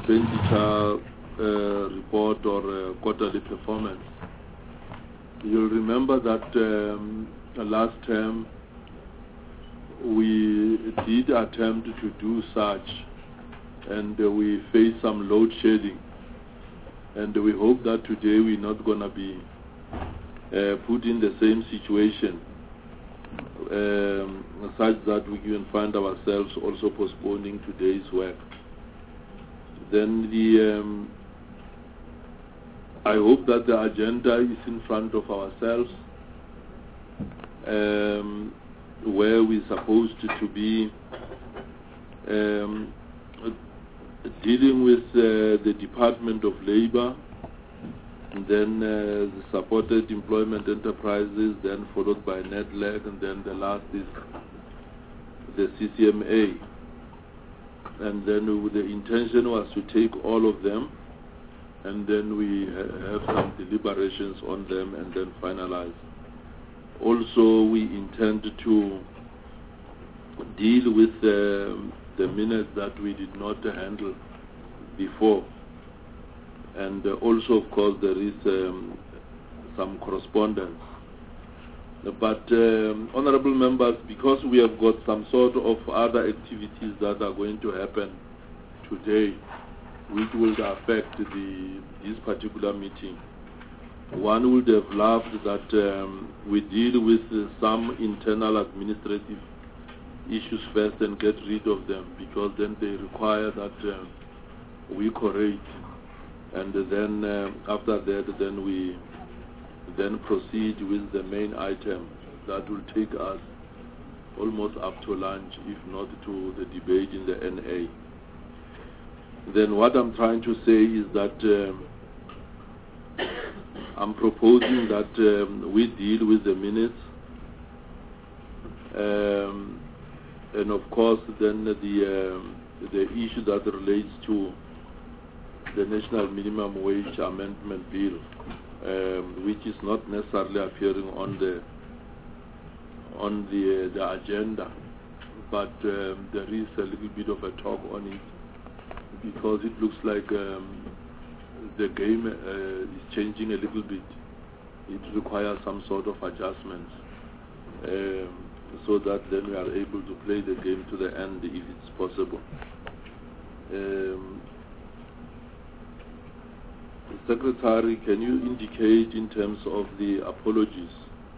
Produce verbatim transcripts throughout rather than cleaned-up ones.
expenditure uh, report or uh, quarterly performance, you'll remember that um, last term we did attempt to do such, and uh, we faced some load shedding, and we hope that today we're not going to be uh, put in the same situation, um, such that we can find ourselves also postponing today's work. Then the um, I hope that the agenda is in front of ourselves, um, where we're supposed to be um, dealing with uh, the Department of Labor, and then uh, the supported employment enterprises, then followed by NEDLAC, and then the last is the C C M A. And then the intention was to take all of them, and then we ha have some deliberations on them and then finalize. Also, we intend to deal with uh, the minutes that we did not handle before. And uh, also, of course, there is um, some correspondence. But, um, honorable members, because we have got some sort of other activities that are going to happen today, which will affect the, this particular meeting, one would have loved that um, we deal with uh, some internal administrative issues first and get rid of them, because then they require that uh, we correct, and then uh, after that then we then proceed with the main item that will take us almost up to lunch, if not to the debate in the N A. Then what I'm trying to say is that um, I'm proposing that um, we deal with the minutes, um, and of course then the um, the issue that relates to the National Minimum Wage Amendment Bill, um, which is not necessarily appearing on the on the the agenda, but um, there is a little bit of a talk on it, because it looks like um, the game uh, is changing a little bit. It requires some sort of adjustments, um, so that then we are able to play the game to the end if it's possible. Um, Secretary, can you indicate in terms of the apologies?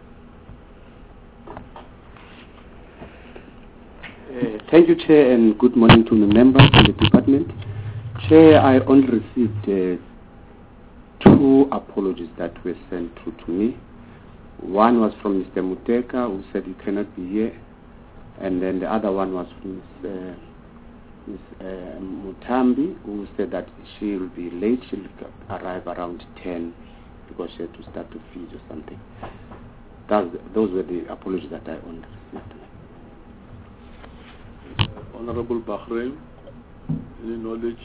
Uh, thank you, Chair, and good morning to the members of the department. Chair, I only received uh, two apologies that were sent through to me. One was from Mister Muteka, who said he cannot be here, and then the other one was from Miz Uh, Miz Uh, Mutambi, who said that she will be late. She will arrive around ten because she had to start to feed or something. That's, those were the apologies that I only received. Uh, Honorable Bahrain, any knowledge?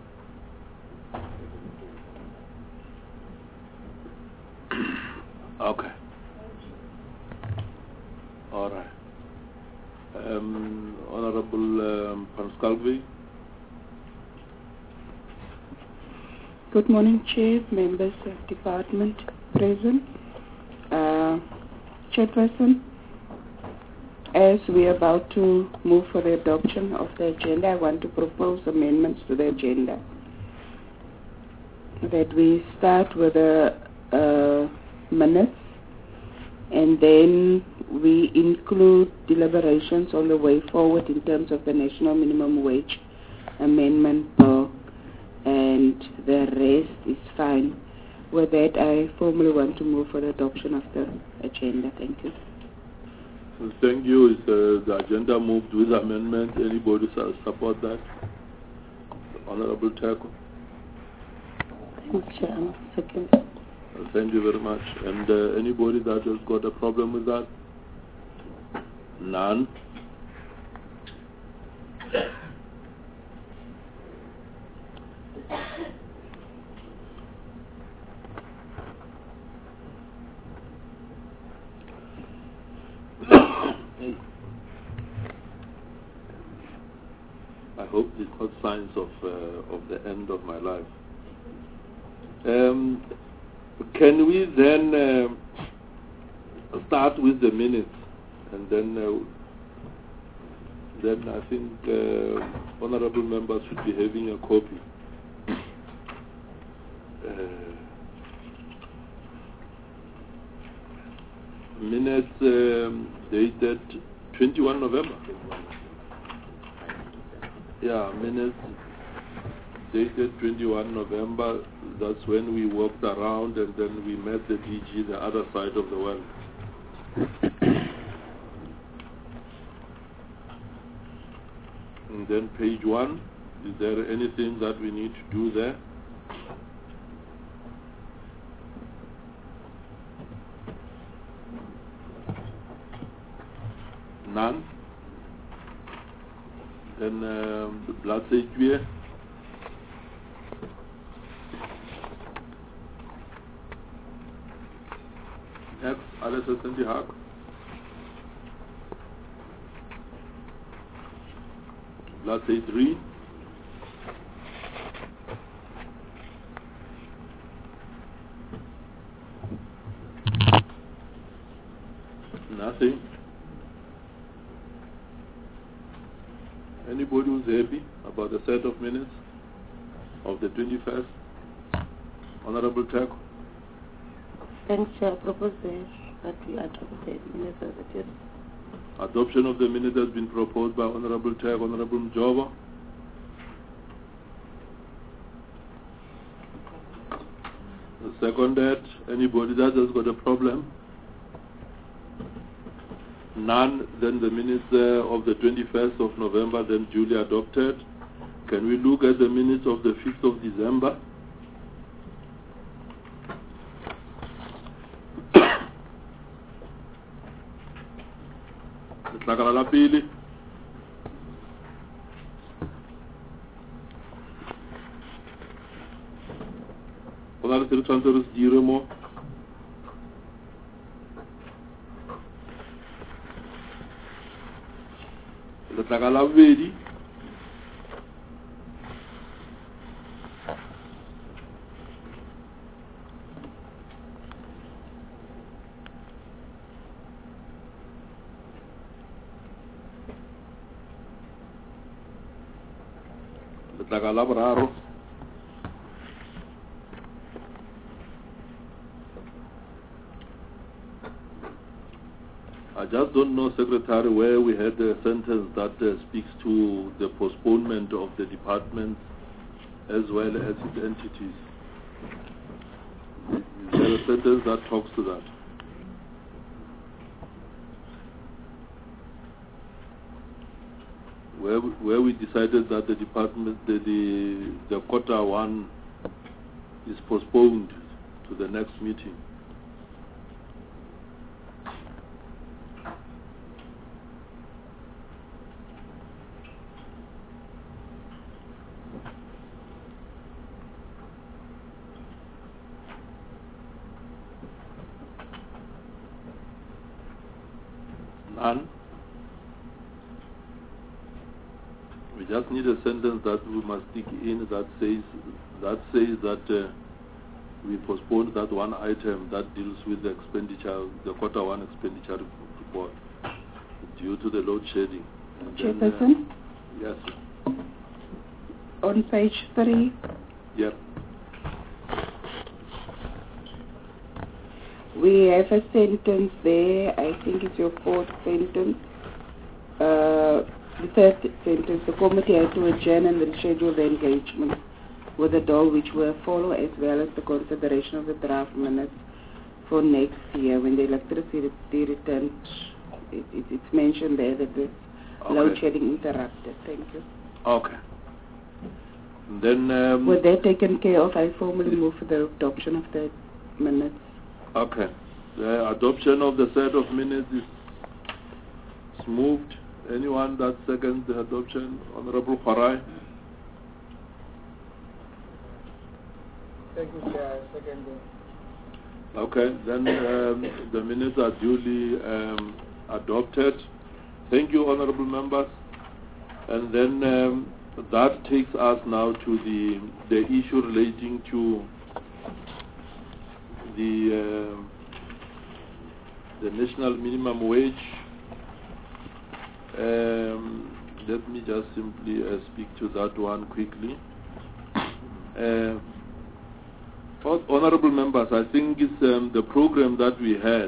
Okay. All right. Um, Honorable um, Panskalvi. Good morning, Chair, members of department present. Uh, Chairperson, as we are about to move for the adoption of the agenda, I want to propose amendments to the agenda. That we start with the uh, minutes, and then we include deliberations on the way forward in terms of the National Minimum Wage Amendment Bill, and the rest is fine. With that, I formally want to move for the adoption of the agenda. Thank you. Thank you. Is uh, the agenda moved with amendment? Anybody support that? Honorable Teko. Thank you, Chair. Second. Thank you very much. And uh, anybody that has got a problem with that? None. I hope it's not signs of uh, of the end of my life. Um, can we then uh, start with the minutes, and then uh, then I think uh, honourable members should be having a copy. Uh, minutes um, dated twenty-first November. Yeah, minutes dated twenty-first November. That's when we walked around and then we met the D G the other side of the well. And then page one, is there anything that we need to do there? None. Then um, the blood sage. Next, alles ist in die Haag. Blood sage three. Nothing. Anybody who's happy about the set of minutes of the twenty-first? Honorable Chair. Thanks, Chair. I propose that we adopt the minutes as it is. Adoption of the minutes has been proposed by Honorable Chair, Honorable Mjova. Seconded. Anybody that has got a problem? None. Then the minutes uh, of the twenty-first of November then duly adopted. Can we look at the minutes of the fifth of December? Tlakala la pili. Go na le se re tshwanetse re se dire mo. Letlaka la bobedi. Letlaka la boraro. I just don't know, Secretary, where we had a sentence that uh, speaks to the postponement of the departments as well as its entities. Is there a sentence that talks to that? Where we, where we decided that the department, the, the, the quarter one is postponed to the next meeting. None. We just need a sentence that we must stick in that says that says that uh, we postponed that one item that deals with the expenditure, the quarter one expenditure report, due to the load shedding. And Chairperson? Then, uh, yes. On page three. Yep. We have a sentence there, I think it's your fourth sentence. Uh, the third sentence, the committee had to adjourn and reschedule the engagement with the D O L, which will follow, as well as the consideration of the draft minutes for next year when the electricity returns. It, it, it's mentioned there that the Okay. load shedding interrupted. Thank you. Okay. And then... Um, Were they taken care of? I formally move for the adoption of the minutes. Okay. The adoption of the set of minutes is moved. Anyone that seconds the adoption? Honorable Farai. Thank you, Chair. Second. Okay. Then um, the minutes are duly um, adopted. Thank you, honorable members. And then um, that takes us now to the the issue relating to the uh, the national minimum wage. Um, let me just simply uh, speak to that one quickly. Uh, honorable members, I think it's um, the program that we had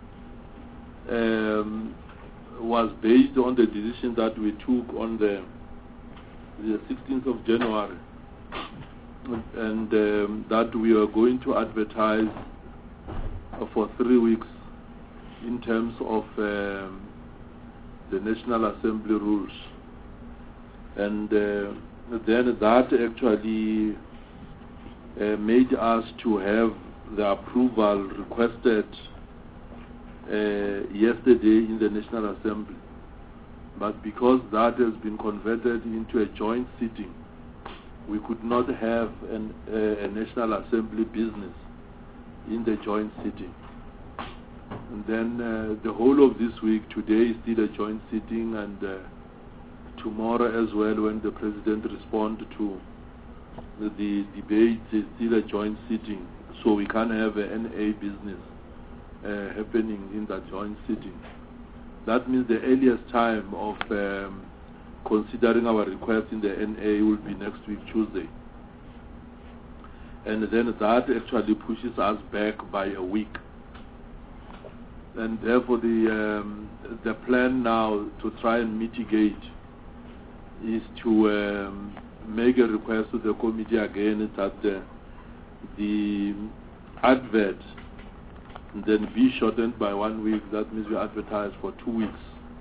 um, was based on the decision that we took on the the sixteenth of January, and um, that we are going to advertise uh, for three weeks in terms of um, the National Assembly rules, and uh, then that actually uh, made us to have the approval requested uh, yesterday in the National Assembly. But because that has been converted into a joint sitting, we could not have an, uh, a National Assembly business in the joint sitting. And then uh, the whole of this week, today is still a joint sitting, and uh, tomorrow as well, when the President responds to the, the debate, is still a joint sitting. So we can't have an N A business uh, happening in that joint sitting. That means the earliest time of um, considering our request in the N A will be next week, Tuesday. And then that actually pushes us back by a week. And therefore the, um, the plan now to try and mitigate is to um, make a request to the committee again that the, the advert and then be shortened by one week. That means we advertise for two weeks.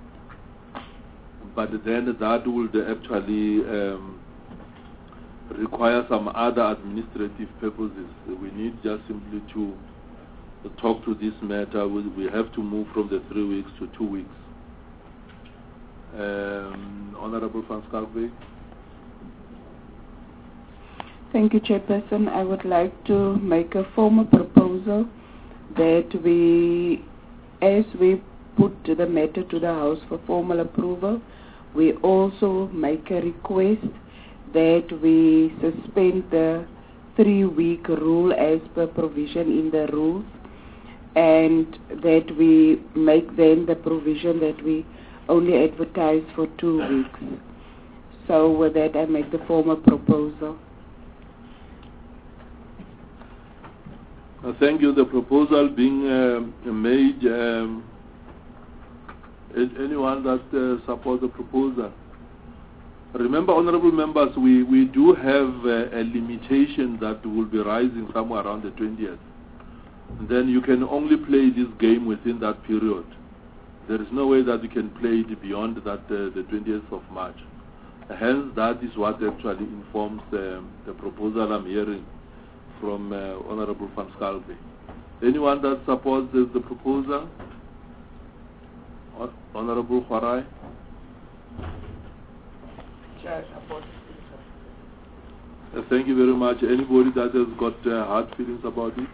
But then that would actually um, require some other administrative purposes. We need just simply to talk to this matter. We, we have to move from the three weeks to two weeks. Um, Honorable Van Schalkwyk. Thank you, Chairperson. I would like to make a formal proposal that we, as we put the matter to the House for formal approval, we also make a request that we suspend the three-week rule as per provision in the rules, and that we make then the provision that we only advertise for two weeks. So with that, I make the formal proposal. Uh, thank you. The proposal being uh, made, um, is anyone that uh, supports the proposal? Remember, honorable members, we, we do have uh, a limitation that will be rising somewhere around the twentieth. And then you can only play this game within that period. There is no way that you can play it beyond that uh, the twentieth of March. Hence, that is what actually informs uh, the proposal I'm hearing from uh, Honorable Van Schalkwyk. Anyone that supports the, the proposal? Hon Honorable Khwarai? Chair, support. Uh, thank you very much. Anybody that has got uh, hard feelings about it?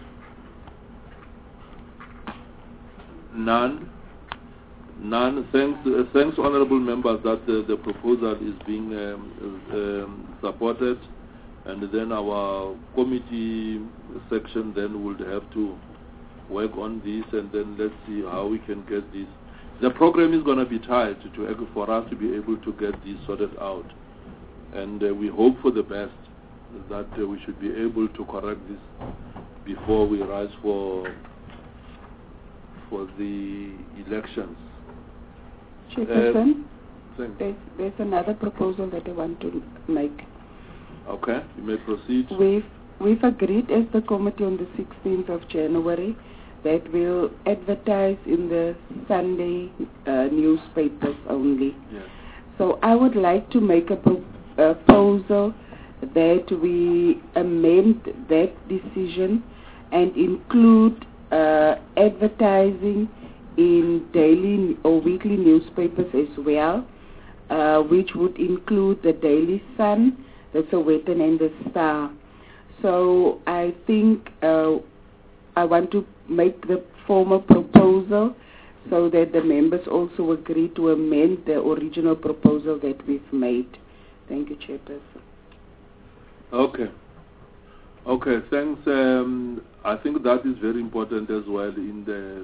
None? None. Thanks, uh, thanks, honorable members, that uh, the proposal is being um, um, supported. And then our committee section then would have to work on this, and then let's see how we can get this. The program is going to be tight to, for us to be able to get this sorted out. And uh, we hope for the best, that uh, we should be able to correct this before we rise for, for the elections. Chairperson, uh, there's, there's another proposal that I want to make. Okay, you may proceed. We've, we've agreed as the committee on the sixteenth of January that we'll advertise in the Sunday uh, newspapers only. Yes. So I would like to make a pro uh, proposal that we amend that decision and include uh, advertising in daily or weekly newspapers as well, uh, which would include the Daily Sun, the Sowetan, and the Star. So I think uh, I want to make the formal proposal so that the members also agree to amend the original proposal that we've made. Thank you, Chairperson. Okay. Okay, thanks. Um, I think that is very important as well in the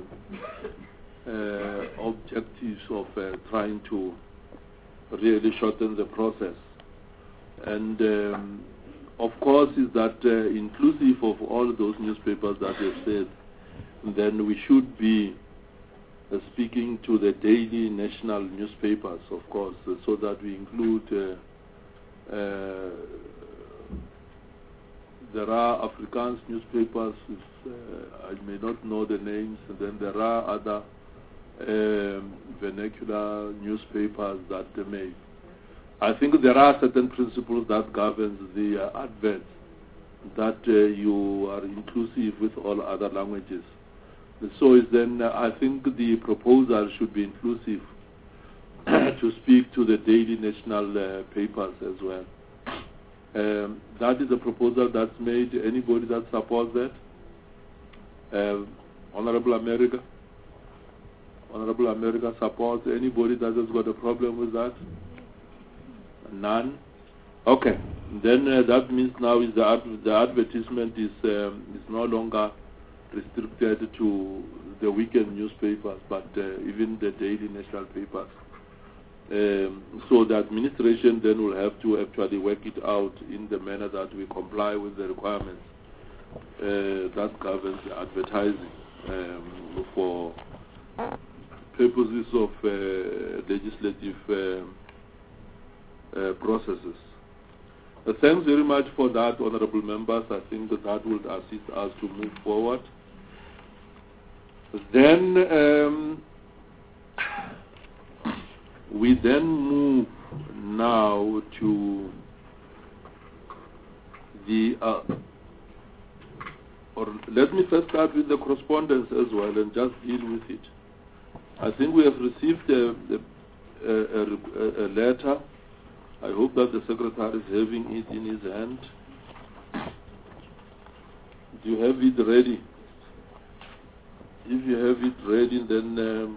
uh, objectives of uh, trying to really shorten the process. And um, of course is that uh, inclusive of all those newspapers that you said, then we should be uh, speaking to the daily national newspapers, of course, uh, so that we include uh, uh, there are Afrikaans newspapers, uh, I may not know the names, and then there are other um, vernacular newspapers that they make. I think there are certain principles that governs the uh, adverts, that uh, you are inclusive with all other languages. So is then uh, I think the proposal should be inclusive to speak to the daily national uh, papers as well. Um, that is a proposal that's made. Anybody that supports that? Uh, Honorable America? Honorable America supports. Anybody that has got a problem with that? None? Okay. Then uh, that means now is the, ad the advertisement is, um, is no longer restricted to the weekend newspapers, but uh, even the daily national papers. Um, so the administration then will have to actually work it out in the manner that we comply with the requirements uh, that governs the advertising um, for purposes of uh, legislative uh, uh, processes. Uh, thanks very much for that, honorable members. I think that that will assist us to move forward. Then um, we then move now to the, uh, or let me first start with the correspondence as well and just deal with it. I think we have received a, a, a, a letter. I hope that the Secretary is having it in his hand. Do you have it ready? If you have it ready, then um,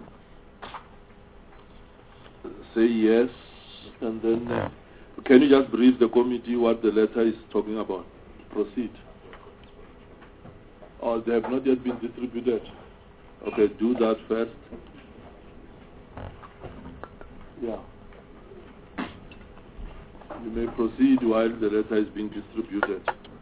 say yes, and then uh, can you just brief the committee what the letter is talking about? Proceed. Oh, they have not yet been distributed. Okay, do that first. Yeah. You may proceed while the letter is being distributed.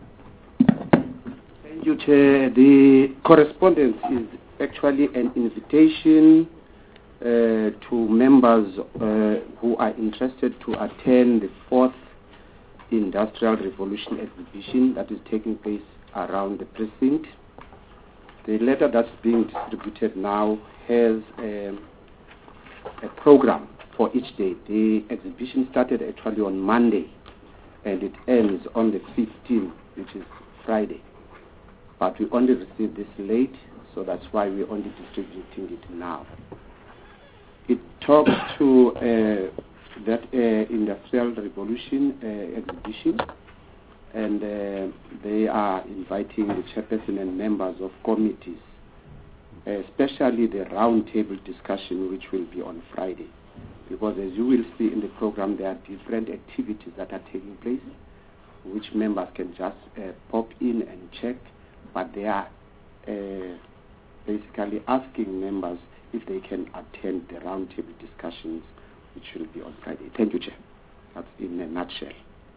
Thank you, Chair. The correspondence is actually an invitation uh, to members uh, who are interested to attend the fourth Industrial Revolution exhibition that is taking place around the precinct. The letter that's being distributed now has um, a program for each day. The exhibition started actually on Monday and it ends on the fifteenth, which is Friday. But we only received this late, so that's why we're only distributing it now. It talks to uh, that uh, Industrial Revolution uh, exhibition, and uh, they are inviting the chairperson and members of committees, especially the roundtable discussion, which will be on Friday. Because as you will see in the program, there are different activities that are taking place, which members can just uh, pop in and check, but they are uh, basically asking members if they can attend the roundtable discussions, which will be on Friday. Thank you, Chair. That's in a nutshell.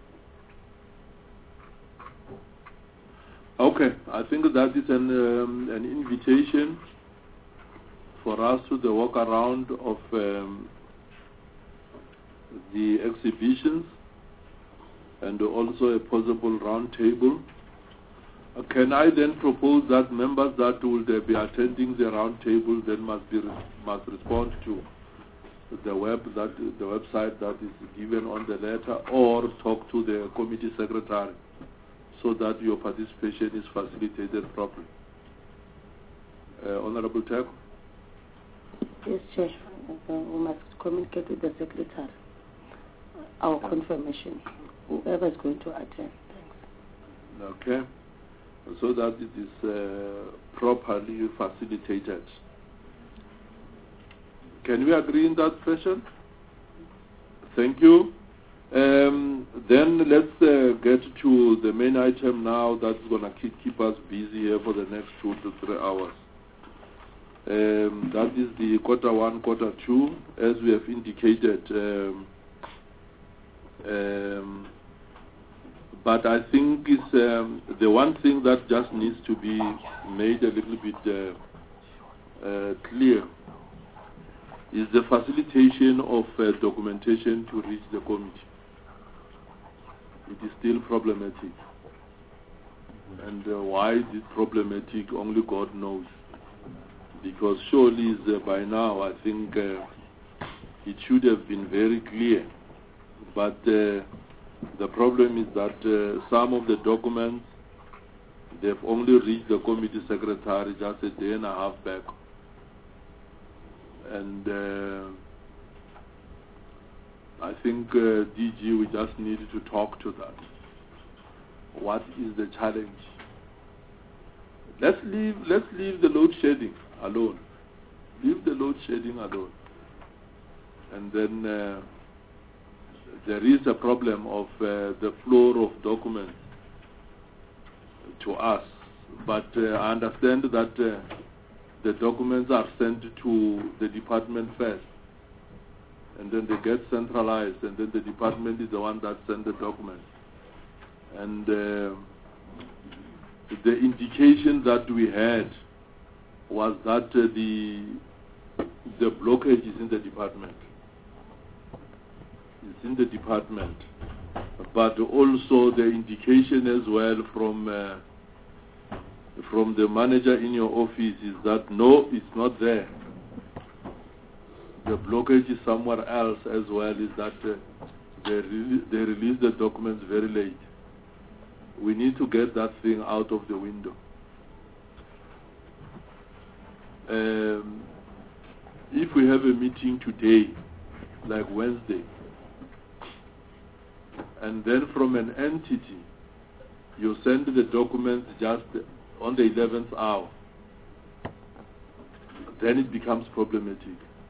Okay, I think that is an, um, an invitation for us to the walk around of um, the exhibitions and also a possible round table. Uh, can I then propose that members that will uh, be attending the round table then must be must respond to the web that the website that is given on the letter, or talk to the committee secretary, so that your participation is facilitated properly. Uh, Honorable Teko? Yes, Chair. Uh, we must communicate with the secretary. Our confirmation, whoever is going to attend. Thanks. Okay. So that it is uh, properly facilitated. Can we agree in that fashion? Thank you. Um, then let's uh, get to the main item now that's going to keep, keep us busy here for the next two to three hours. Um, that is the quarter one, quarter two, as we have indicated. Um, um, but I think it's um, the one thing that just needs to be made a little bit uh, uh, clear is the facilitation of uh, documentation to reach the committee. It is still problematic. And uh, why it is problematic, only God knows. Because surely is, uh, by now, I think uh, it should have been very clear. But uh, the problem is that uh, some of the documents, they've only reached the committee secretary just a day and a half back. And uh, I think uh, D G, we just need to talk to that. What is the challenge? Let's leave, let's leave the load shedding alone. Leave the load shedding alone. And then uh, there is a problem of uh, the flow of documents to us. But uh, I understand that uh, the documents are sent to the department first. And then they get centralized, and then the department is the one that sends the documents. And uh, the indication that we had was that uh, the the blockage is in the department. It's in the department. But also the indication as well from uh, from the manager in your office is that no, it's not there. The blockage is somewhere else as well, is that uh, they, re they release the documents very late. We need to get that thing out of the window. Um, if we have a meeting today, like Wednesday, and then from an entity, you send the documents just on the eleventh hour, then it becomes problematic.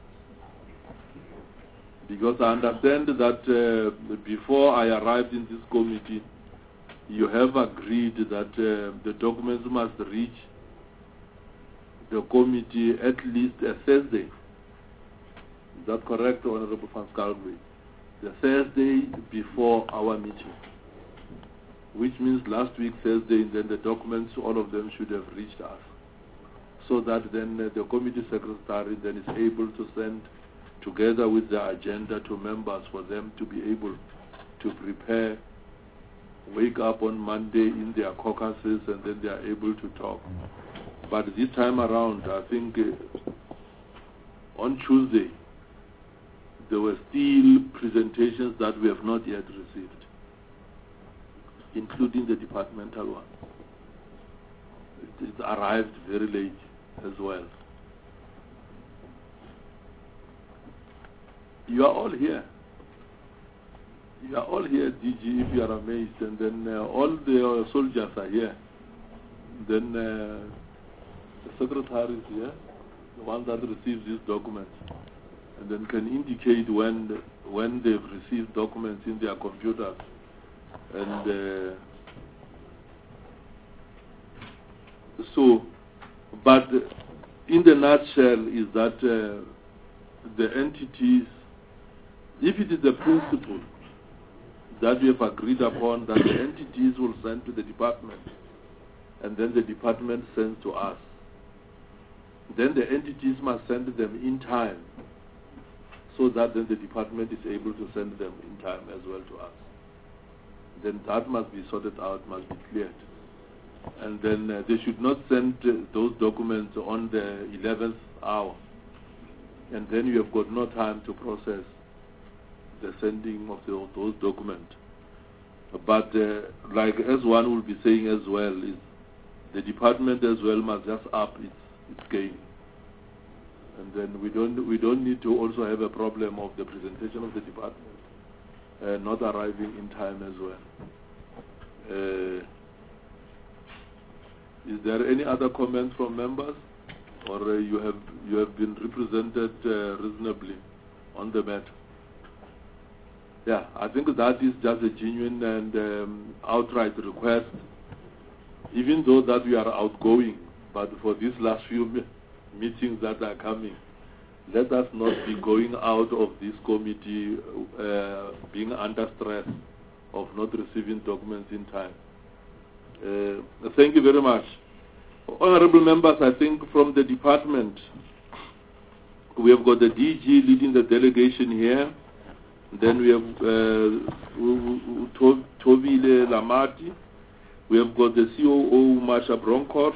Because I understand that uh, before I arrived in this committee, you have agreed that uh, the documents must reach the committee at least a Thursday. Is that correct, Honorable Van Schalkwyk? The Thursday before our meeting, which means last week Thursday, and then the documents, all of them should have reached us, so that then uh, the committee secretary then is able to send together with the agenda to members for them to be able to prepare, wake up on Monday in their caucuses, and then they are able to talk. But this time around, I think uh, on Tuesday, there were still presentations that we have not yet received, including the departmental one. It, it arrived very late as well. You are all here. You are all here, D G, if you are amazed. And then uh, all the uh, soldiers are here. Then uh, the secretary is here, the one that receives these documents. And then can indicate when the, when they've received documents in their computers. And uh, so, but in the nutshell is that uh, the entities, if it is the principle that we have agreed upon, that the entities will send to the department, and then the department sends to us, then the entities must send them in time, so that then the department is able to send them in time as well to us. Then that must be sorted out, must be cleared. And then uh, they should not send uh, those documents on the eleventh hour, and then you have got no time to process the sending of the, those documents. But uh, like as one will be saying as well, is the department as well must just up its, its game. And then we don't we don't need to also have a problem of the presentation of the department uh, not arriving in time as well. Uh, is there any other comment from members, or uh, you have you have been represented uh, reasonably on the matter? Yeah, I think that is just a genuine and um, outright request, even though that we are outgoing, but for these last few me meetings that are coming, let us not be going out of this committee uh, being under stress of not receiving documents in time. Uh, thank you very much. Honorable members, I think from the department, we have got the D G leading the delegation here. Then we have uh, Tobile Lamati. We have got the C O O, Marsha Bronkhorst,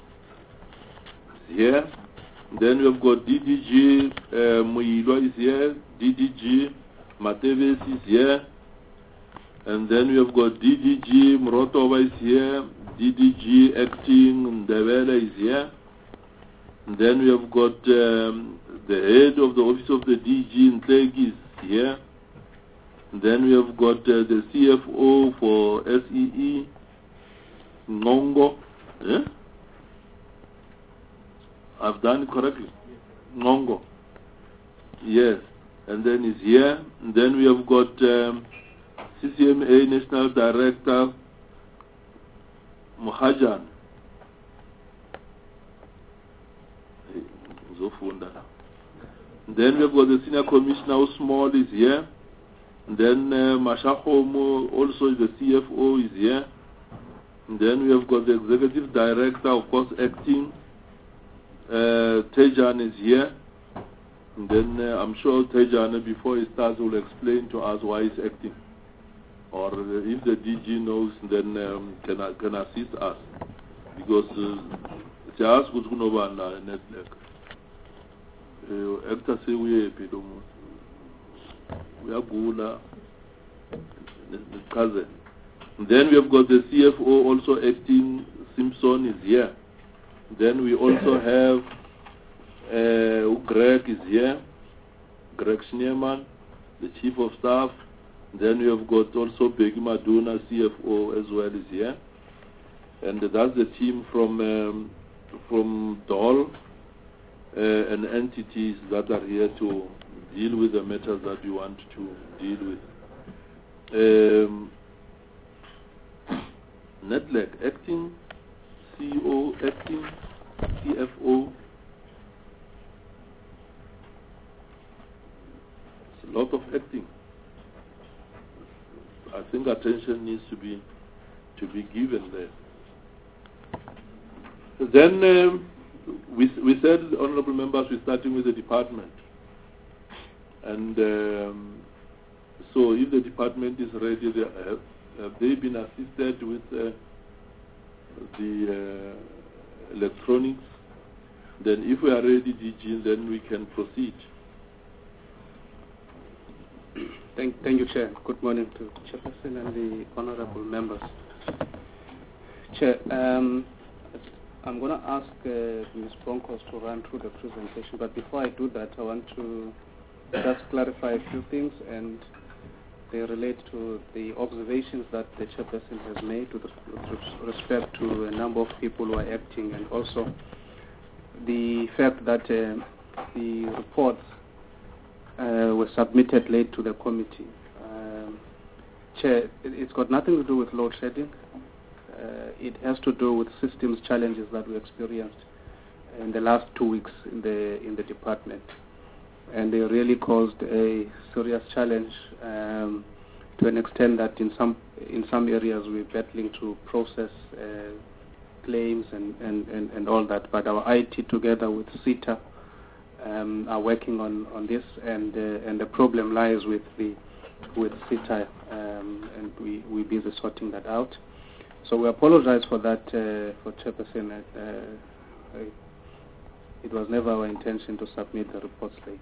here. Then we have got D D G uh, Muilwa is here. D D G Mateves is here. And then we have got D D G Mrotova is here. D D G Acting Ndebele is here. And then we have got um, the head of the office of the D G Ntlegi is here. And then we have got uh, the C F O for S E E, Ngongo. Eh? I've done it correctly. Ngongo. Yes. And then he's here. And then we have got um, C C M A National Director Muhajan. Then we have got the Senior Commissioner Small is here. And then uh, Mashakomo, also the C F O, is here. And then we have got the Executive Director, of course, acting. Uh, Tejan is here. And then uh, I'm sure Tejan, before he starts, will explain to us why he's acting. Or uh, if the D G knows, then um, can, can assist us. Because it's us who's going to run a network. Actor say we are we are Gula, cousin. Then we have got the C F O also acting. Simpson is here. Then we also have uh, Greg is here. Greg Schneemann, the Chief of Staff. Then we have got also Peggy Maduna, C F O as well is here. And that's the team from um, from D O L uh, and entities that are here to deal with the matters that we want to deal with. Um, Nedlek, acting, C E O, acting, C F O. It's a lot of acting. I think attention needs to be to be given there. Then um, we we said, honourable members, we're starting with the department. And um, so if the department is ready, they have, have they been assisted with uh, the uh, electronics? Then if we are ready, D G, then we can proceed. Thank, thank you, Chair. Good morning to Chairperson and the honourable members. Chair, um, I'm going to ask uh, Miz Bronkhorst to run through the presentation, but before I do that, I want to just clarify a few things, and they relate to the observations that the Chairperson has made with respect to a number of people who are acting, and also the fact that uh, the reports uh, were submitted late to the committee. Um, Chair, it's got nothing to do with load shedding. Uh, it has to do with systems challenges that we experienced in the last two weeks in the in the department. And they really caused a serious challenge um, to an extent that in some in some areas we're battling to process uh, claims and, and, and, and all that. But our I T together with SETA um, are working on, on this, and uh, and the problem lies with the with SETA, um, and we we're busy sorting that out. So we apologize for that, uh, for Chairperson. Uh, it was never our intention to submit the reports late.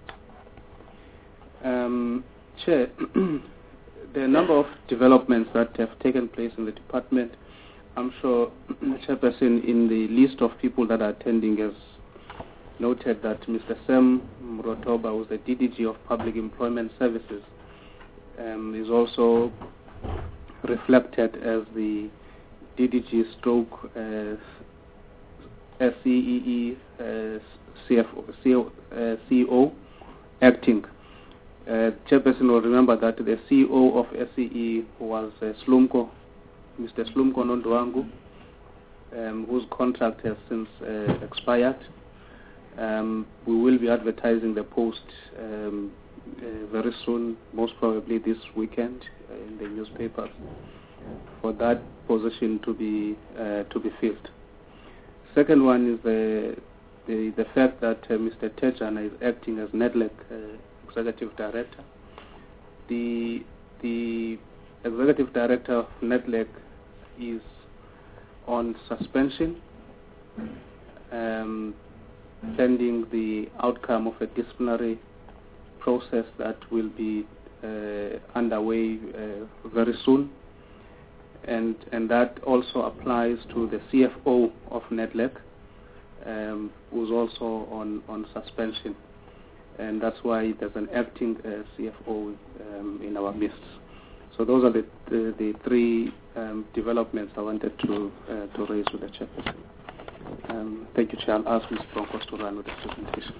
Um, Chair, there are a number of developments that have taken place in the department. I'm sure Chairperson, in the list of people that are attending, has noted that Mister Sam Mrotoba, who's the D D G of Public Employment Services, um, is also reflected as the D D G stroke uh, S C E E uh, C F O, C O, uh, C O acting. Uh, Chairperson will remember that the C E O of S C E was uh, Slumko, Mister Slumko Nondwangu, um, whose contract has since uh, expired. Um, we will be advertising the post um, uh, very soon, most probably this weekend, uh, in the newspapers, for that position to be uh, to be filled. Second one is the the, the fact that uh, Mister Tejana is acting as NEDLAC uh, Executive Director. The the Executive Director of NEDLAC is on suspension, um, pending the outcome of a disciplinary process that will be uh, underway uh, very soon, and and that also applies to the C F O of NEDLAC, um, who's also on on suspension. And that's why there's an acting uh, C F O um, in our midst. So those are the the, the three um, developments I wanted to uh, to raise with the chairperson. Um, thank you, Chair. I'll ask Miz Broncos to run with the presentation.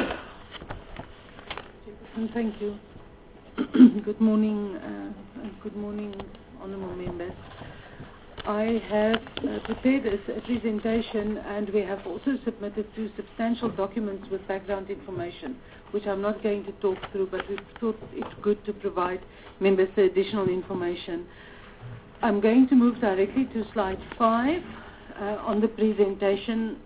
Thank you. Good morning, uh, and good morning, honourable members. I have uh, prepared a, a presentation, and we have also submitted two substantial documents with background information, which I'm not going to talk through, but we thought it's good to provide members the additional information. I'm going to move directly to slide five uh, on the presentation.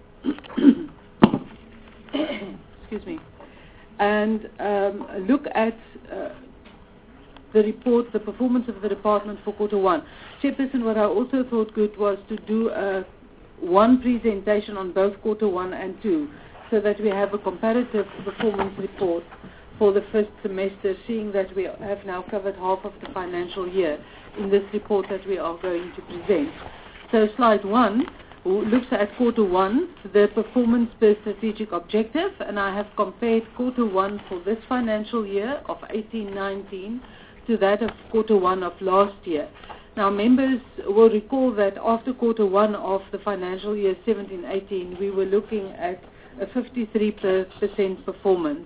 Excuse me. And um, look at uh, the report, the performance of the department for quarter one. Chairperson, what I also thought good was to do uh, one presentation on both quarter one and two, so that we have a comparative performance report for the first semester, seeing that we have now covered half of the financial year in this report that we are going to present. So slide one looks at quarter one, the performance per strategic objective, and I have compared quarter one for this financial year of eighteen nineteen to that of quarter one of last year. Now, members will recall that after quarter one of the financial year seventeen eighteen, we were looking at a fifty-three percent performance.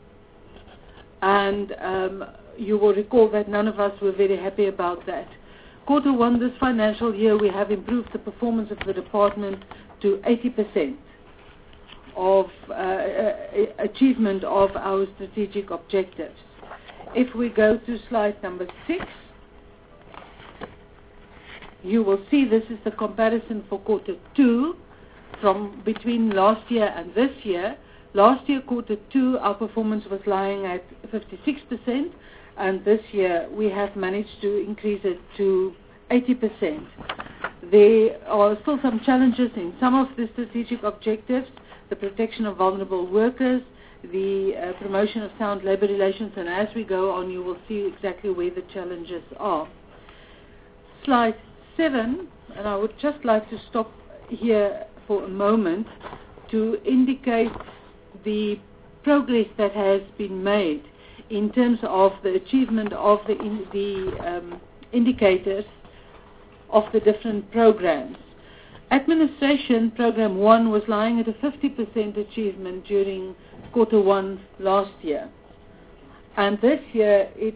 And um, you will recall that none of us were very happy about that. Quarter one this financial year, we have improved the performance of the department to eighty percent of uh, achievement of our strategic objectives. If we go to slide number six, you will see this is the comparison for quarter two from between last year and this year. Last year, quarter two, our performance was lying at fifty-six percent, and this year we have managed to increase it to eighty percent. There are still some challenges in some of the strategic objectives: the protection of vulnerable workers, the uh, promotion of sound labour relations, and as we go on you will see exactly where the challenges are. Slide seven, and I would just like to stop here for a moment to indicate the progress that has been made in terms of the achievement of the, in, the um, indicators of the different programs. Administration program one was lying at a fifty percent achievement during quarter one last year, and this year it.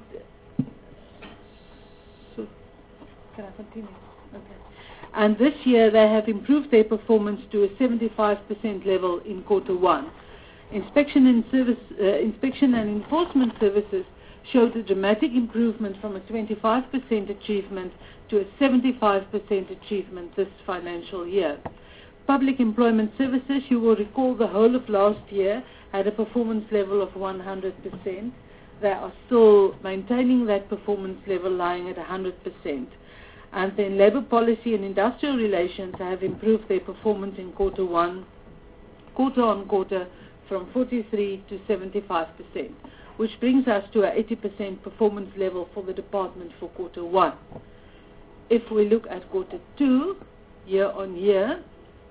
So, can I continue? Okay. And this year they have improved their performance to a seventy-five percent level in quarter one. Inspection and service, uh, inspection and enforcement services showed a dramatic improvement from a twenty-five percent achievement to a seventy-five percent achievement this financial year. Public employment services, you will recall the whole of last year had a performance level of one hundred percent. They are still maintaining that performance level, lying at one hundred percent. And then labour policy and industrial relations have improved their performance in quarter one, quarter on quarter, from forty-three to seventy-five percent, which brings us to an eighty percent performance level for the department for quarter one. If we look at quarter two, year on year,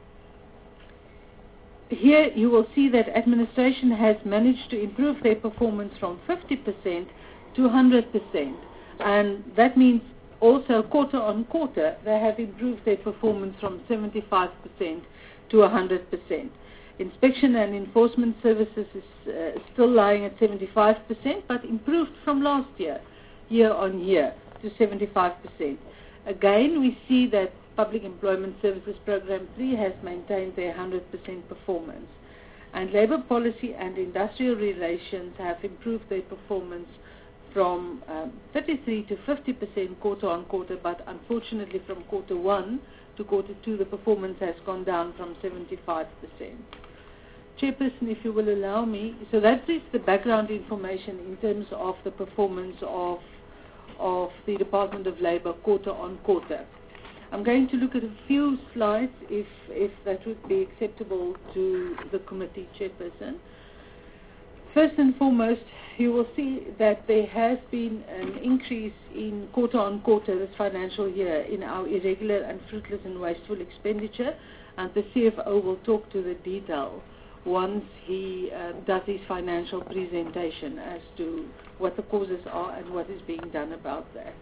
here you will see that administration has managed to improve their performance from fifty percent to one hundred percent, and that means also quarter on quarter they have improved their performance from seventy-five percent to one hundred percent. Inspection and enforcement services is uh, still lying at seventy-five percent, but improved from last year, year on year, to seventy-five percent. Again, we see that Public Employment Services Program three has maintained their one hundred percent performance. And Labour Policy and Industrial Relations have improved their performance from um, thirty-three to fifty percent quarter on quarter, but unfortunately from quarter one to quarter two the performance has gone down from seventy-five percent. Chairperson, if you will allow me, so that is the background information in terms of the performance of, of the Department of Labour quarter on quarter. I'm going to look at a few slides if, if that would be acceptable to the committee, Chairperson. First and foremost, you will see that there has been an increase in quarter on quarter this financial year in our irregular and fruitless and wasteful expenditure, and the C F O will talk to the detail once he uh, does his financial presentation as to what the causes are and what is being done about that.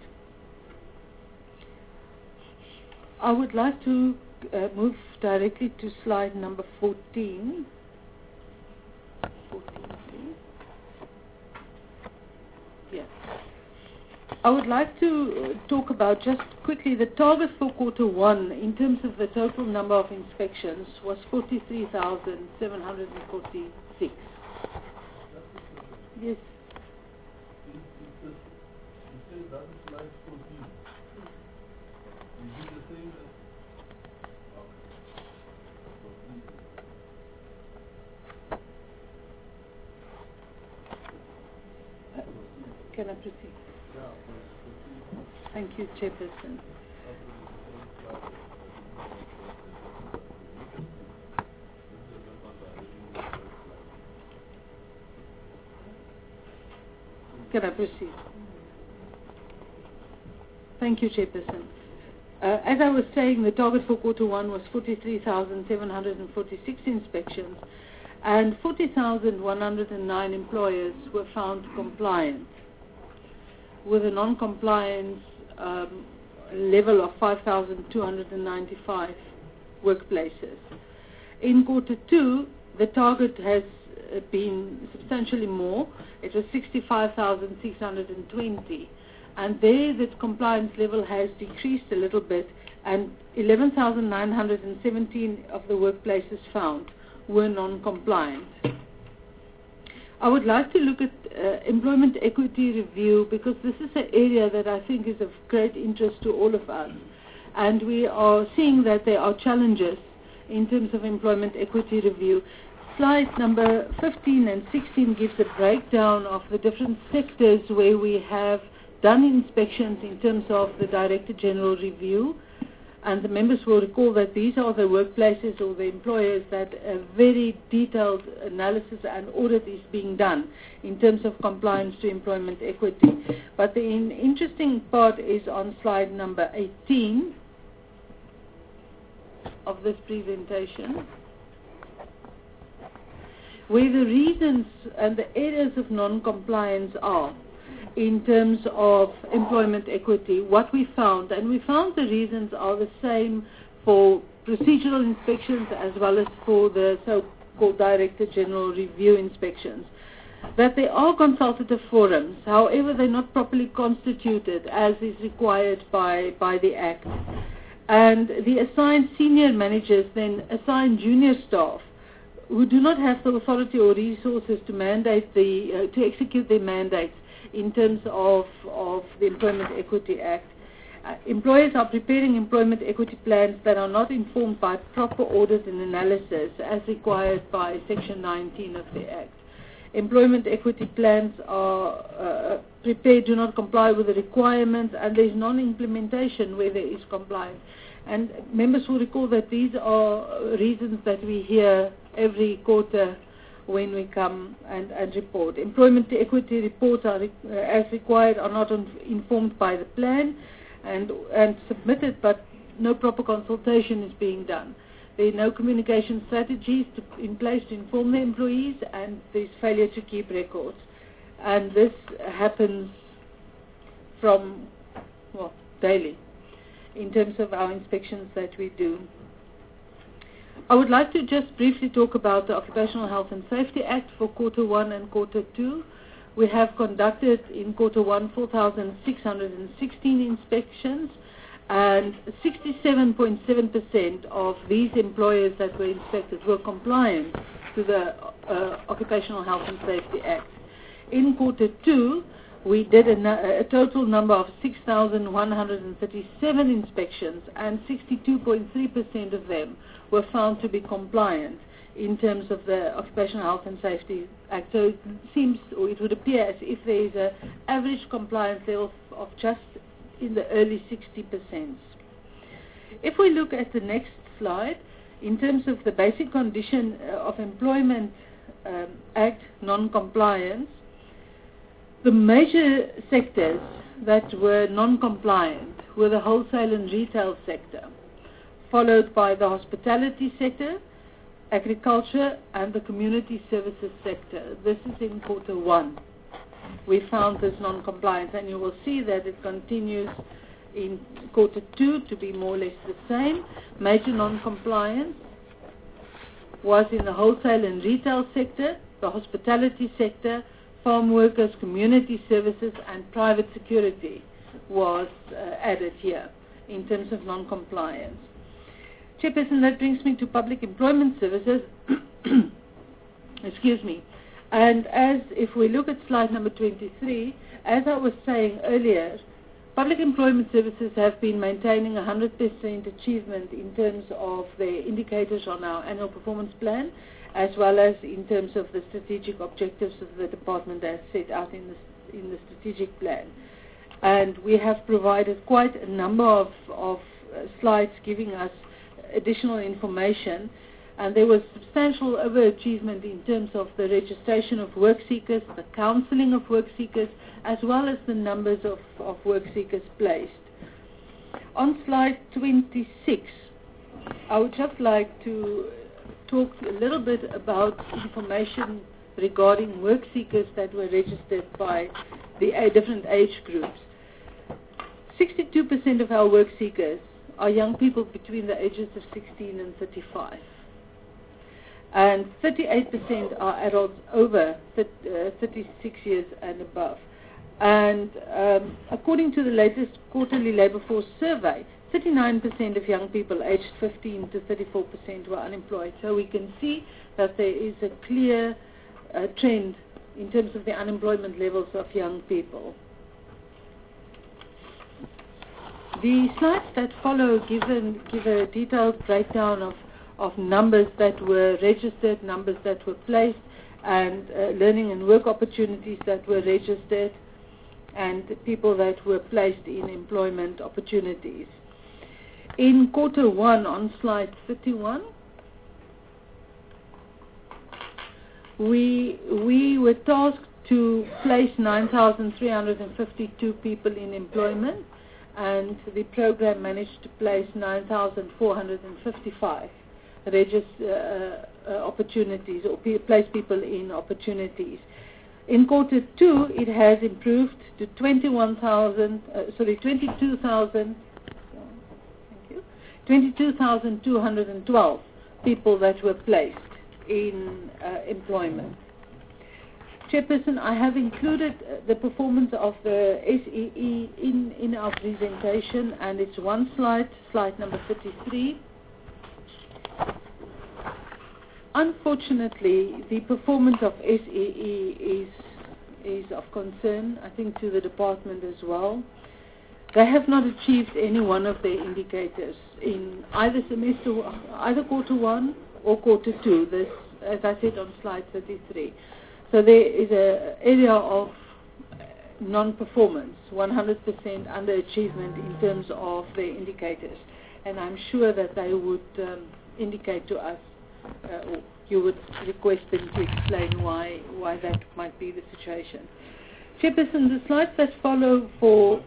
I would like to uh, move directly to slide number fourteen. fourteen, please. Yeah. I would like to uh, talk about just quickly the target for quarter one in terms of the total number of inspections was forty-three thousand seven hundred forty-six. Yes. Can I proceed? Thank you, Chairperson. Can I proceed? Thank you, Chairperson. Uh, as I was saying, the target for quarter one was forty-three thousand seven hundred forty-six inspections, and forty thousand one hundred nine employers were found compliant, with a non-compliance um, level of five thousand two hundred ninety-five workplaces. In quarter two, the target has uh, been substantially more. It was sixty-five thousand six hundred twenty. And there the compliance level has decreased a little bit, and eleven thousand nine hundred seventeen of the workplaces found were non-compliant. I would like to look at uh, employment equity review, because this is an area that I think is of great interest to all of us. And we are seeing that there are challenges in terms of employment equity review. Slide number fifteen and sixteen gives a breakdown of the different sectors where we have done inspections in terms of the Director General review. And the members will recall that these are the workplaces or the employers that a very detailed analysis and audit is being done in terms of compliance to employment equity. But the in interesting part is on slide number eighteen of this presentation, where the reasons and the areas of non-compliance are in terms of employment equity. What we found, and we found the reasons are the same for procedural inspections as well as for the so-called Director General review inspections, that there are consultative forums, however they're not properly constituted as is required by, by the Act. And the assigned senior managers then assign junior staff who do not have the authority or resources to mandate the, uh, to execute their mandates in terms of, of the Employment Equity Act. Uh, employers are preparing employment equity plans that are not informed by proper audit and analysis as required by Section nineteen of the Act. Employment equity plans are uh, prepared, do not comply with the requirements, and there is non-implementation where there is compliance. And members will recall that these are reasons that we hear every quarter when we come and, and report. Employment equity reports are, uh, as required, are not un- informed by the plan and, and submitted, but no proper consultation is being done. There are no communication strategies to, in place to inform the employees, and there's failure to keep records. And this happens from, well, daily in terms of our inspections that we do. I would like to just briefly talk about the Occupational Health and Safety Act for quarter one and quarter two. We have conducted in quarter one four thousand six hundred sixteen inspections, and sixty-seven point seven percent of these employers that were inspected were compliant to the uh, Occupational Health and Safety Act. In quarter two, we did a, a total number of six thousand one hundred thirty-seven inspections, and sixty-two point three percent of them were found to be compliant in terms of the Occupational Health and Safety Act. So it seems, or it would appear as if there is an average compliance level of just in the early sixty percent. If we look at the next slide, in terms of the basic condition of employment um, Act non-compliance, the major sectors that were non-compliant were the wholesale and retail sector, followed by the hospitality sector, agriculture, and the community services sector. This is in quarter one. We found this non-compliance, and you will see that it continues in quarter two to be more or less the same. Major non-compliance was in the wholesale and retail sector, the hospitality sector, farm workers, community services, and private security was uh, added here in terms of non-compliance. Chairperson, that brings me to public employment services. Excuse me. And as if we look at slide number twenty-three, as I was saying earlier, public employment services have been maintaining one hundred percent achievement in terms of their indicators on our annual performance plan, as well as in terms of the strategic objectives of the department as set out in the, in the strategic plan. And we have provided quite a number of, of uh, slides giving us additional information, and there was substantial overachievement in terms of the registration of work seekers, the counselling of work seekers, as well as the numbers of, of work seekers placed. On slide twenty-six, I would just like to talk a little bit about information regarding work seekers that were registered by the uh, different age groups. sixty-two percent of our work seekers are young people between the ages of sixteen and thirty-five. And thirty-eight percent are adults over thirty-six years and above. And um, according to the latest quarterly labour force survey, thirty-nine percent of young people aged fifteen to thirty-four percent were unemployed. So we can see that there is a clear uh, trend in terms of the unemployment levels of young people. The slides that follow give, an, give a detailed breakdown of, of numbers that were registered, numbers that were placed, and uh, learning and work opportunities that were registered, and people that were placed in employment opportunities. In quarter one, on slide thirty-one, we, we were tasked to place nine thousand three hundred fifty-two people in employment, and the program managed to place nine thousand four hundred fifty-five register, uh, uh, opportunities, or pe place people in opportunities. In quarter two, it has improved to twenty-one thousand, uh, sorry, twenty-two thousand, thank you, twenty-two thousand two hundred twelve people that were placed in uh, employment. Chairperson, I have included uh, the performance of the S E E in, in our presentation, and it's one slide, slide number thirty-three. Unfortunately, the performance of S E E is, is of concern, I think, to the department as well. They have not achieved any one of their indicators in either semester, either quarter one or quarter two, this, as I said on slide thirty-three. So there is an area of non-performance, one hundred percent underachievement in terms of their indicators. And I'm sure that they would um, indicate to us, uh, or you would request them to explain why, why that might be the situation. Chairperson, the slides that follow for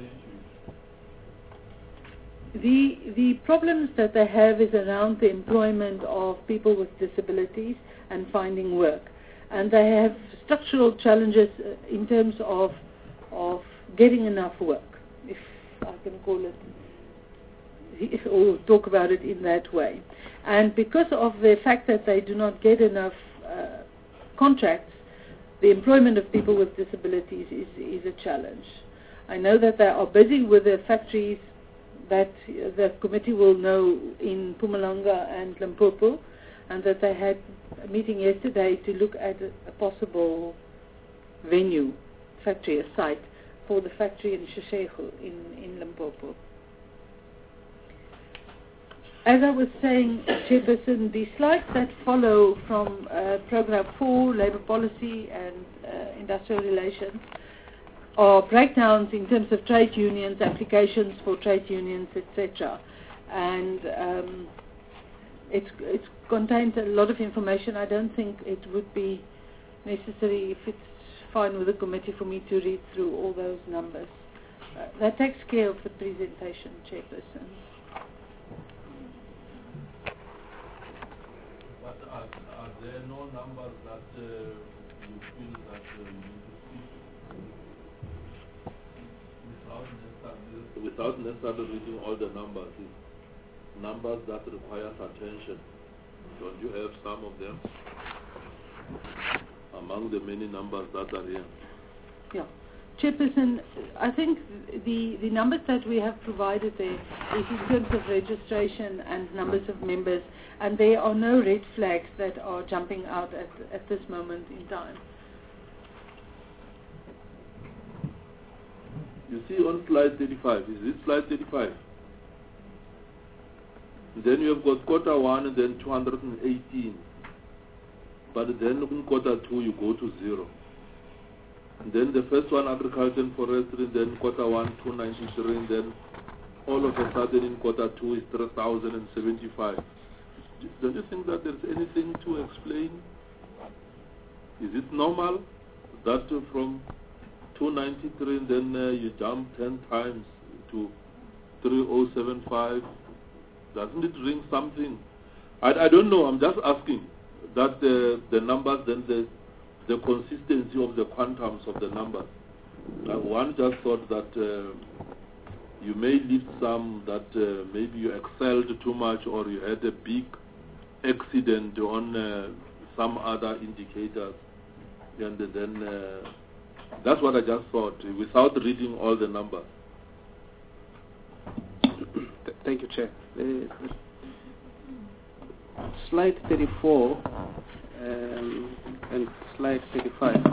the, the problems that they have is around the employment of people with disabilities and finding work. And they have structural challenges uh, in terms of, of getting enough work, if I can call it or talk about it in that way. And because of the fact that they do not get enough uh, contracts, the employment of people with disabilities is, is a challenge. I know that they are busy with the factories that the committee will know in Mpumalanga and Limpopo, and that they had a meeting yesterday to look at a, a possible venue, factory, a site for the factory in Sheshego in, in Limpopo. As I was saying, Chairperson, the slides that follow from uh, Program four, Labour Policy and uh, Industrial Relations, are breakdowns in terms of trade unions, applications for trade unions, et cetera. And um, it's, it contains a lot of information. I don't think it would be necessary, if it's fine with the committee, for me to read through all those numbers. Uh, that takes care of the presentation, Chairperson. But are, are there no numbers that uh, you feel that uh, you need to see without necessarily, without necessarily reading all the numbers? It's numbers that requires attention. Don't you have some of them among the many numbers that are here? Yeah. Chairperson, I think the, the numbers that we have provided there is in terms of registration and numbers of members, and there are no red flags that are jumping out at, at this moment in time. You see on slide thirty-five, is it slide thirty-five? Then you have got quarter one and then two hundred eighteen. But then in quarter two you go to zero. And then the first one, agriculture and forestry, then quarter one, two ninety-three, and then all of a sudden in quarter two is three thousand seventy-five. Don't you think that there's anything to explain? Is it normal that uh, from two ninety-three and then uh, you jump ten times to three thousand seventy-five? Doesn't it ring something? I, I don't know, I'm just asking that uh, the numbers, then the the consistency of the quantums of the numbers. Uh, one just thought that uh, you may leave some that uh, maybe you excelled too much, or you had a big accident on uh, some other indicators, and then uh, that's what I just thought, without reading all the numbers. Thank you, Chair. Uh, slide thirty-four um, and slide thirty-five.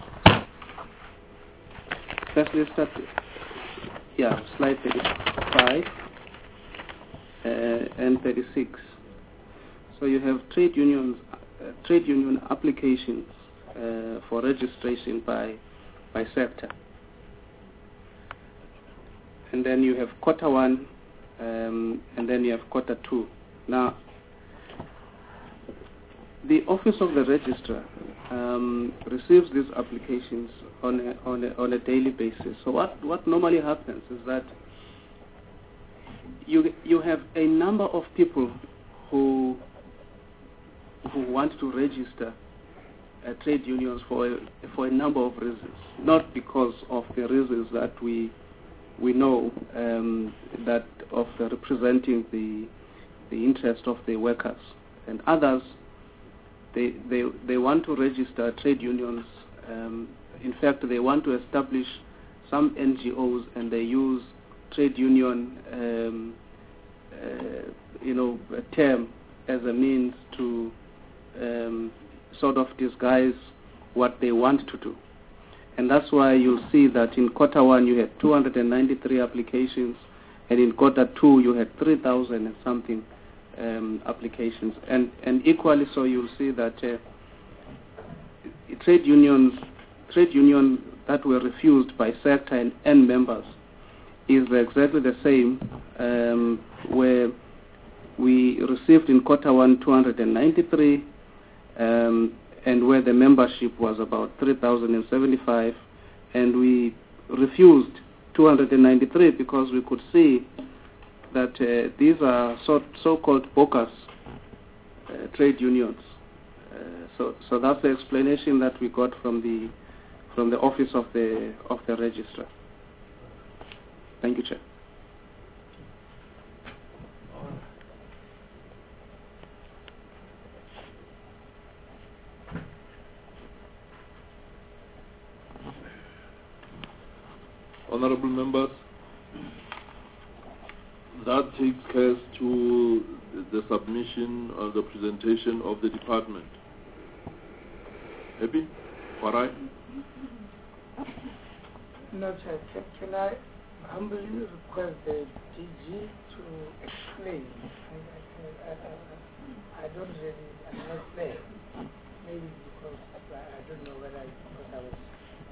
First, let's start. Yeah, slide thirty-five uh, and thirty-six. So you have trade unions, uh, trade union applications uh, for registration by by sector, and then you have quarter one, um, and then you have quarter two. Now, the office of the registrar um, receives these applications on a, on a, on a daily basis. So what, what normally happens is that you you have a number of people who who want to register uh, trade unions for a, for a number of reasons, not because of the reasons that we we know um, that of the representing the the interest of the workers, and others. They, they, they want to register trade unions. Um, in fact, they want to establish some N G Os, and they use trade union, um, uh, you know, a term as a means to um, sort of disguise what they want to do. And that's why you'll see that in quarter one you had two hundred ninety-three applications, and in quarter two you had three thousand and something Um, applications, and and equally so you'll see that uh, trade unions, trade union that were refused by sector and, and members is exactly the same, um, where we received in quarter one two hundred ninety-three, um, and where the membership was about three thousand seventy-five, and we refused two hundred ninety-three because we could see that uh, these are so, so-called bogus uh, trade unions. Uh, so, so that's the explanation that we got from the from the office of the of the registrar. Thank you, Chair. Honorable members, that takes care to the submission or the presentation of the department. Happy? All right? No, Chair. Can I humbly request the D G to explain? I, I, I, I don't really, I'm not there. Maybe because I, I don't know whether I, because I was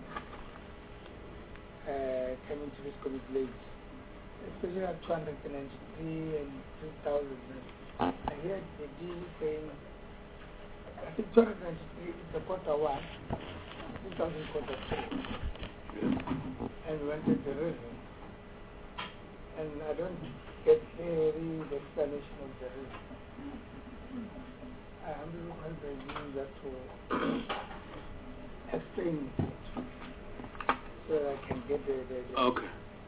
uh, coming to this committee late. Especially at two hundred ninety-three and three thousand. I hear the D G saying, I think two hundred ninety-three is the quarter one, three thousand quarter two. And wanted the reason. And I don't get really the explanation of the reason. I am looking for you that to explain it so I can get the, the, the Okay.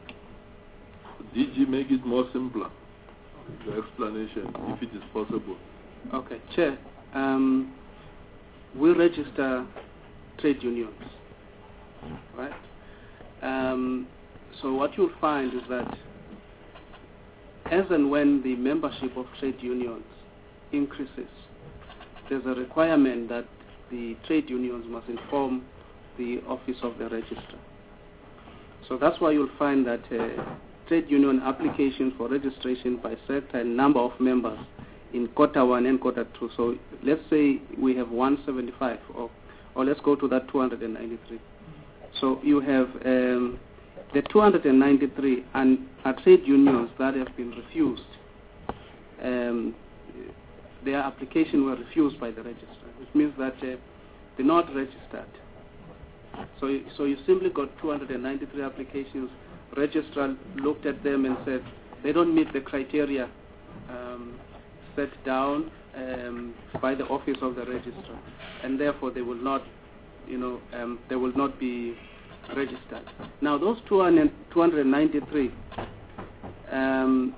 D G, make it more simpler, the explanation, if it is possible. Okay, Chair. Um, we register trade unions, right? Um, so what you'll find is that as and when the membership of trade unions increases, there's a requirement that the trade unions must inform the office of the registrar. So that's why you'll find that uh, trade union applications for registration by sector and number of members in quarter one and quarter two. So let's say we have one seventy-five, or, or let's go to that two hundred ninety-three. So you have um, the two hundred ninety-three and are trade unions that have been refused. Um, their application were refused by the registrar, which means that uh, they're not registered. So, you, so you simply got two hundred ninety-three applications. Registrar looked at them and said they don't meet the criteria um, set down um, by the office of the registrar, and therefore they will not, you know, um, they will not be registered. Now those two hundred ninety-three, um,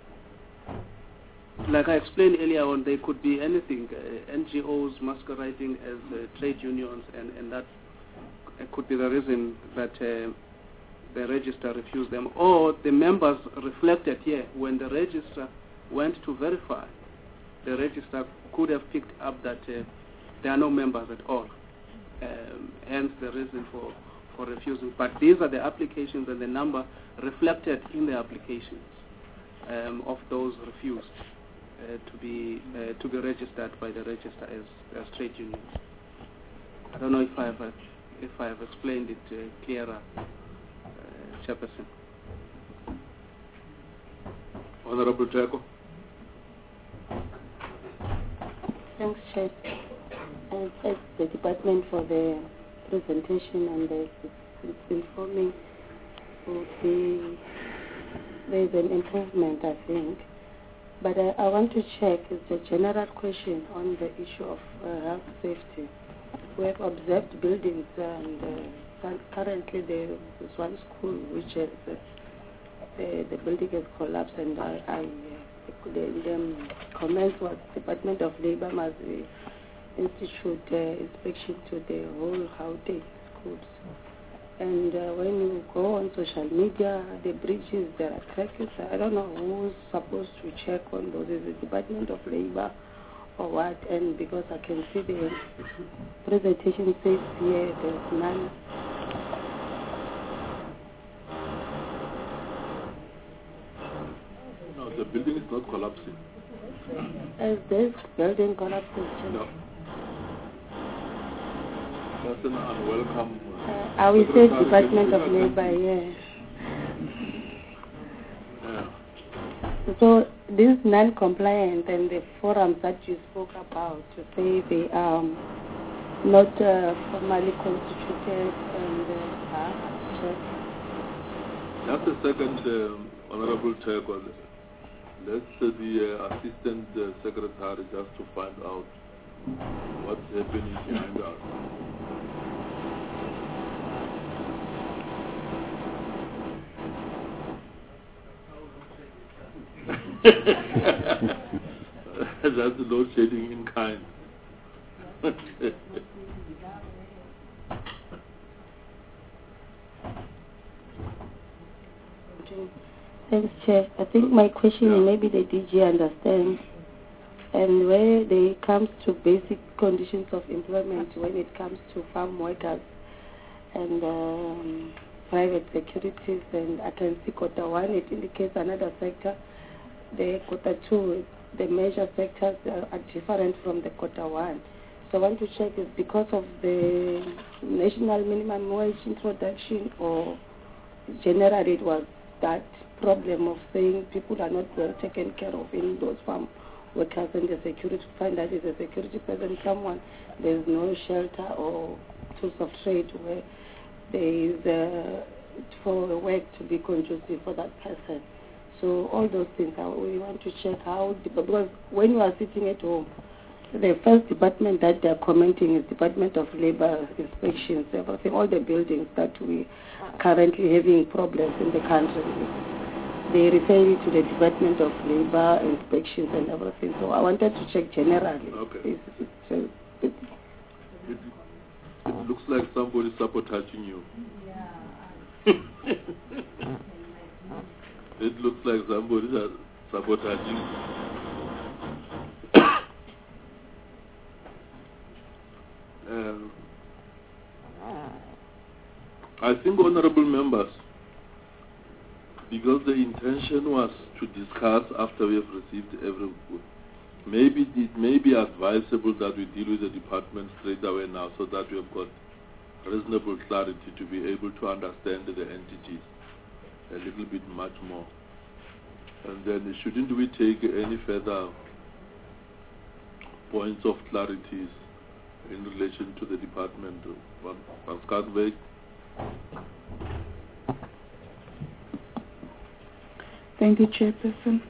like I explained earlier on, they could be anything, uh, N G Os masquerading as uh, trade unions, and, and that could be the reason that uh, the registrar refused them, or the members reflected here when the registrar went to verify. The registrar could have picked up that uh, there are no members at all, um, hence the reason for, for refusing. But these are the applications and the number reflected in the applications um, of those refused uh, to be uh, to be registered by the registrar as, as trade unions. I don't know if I have uh, if I have explained it uh, clearer, uh, Chairperson. Honorable Jacob. Thanks, Chair. I thank the department for the presentation and the it's informing. The, there's an improvement, I think. But I, I want to check, it's a general question on the issue of uh, health safety. We have observed buildings and uh, currently there is one school which has, uh, the, the building has collapsed, and I, I uh, the, the comments was Department of Labor must uh, institute uh, inspection to the whole Gauteng schools. And uh, when you go on social media, the bridges, there are crackers. I don't know who's supposed to check on those. Is it Department of Labor or what? And because I can see the presentation says here there's none. No, the building is not collapsing. Is this building collapsing? No. That's an unwelcome. Uh, I will say Department of Labor, yeah. Yeah. So this non-compliant and the forums that you spoke about, to say they are not uh, formally constituted and uh, Just a second, um, Honorable Chair. Let's uh, the uh, Assistant uh, Secretary just to find out what's happening behind us. That's load shedding in kind. Thanks, Chair. I think my question, Yeah. maybe the D G understands, and where it comes to basic conditions of employment, when it comes to farm workers and um, private securities, and I can see quota one, it indicates another sector. The quota two, the major sectors are, are different from the quota one. So I want to check is because of the national minimum wage introduction, or generally it was that problem of saying people are not well taken care of in those farm workers, and the security, find that is a security person, someone, there's no shelter or tools of trade where there is uh, for work to be conducive for that person. So all those things, uh, we want to check how, because when you are sitting at home, the first department that they are commenting is Department of Labor Inspections, everything, all the buildings that we are currently having problems in the country. They refer you to the Department of Labor Inspections and everything. So I wanted to check generally. Okay. It's, it's, it's, It, it looks like somebody sabotaging you. It looks like somebody is sabotaging you. Um, I think, honorable members, because the intention was to discuss after we have received every, maybe it may be advisable that we deal with the department straight away now, so that we have got reasonable clarity to be able to understand the entities a little bit much more. And then shouldn't we take any further points of clarities in relation to the department of Pascal? Thank you, Chairperson.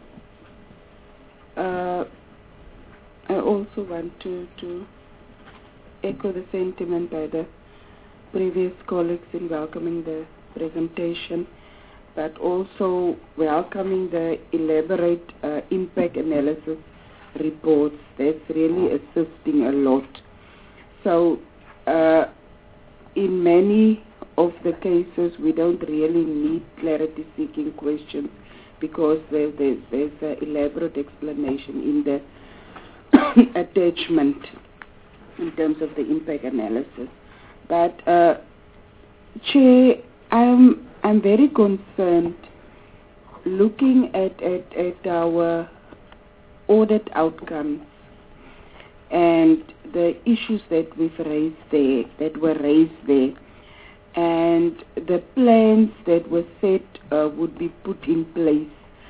Uh, I also want to, to echo the sentiment by the previous colleagues in welcoming the presentation, but also welcoming the elaborate uh, impact analysis reports. That's really assisting a lot. So, uh, in many of the cases, we don't really need clarity-seeking questions, because there, there, there's an elaborate explanation in the attachment in terms of the impact analysis. But, uh, Chair, I'm, I'm very concerned looking at, at, at our audit outcomes and the issues that we've raised there, that were raised there, and the plans that were set uh, would be put in place.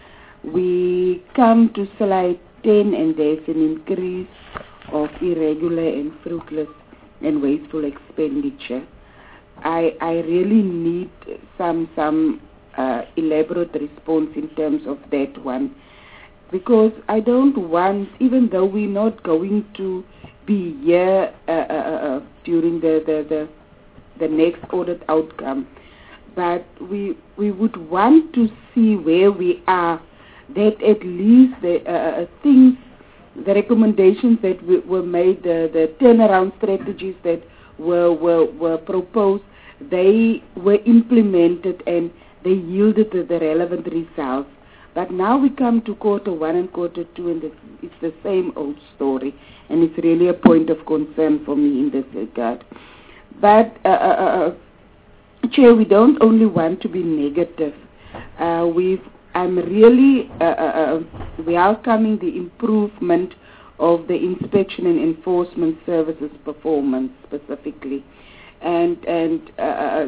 We come to slide ten, and there's an increase of irregular and fruitless and wasteful expenditure. I, I really need some, some uh, elaborate response in terms of that one, because I don't want, even though we're not going to be here uh, uh, uh, during the, the, the, the next audit outcome, but we, we would want to see where we are, that at least the uh, things, the recommendations that we, were made, the, the turnaround strategies that were, were, were proposed, they were implemented and they yielded the, the relevant results. But now we come to quarter one and quarter two, and it's the same old story, and it's really a point of concern for me in this regard. But, uh, uh, uh, Chair, we don't only want to be negative. Uh, we've, I'm really uh, uh, welcoming the improvement of the inspection and enforcement services performance specifically. And, and uh,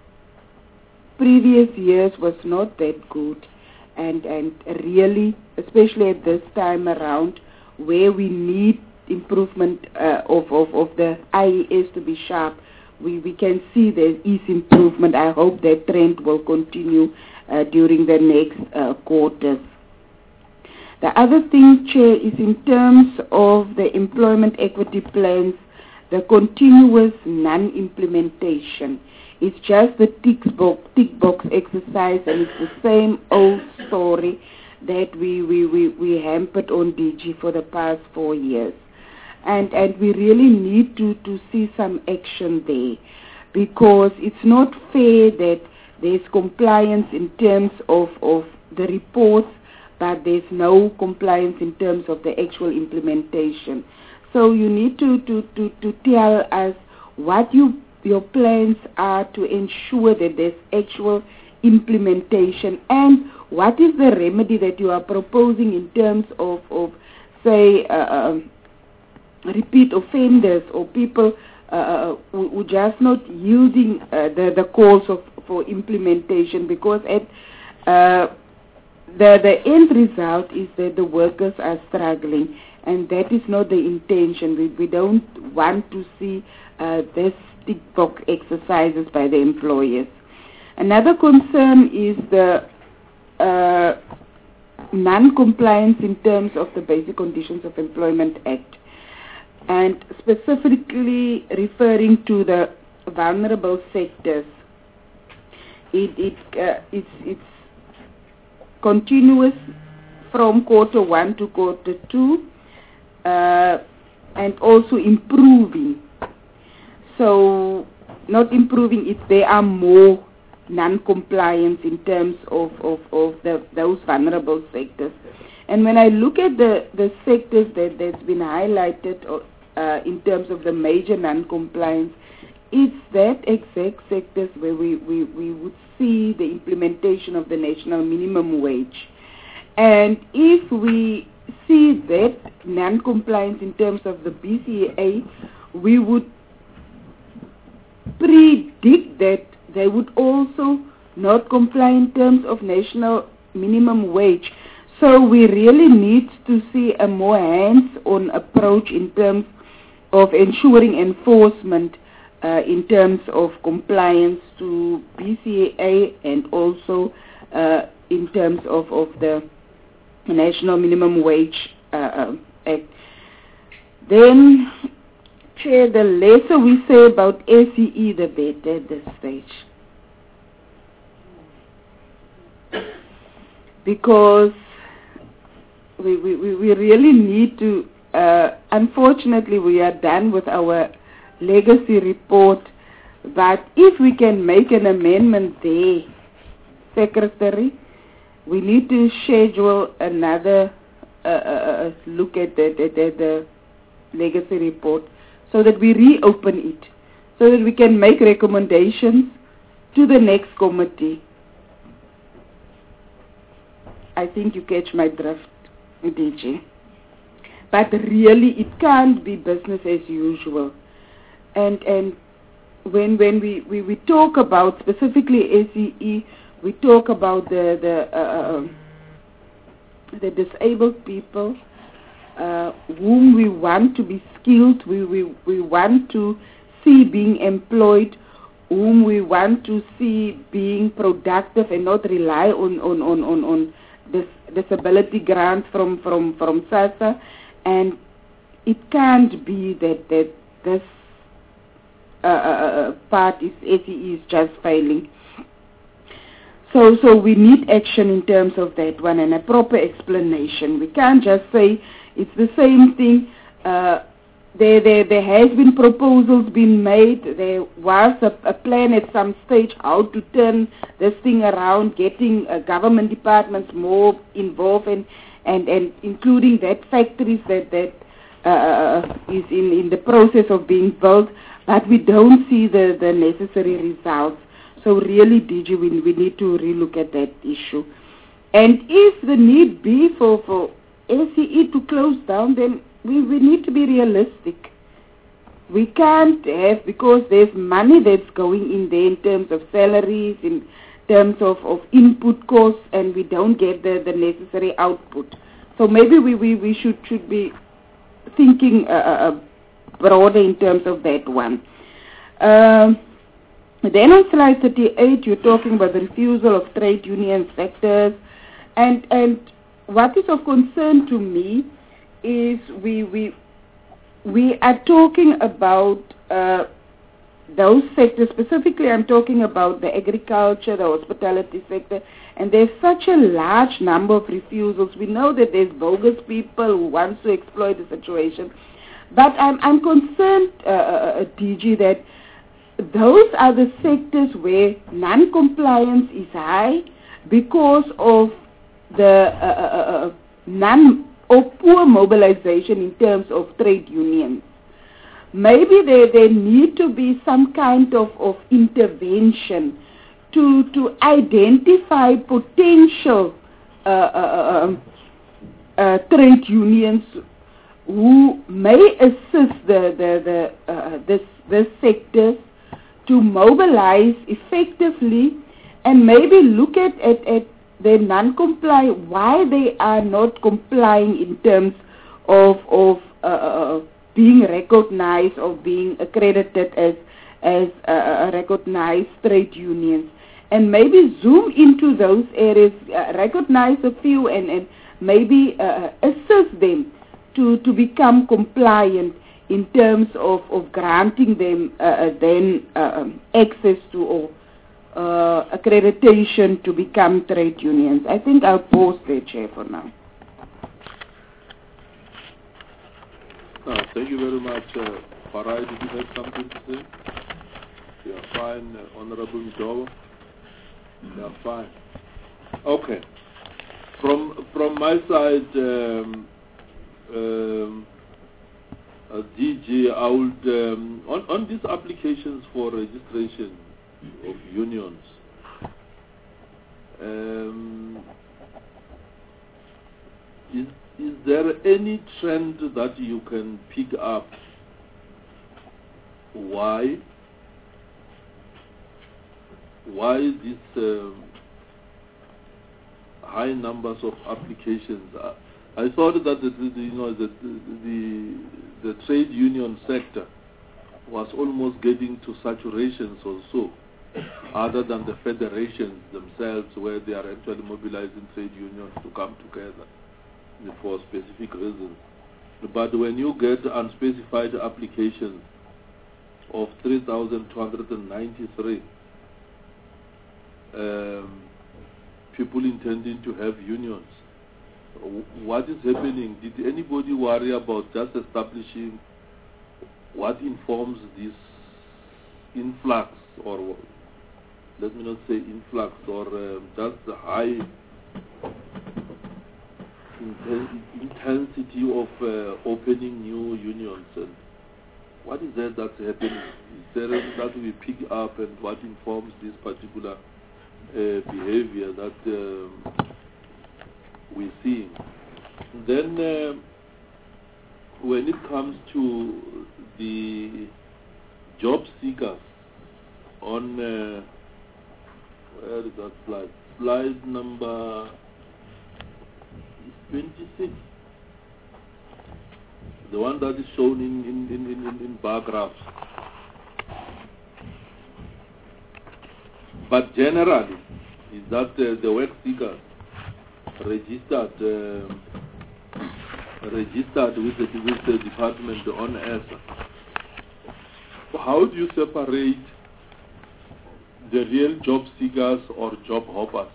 previous years was not that good. And, and really, especially at this time around, where we need improvement uh, of, of, of the I E S to be sharp, we, we can see there is improvement. I hope that trend will continue uh, during the next uh, quarters. The other thing, Chair, is in terms of the employment equity plans, the continuous non-implementation. It's just the tick box, tick box exercise, and it's the same old story that we, we, we, we hampered on D G for the past four years. And, and we really need to, to see some action there, because it's not fair that there's compliance in terms of, of the reports, but there's no compliance in terms of the actual implementation. So you need to, to, to, to tell us what you, your plans are to ensure that there's actual implementation, and what is the remedy that you are proposing in terms of, of say, uh, um, repeat offenders or people uh, who, who just not using uh, the, the calls of, for implementation, because at uh, the, the end result is that the workers are struggling, and that is not the intention. We, we don't want to see uh, this tick box exercises by the employers. Another concern is the uh, non-compliance in terms of the Basic Conditions of Employment Act, and specifically referring to the vulnerable sectors. It, it, uh, it's, it's continuous from quarter one to quarter two, uh, and also improving. So, not improving if there are more non-compliance in terms of, of, of the, those vulnerable sectors. And when I look at the, the sectors that, that's been highlighted uh, in terms of the major non-compliance, it's that exact sectors where we, we, we would see the implementation of the national minimum wage. And if we see that non-compliance in terms of the B C A, we would predict that they would also not comply in terms of national minimum wage. So we really need to see a more hands-on approach in terms of ensuring enforcement uh, in terms of compliance to B C A and also uh, in terms of, of the National Minimum Wage uh, Act. Then, Chair, the lesser we say about A C E, the better at this stage. Because we, we, we really need to, uh, unfortunately we are done with our legacy report, but if we can make an amendment there, Secretary, we need to schedule another uh, uh, look at the, the, the, the legacy report, so that we reopen it, so that we can make recommendations to the next committee. I think you catch my drift, D J. But really, it can't be business as usual. And and when when we, we, we talk about specifically A C E, we talk about the the uh, the disabled people, Uh, whom we want to be skilled, we, we, we want to see being employed, whom we want to see being productive and not rely on, on, on, on, on this disability grants from, from, from SASSA. And it can't be that, that this uh, uh, part is, A C E is just failing. So, so we need action in terms of that one and a proper explanation. We can't just say it's the same thing. Uh, there, there, there has been proposals being made. There was a, a plan at some stage how to turn this thing around, getting uh, government departments more involved, and, and, and including that factories that, that uh, is in, in the process of being built. But we don't see the, the necessary results. So really, D G, we, we need to relook at that issue. And if the need be for, for A C E to close down, then we, we need to be realistic. We can't have, because there's money that's going in there in terms of salaries, in terms of, of input costs, and we don't get the, the necessary output. So maybe we, we, we should, should be thinking uh, uh, broader in terms of that one. Um, Then on slide thirty-eight, you're talking about the refusal of trade union sectors. And, and what is of concern to me is we, we, we are talking about uh, those sectors. Specifically, I'm talking about the agriculture, the hospitality sector. And there's such a large number of refusals. We know that there's bogus people who want to exploit the situation. But I'm, I'm concerned, uh, uh, D G, that those are the sectors where non-compliance is high because of the uh, uh, uh, non or poor mobilization in terms of trade unions. Maybe there, there need to be some kind of, of intervention to, to identify potential uh, uh, uh, uh, trade unions who may assist the, the, the, uh, this, this sectors to mobilize effectively and maybe look at, at, at the non-comply, why they are not complying in terms of, of uh, being recognized or being accredited as, as uh, recognized trade unions. And maybe zoom into those areas, uh, recognize a few and, and maybe uh, assist them to, to become compliant in terms of, of granting them uh, then uh, access to or uh, accreditation to become trade unions. I think I'll pause there, Chair, for now. No, thank you very much. Uh, Farai, did you have something to say? Yeah, fine. Uh, Honorable Mdowo? Yeah, fine. Okay. From from my side, um, um, uh, D G, I would, um, on, on these applications for registration of unions, um, is, is there any trend that you can pick up? Why? Why these um, high numbers of applications? Uh, I thought that the, the, you know the, the the trade union sector was almost getting to saturation or so, other than the federations themselves, where they are actually mobilizing trade unions to come together for specific reasons. But when you get unspecified applications of three thousand two hundred ninety-three um, people intending to have unions, what is happening? Did anybody worry about just establishing what informs this influx, or let me not say influx, or um, just the high inten intensity of uh, opening new unions? And what is that that's happening? Is there that we pick up, and what informs this particular uh, behavior that um, we see? Then uh, when it comes to the job seekers, on uh, where is that slide? Slide number twenty-six, the one that is shown in in in in, in bar graphs. But generally, is that uh, the work seekers registered uh, registered with the, with the department on E S A. How do you separate the real job seekers or job hoppers?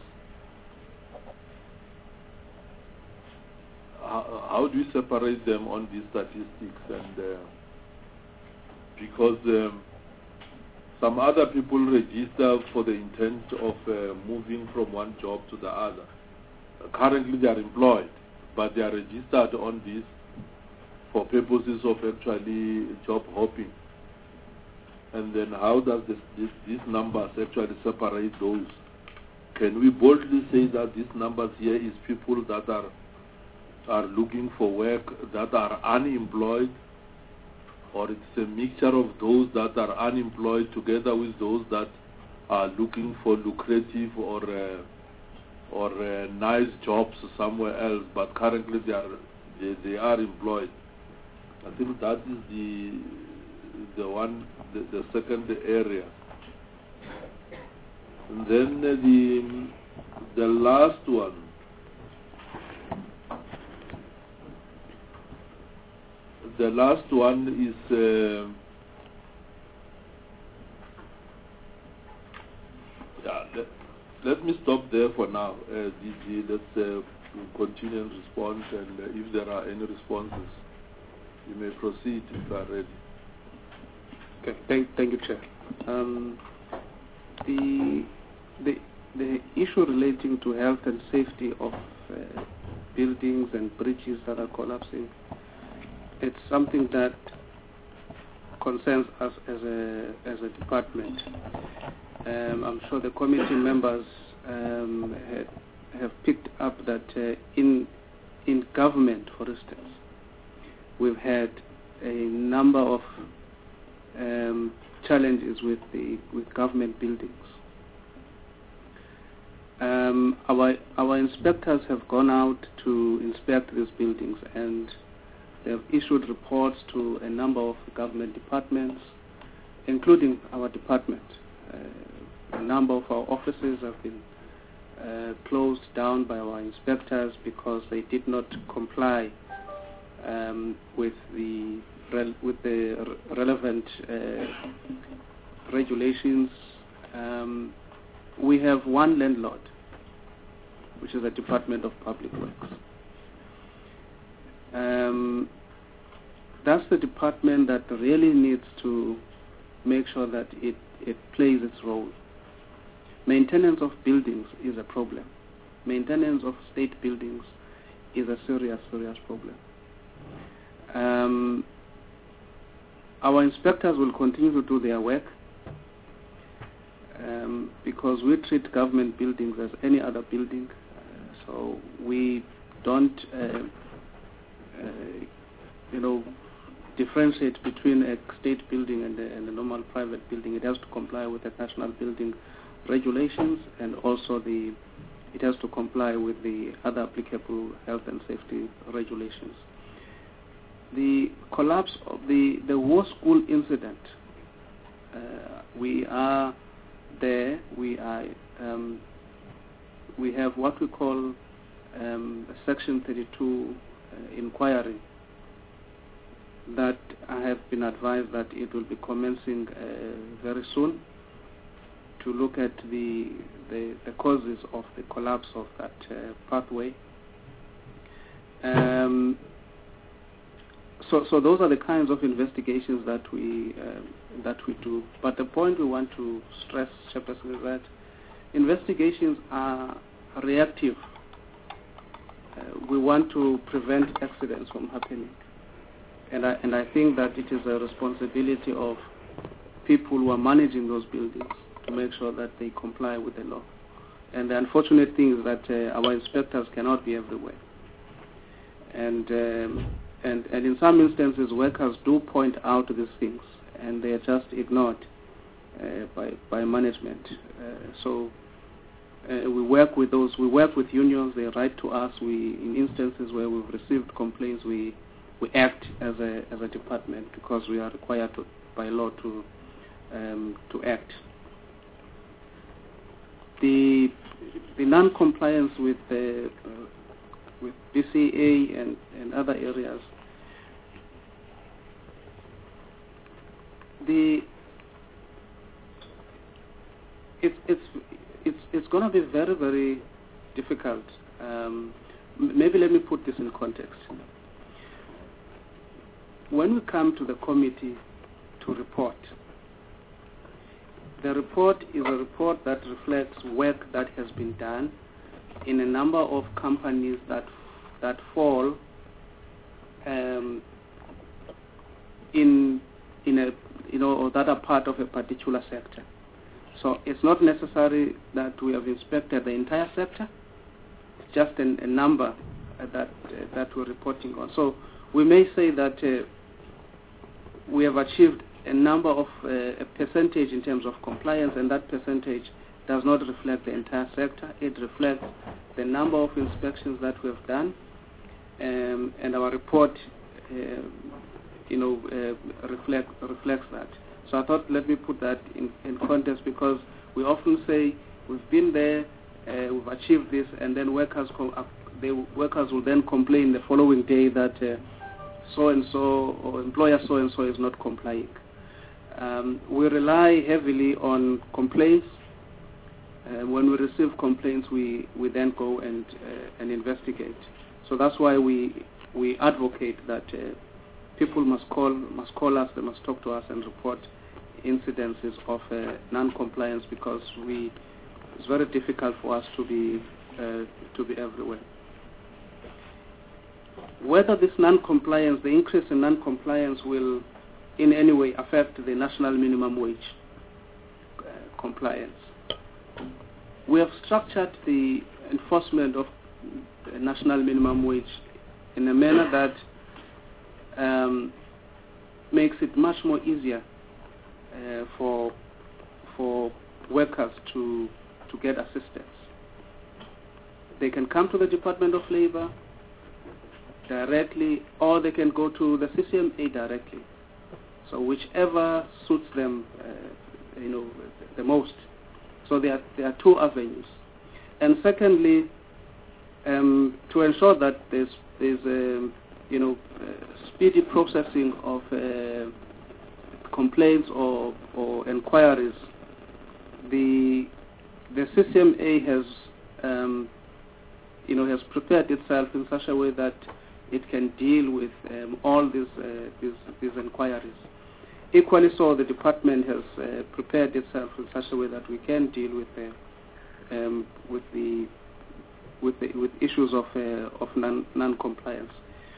How, how do you separate them on these statistics? And uh, because um, some other people register for the intent of uh, moving from one job to the other. Currently they are employed, but they are registered on this for purposes of actually job hopping. And then how does this, this, these numbers actually separate those? Can we boldly say that these numbers here is people that are are looking for work, that are unemployed, or it's a mixture of those that are unemployed together with those that are looking for lucrative or uh, or uh, nice jobs somewhere else, but currently they are they, they are employed? I think that is the the one the, the second area. And then uh, the the last one, the last one is uh, yeah, let, let me stop there for now. uh, D G, let's uh, continue and respond, and uh, if there are any responses, you may proceed if you are ready. Okay, thank, thank you, Chair. Um, the, the, the issue relating to health and safety of uh, buildings and bridges that are collapsing. It's something that concerns us as a as a department. Um, I'm sure the committee members um, had, have picked up that uh, in in government, for instance, we've had a number of um, challenges with the with government buildings. Um, our our inspectors have gone out to inspect these buildings, and they have issued reports to a number of government departments, including our department. Uh, a number of our offices have been uh, closed down by our inspectors because they did not comply um, with the rel with the re relevant uh, regulations. Um, we have one landlord, which is the Department of Public Works. Um, that's the department that really needs to make sure that it, it plays its role. Maintenance of buildings is a problem. Maintenance of state buildings is a serious, serious problem. Um, our inspectors will continue to do their work um, because we treat government buildings as any other building. Uh, so we don't uh, Uh, you know, differentiate between a state building and a, and a normal private building. It has to comply with the national building regulations, and also the it has to comply with the other applicable health and safety regulations. The collapse of the the war school incident. Uh, we are there. We are. Um, we have what we call um, Section thirty-two. Uh, inquiry that I have been advised that it will be commencing uh, very soon to look at the, the the causes of the collapse of that uh, pathway. Um, so so those are the kinds of investigations that we um, that we do. But the point we want to stress, Chairperson, is that investigations are reactive. Uh, we want to prevent accidents from happening, and I and I think that it is a responsibility of people who are managing those buildings to make sure that they comply with the law. And the unfortunate thing is that uh, our inspectors cannot be everywhere, and um, and and in some instances, workers do point out these things, and they are just ignored uh, by by management. Uh, so. Uh, we work with those. We work with unions. They write to us. We, in instances where we've received complaints, we we act as a as a department because we are required to, by law to um, to act. The the non-compliance with the uh, with B C A and and other areas. The it's it's. It's, it's going to be very, very difficult. Um, maybe let me put this in context. When we come to the committee to report, the report is a report that reflects work that has been done in a number of companies that that fall um, in in a you know or that are part of a particular sector. So it's not necessary that we have inspected the entire sector. It's just an, a number uh, that uh, that we're reporting on. So we may say that uh, we have achieved a number of uh, a percentage in terms of compliance, and that percentage does not reflect the entire sector. It reflects the number of inspections that we have done, um, and our report, uh, you know, uh, reflect, reflects that. So I thought let me put that in, in context, because we often say we've been there, uh, we've achieved this, and then workers co uh, the workers will then complain the following day that uh, so and so or employer so and so is not complying. Um, we rely heavily on complaints. Uh, when we receive complaints, we, we then go and uh, and investigate. So that's why we we advocate that uh, people must call must call us, they must talk to us and report incidences of uh, non-compliance, because we it's very difficult for us to be uh, to be everywhere. whether this non-compliance, the increase in non-compliance will in any way affect the national minimum wage uh, compliance. We have structured the enforcement of the national minimum wage in a manner that um, makes it much more easier uh, for for workers to to get assistance. They can come to the Department of Labor directly, or they can go to the C C M A directly. So whichever suits them, uh, you know, the most. So there are, there are two avenues. And secondly, um, to ensure that there's, there's a, you know, uh, speedy processing of uh, complaints or, or inquiries, the the C C M A has, um, you know, has prepared itself in such a way that it can deal with um, all these, uh, these these inquiries. Equally so, the department has uh, prepared itself in such a way that we can deal with uh, um, with the with the, with issues of uh, of non non-compliance.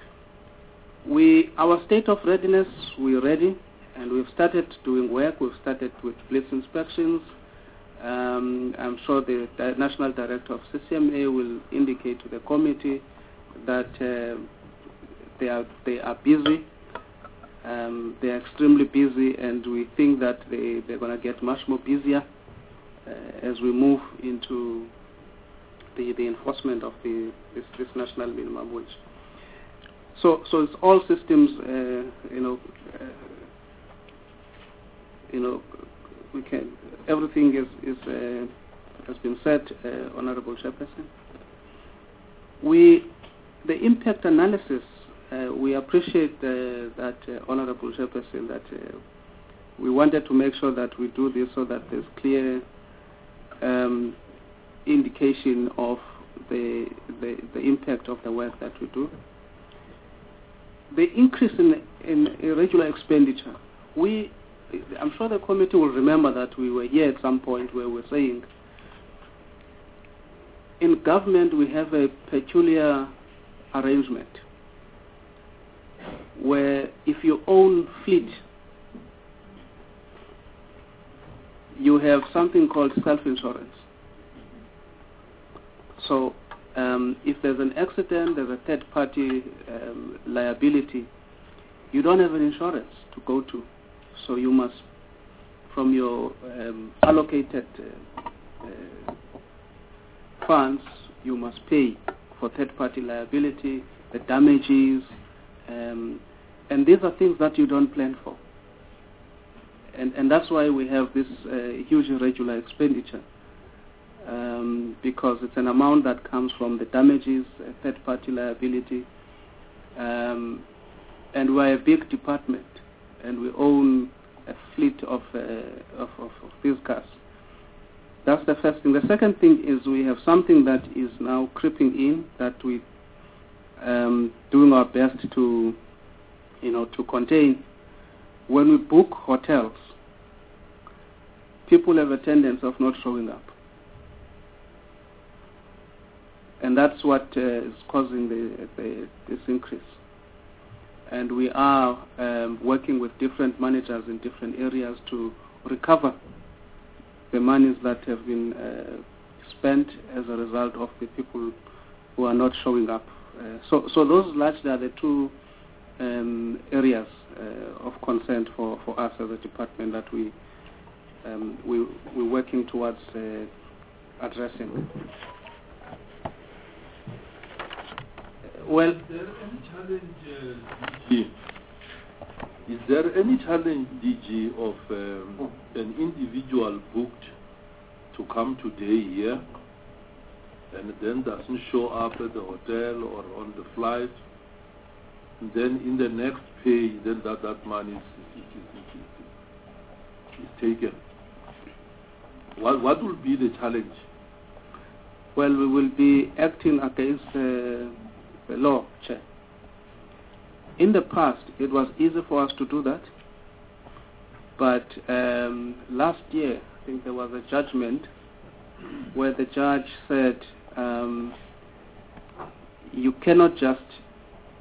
We our state of readiness, we're ready, and we've started doing work. We've started with blitz inspections. Um, I'm sure the, the National Director of C C M A will indicate to the committee that uh, they are they are busy. Um, they are extremely busy, and we think that they they're going to get much more busier uh, as we move into the the enforcement of the this, this national minimum wage. So so it's all systems, uh, you know, uh, you know, we can everything is is uh, has been said, uh, Honourable Chairperson. We the impact analysis. Uh, we appreciate uh, that, uh, Honourable Chairperson, that uh, we wanted to make sure that we do this so that there's clear um, indication of the, the the impact of the work that we do. The increase in, in irregular expenditure, we, I'm sure the committee will remember that we were here at some point where we were saying in government we have a peculiar arrangement where if you own fleet, you have something called self-insurance. So um, if there's an accident, there's a third-party um, liability, you don't have an insurance to go to. So you must, from your um, allocated uh, uh, funds, you must pay for third-party liability, the damages, um, and these are things that you don't plan for. And, and that's why we have this uh, huge irregular expenditure, um, because it's an amount that comes from the damages, uh, third-party liability, um, and we're a big department, and we own a fleet of, uh, of, of, of these cars. That's the first thing. The second thing is we have something that is now creeping in that we um, doing our best to, you know, to contain. When we book hotels, people have a tendency of not showing up, and that's what uh, is causing the, the this increase. And we are um, working with different managers in different areas to recover the monies that have been uh, spent as a result of the people who are not showing up. Uh, so, so those largely are the two um, areas uh, of concern for, for us as a department that we um, we we're working towards uh, addressing. Well, is there any challenge, uh, D G? Is there any challenge, D G, of um, an individual booked to come today here and then doesn't show up at the hotel or on the flight, and then in the next pay, then that, that money is, is, is, is, is taken? What, what will be the challenge? Well, we will be acting against uh, the law, Chair. In the past, it was easy for us to do that, but um, last year, I think there was a judgment where the judge said um, you cannot just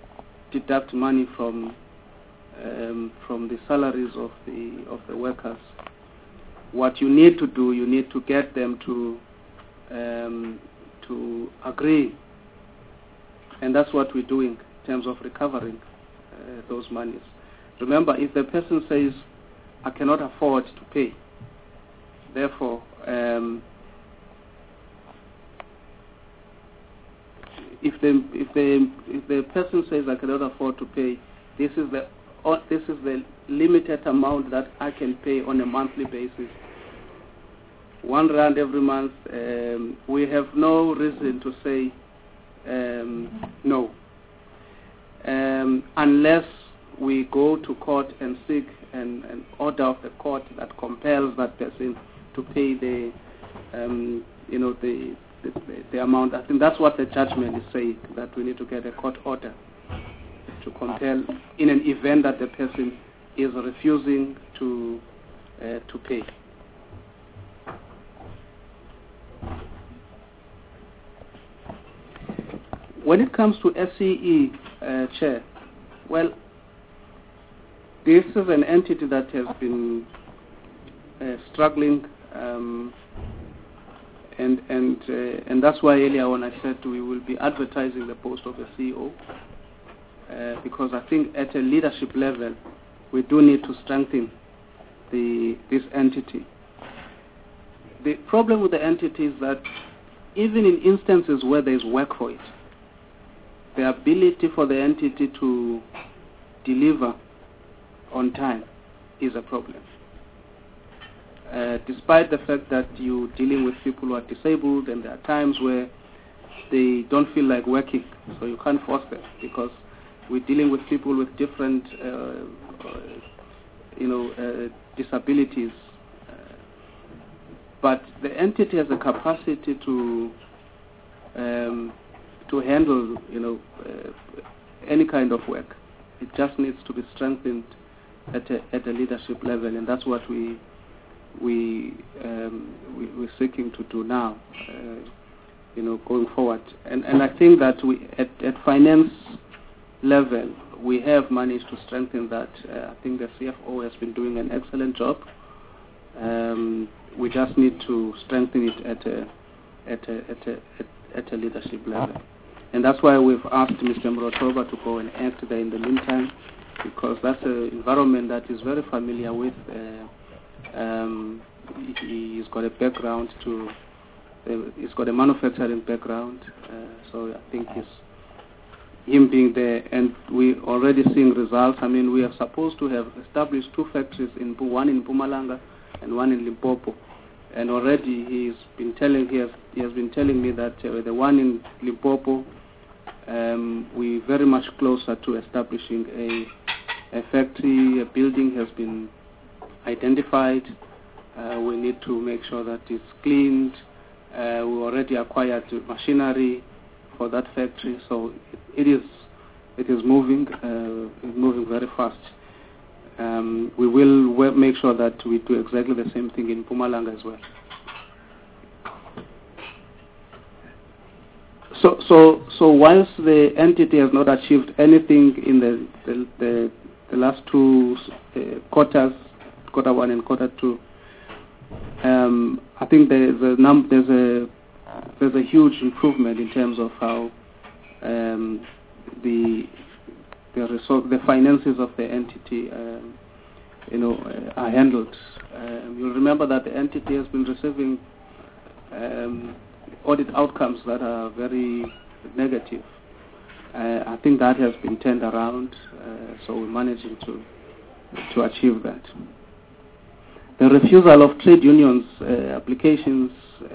deduct money from um, from the salaries of the of the workers. What you need to do, you need to get them to um, to agree, and that's what we're doing in terms of recovering uh, those monies. Remember, if the person says, "I cannot afford to pay," therefore, um, if the if the if the person says, "I cannot afford to pay," this is the or this is the limited amount that I can pay on a monthly basis. One rand every month. Um, we have no reason to say um, no, um, unless we go to court and seek an, an order of the court that compels that person to pay the, um, you know, the, the the amount. I think that's what the judgment is saying, that we need to get a court order to compel in an event that the person is refusing to uh, to pay. When it comes to S C E, uh, Chair, well, this is an entity that has been uh, struggling, um, and and uh, and that's why earlier when I said we will be advertising the post of a C E O, uh, because I think at a leadership level we do need to strengthen the this entity. The problem with the entity is that even in instances where there is work for it, the ability for the entity to deliver on time is a problem. Uh, despite the fact that you're dealing with people who are disabled, and there are times where they don't feel like working, so you can't force them, because we're dealing with people with different, uh, uh, you know, uh, disabilities. Uh, but the entity has a capacity to um, to handle, you know, uh, any kind of work. It just needs to be strengthened at a, at a leadership level, and that's what we we, um, we we're seeking to do now, uh, you know, going forward. And and I think that we at, at finance level we have managed to strengthen that. Uh, I think the C F O has been doing an excellent job. Um, we just need to strengthen it at a at a at a at, at a leadership level. And that's why we've asked Mister Mrotoba to go and act there in the meantime, because that's an environment that is very familiar with. Uh, um, he, he's got a background to, uh, he's got a manufacturing background, uh, so I think he's, him being there, and we're already seeing results. I mean, we are supposed to have established two factories, in one in Mpumalanga and one in Limpopo. And already he's been telling he has, he has been telling me that uh, the one in Limpopo, um, we're very much closer to establishing a, a factory. A building has been identified. Uh, we need to make sure that it's cleaned. Uh, we already acquired machinery for that factory, so it, it is it is moving. Uh, it's moving very fast. Um, we will w- make sure that we do exactly the same thing in Mpumalanga as well. So, so, so whilst the entity has not achieved anything in the the, the, the last two uh, quarters, quarter one and quarter two, um, I think there's a num- there's a there's a huge improvement in terms of how um, the the resor- the finances of the entity, um, you know, uh, are handled. Um, you'll remember that the entity has been receiving um, audit outcomes that are very negative. Uh, I think that has been turned around, uh, so we're managing to to achieve that. The refusal of trade unions uh, applications, uh,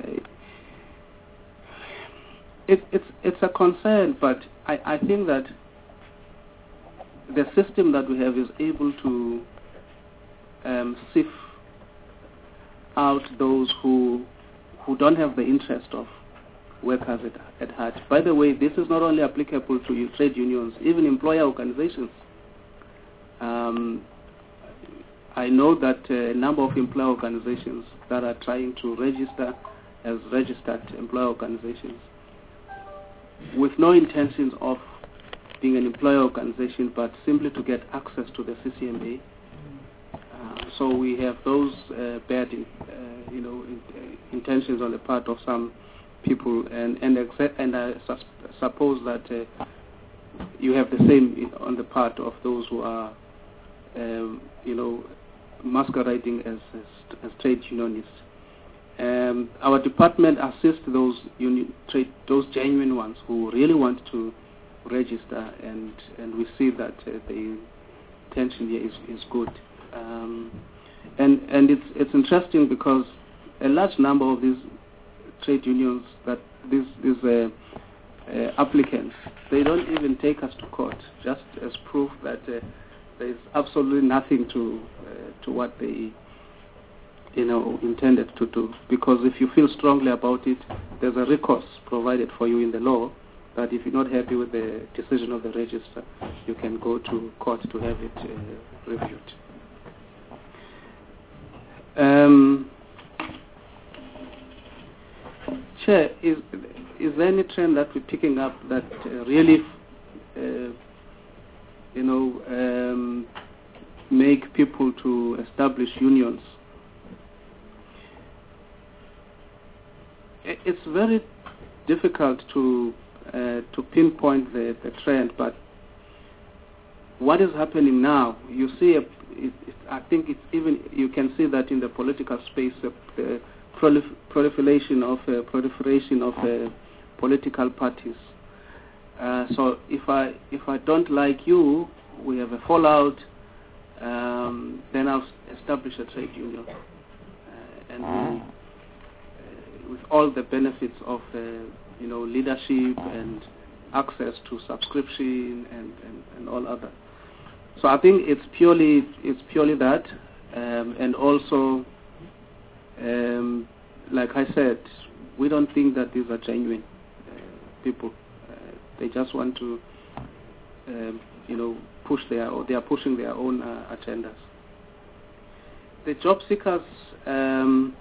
it, it's it's a concern, but I, I think that the system that we have is able to um, sift out those who who don't have the interest of workers at, at heart. By the way, this is not only applicable to trade unions, even employer organizations. Um, I know that a number of employer organizations that are trying to register as registered employer organizations with no intentions of being an employer organization, but simply to get access to the C C M A. Uh, so we have those uh, bad, in, uh, you know, in, uh, intentions on the part of some people, and and, exa- and I sus- suppose that uh, you have the same on the part of those who are, um, you know, masquerading as, as, as trade unionists. Um, our department assists those uni- trade, those genuine ones who really want to register, and, and we see that uh, the intention here is, is good. Um, and and it's it's interesting because a large number of these trade unions, that these these uh, uh, applicants, they don't even take us to court, just as proof that uh, there is absolutely nothing to uh, to what they, you know, intended to do. Because if you feel strongly about it, there's a recourse provided for you in the law that if you're not happy with the decision of the register, you can go to court to have it uh, reviewed. Um, Chair, is is there any trend that we're picking up that uh, really, uh, you know, um, make people to establish unions? It's very difficult to uh, to pinpoint the, the trend, but what is happening now, you see, a, it, it, I think it's even, you can see that in the political space, uh, the prolif- proliferation of uh, proliferation of uh, political parties. Uh, so if I if I don't like you, we have a fallout. Um, then I'll establish a trade union, uh, and we, uh, with all the benefits of uh, you know, leadership and access to subscription and, and, and all other. So I think it's purely it's purely that, um, and also, um, like I said, we don't think that these are genuine uh, people. Uh, they just want to, um, you know, push their or they are pushing their own uh, agendas. The job seekers. Um,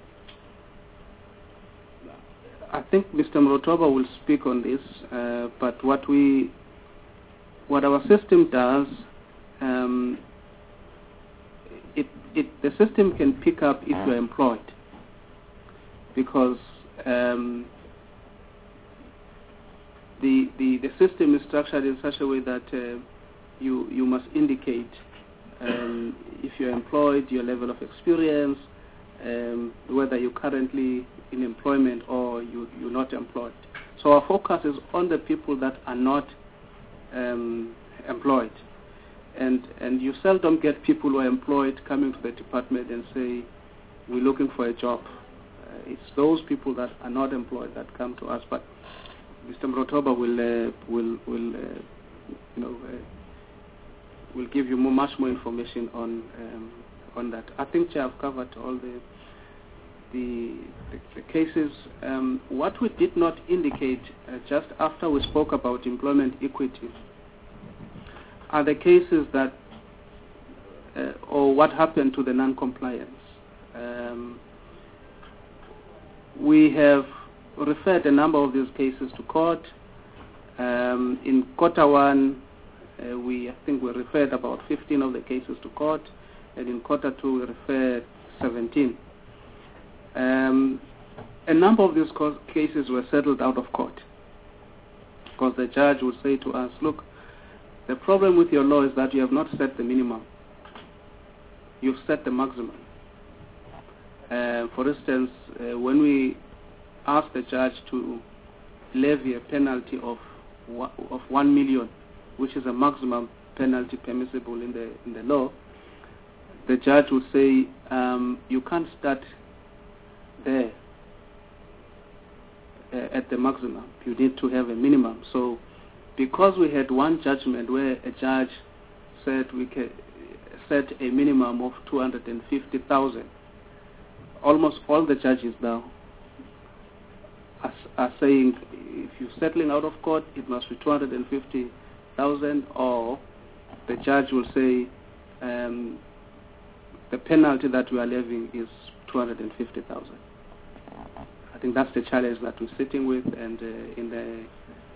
I think Mister Mrotoba will speak on this, uh, but what we, what our system does, um, it, it, the system can pick up if you're employed, because um, the, the the system is structured in such a way that uh, you you must indicate um, if you're employed, your level of experience, um, whether you're currently in employment or you, you're not employed. So our focus is on the people that are not um, employed. And and you seldom get people who are employed coming to the department and say, we're looking for a job. Uh, it's those people that are not employed that come to us. But Mister Mrotoba will, uh, will, will uh, you know, uh, will give you more, much more information on um, on that. I think Chair, I've covered all the The, the, the cases. Um, what we did not indicate uh, just after we spoke about employment equity are the cases that, uh, or what happened to the non-compliance. Um, we have referred a number of these cases to court. Um, in quarter one, uh, we I think we referred about fifteen of the cases to court, and in quarter two we referred seventeen. Um, a number of these co- cases were settled out of court because the judge would say to us, look, the problem with your law is that you have not set the minimum. You've set the maximum. Uh, for instance, uh, when we asked the judge to levy a penalty of wa- of one million, which is a maximum penalty permissible in the in the law, the judge would say, um, you can't start there uh, at the maximum. You need to have a minimum. So because we had one judgment where a judge said we can set a minimum of two hundred fifty thousand, almost all the judges now are, are saying if you're settling out of court, it must be two hundred fifty thousand, or the judge will say um, the penalty that we are levying is two hundred fifty thousand. I think that's the challenge that we're sitting with, and uh, in the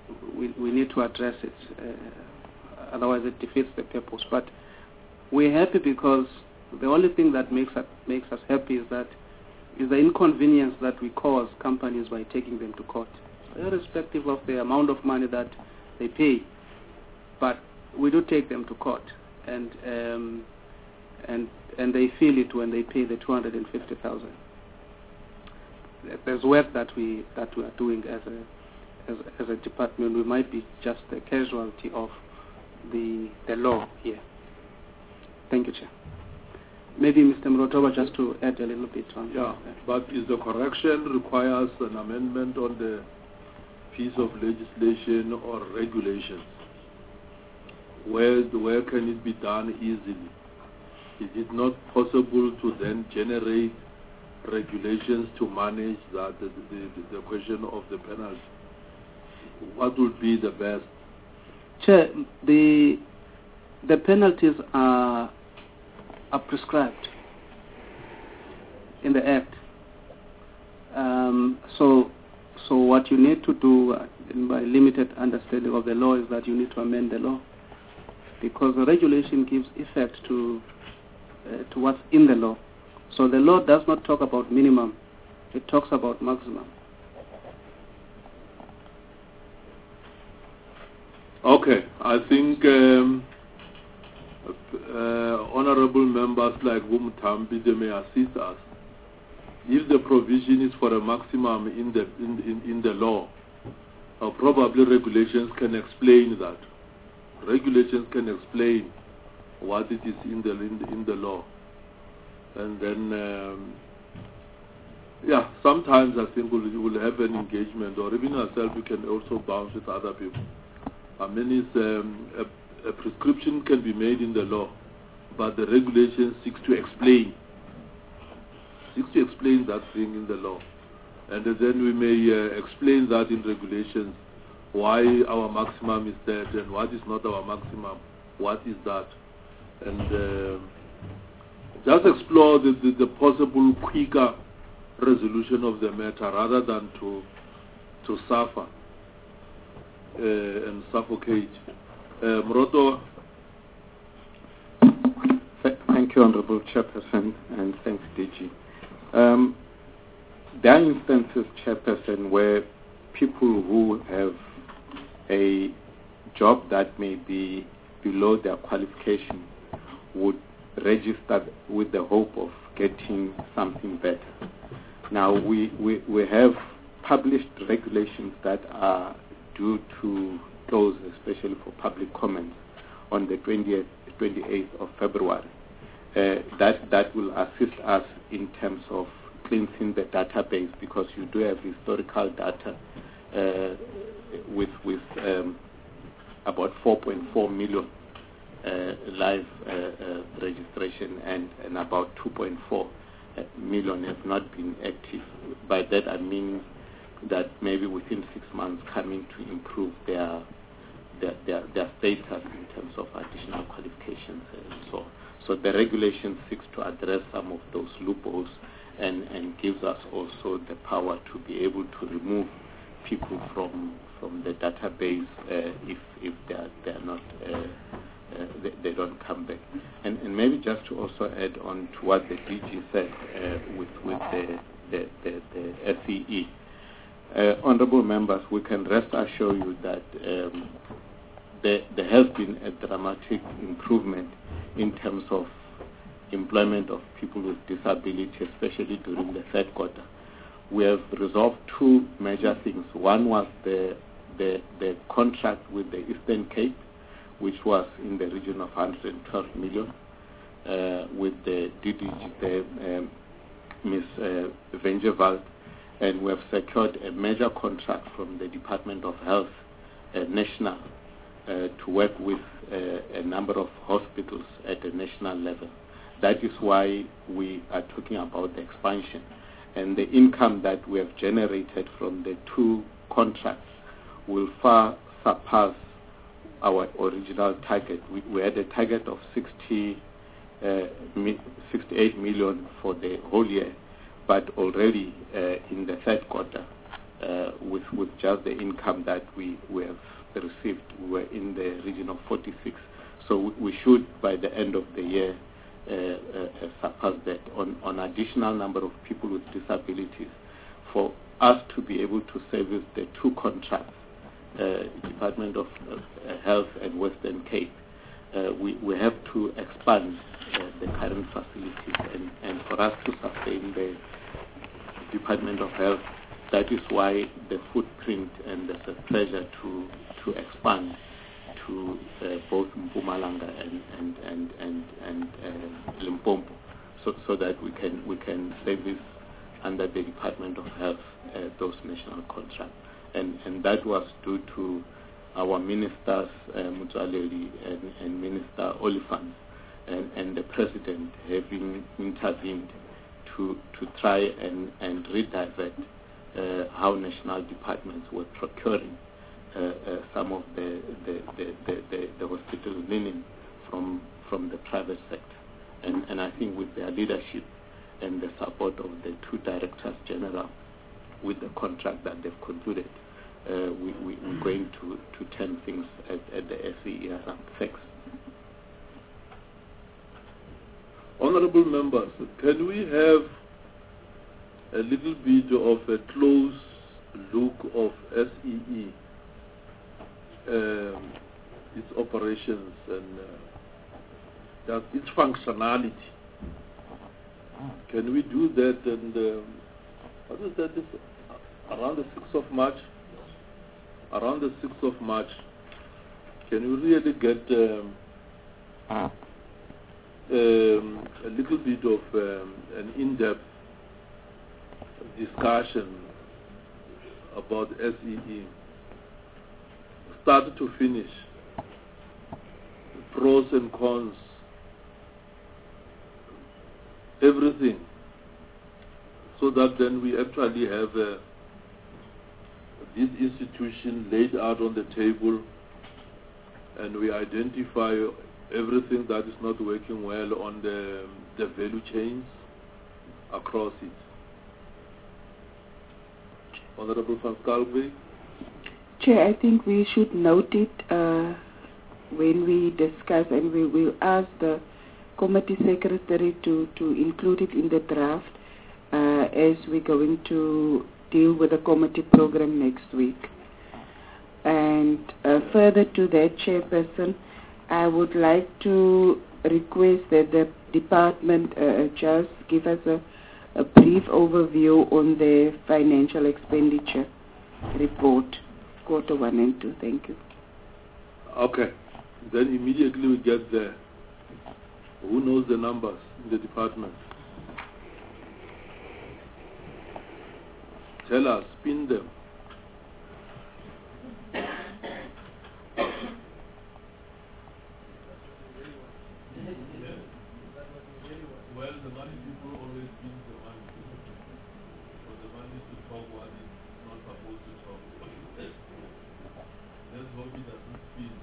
we, we need to address it. Uh, otherwise, it defeats the purpose. But we're happy because the only thing that makes us, makes us happy is that is the inconvenience that we cause companies by taking them to court, irrespective of the amount of money that they pay. But we do take them to court, and um, and and they feel it when they pay the two hundred and fifty thousand. There's work that we that we are doing as a as, as a department. We might be just a casualty of the the law here. Thank you, Chair. Maybe Mister Murotova just to add a little bit on. Yeah, but is the correction requires an amendment on the piece of legislation or regulations? Where where can it be done easily? Is it not possible to then generate regulations to manage that the, the, the question of the penalty? What would be the best? Chair, the the penalties are are prescribed in the Act. Um, so, so what you need to do, uh, in my limited understanding of the law, is that you need to amend the law, because the regulation gives effect to uh, to what's in the law. So the law does not talk about minimum; it talks about maximum. Okay, I think. Um, Uh, honorable members like Wumtambi, they may assist us. If the provision is for a maximum in the in, in, in the law, uh, probably regulations can explain that. Regulations can explain what it is in the in the, in the law, and then um, yeah, sometimes I think we'll, we'll have an engagement, or even ourselves, we can also bounce with other people. I mean, it's um, a A prescription can be made in the law, but the regulation seeks to explain, seeks to explain that thing in the law. And then we may uh, explain that in regulations, why our maximum is that and what is not our maximum, what is that. And uh, just explore the, the, the possible quicker resolution of the matter rather than to, to suffer uh, and suffocate. Uh, Mroto. Thank you, Honorable Chairperson, and thanks, D G. Um, there are instances, Chairperson, where people who have a job that may be below their qualification would register with the hope of getting something better. Now, we, we, we have published regulations that are due to close, especially for public comments, on the twentieth, twenty-eighth of February. Uh, that that will assist us in terms of cleansing the database, because you do have historical data uh, with with um, about four point four million uh, live uh, uh, registration, and, and about two point four million have not been active. By that I mean that maybe within six months coming to improve their their, their, their status in terms of additional qualifications and so on. So the regulation seeks to address some of those loopholes and, and gives us also the power to be able to remove people from from the database uh, if if they are they are not uh, uh, they, they don't come back. And, and maybe just to also add on to what the D G said uh, with with the the, the, the S E E. Uh, honorable members, we can rest assure you that um, there, there has been a dramatic improvement in terms of employment of people with disability, especially during the third quarter. We have resolved two major things. One was the the, the contract with the Eastern Cape, which was in the region of one hundred twelve million, uh, with the D D G, the um, Miz Uh, Venjevald. And we have secured a major contract from the Department of Health uh, National uh, to work with uh, a number of hospitals at the national level. That is why we are talking about the expansion. And the income that we have generated from the two contracts will far surpass our original target. We, we had a target of sixty, uh, sixty-eight million for the whole year. But already uh, in the third quarter, uh, with with just the income that we, we have received. We were in the region of forty-six. So we, we should, by the end of the year, uh, uh, surpass that. On, on additional number of people with disabilities, for us to be able to service the two contracts, uh, Department of uh, Health and Western Cape, uh, we, we have to expand uh, the current facilities, and, and for us to sustain the Department of Health, that is why the footprint and there's a pressure to, to expand to uh, both Mpumalanga and and and and, and uh, Limpopo, so so that we can we can service under the Department of Health uh, those national contracts, and and that was due to our ministers uh, Mutsaleli and, and Minister Oliphant and, and the President having intervened to to try and and redivert uh, how national departments were procuring Uh, uh, some of the the, the, the, the, the hospital linen from from the private sector, and and I think with their leadership and the support of the two directors general with the contract that they've concluded, uh, we, we we're going to, to turn things at, at the S E E around. Thanks. Honorable members, can we have a little bit of a close look of S E E? Um, its operations and uh, its functionality. Can we do that? And um, what is that? This, around the sixth of March. Around the sixth of March, can we really get um, um, a little bit of um, an in-depth discussion about S E E? Start to finish, pros and cons, everything, so that then we actually have uh, this institution laid out on the table, and we identify everything that is not working well on the, the value chains across it. Honorable Van Schalkwyk. Chair, I think we should note it uh, when we discuss, and we will ask the committee secretary to, to include it in the draft uh, as we're going to deal with the committee program next week. And uh, further to that, Chairperson, I would like to request that the department uh, just give us a, a brief overview on the financial expenditure report. Quarter one and two. Thank you. Okay. Then immediately we get there. Who knows the numbers in the department? Tell us, spin them. Well, the money people always spin the money. So the money to talk what is not supposed to talk. Let's hope it doesn't spin.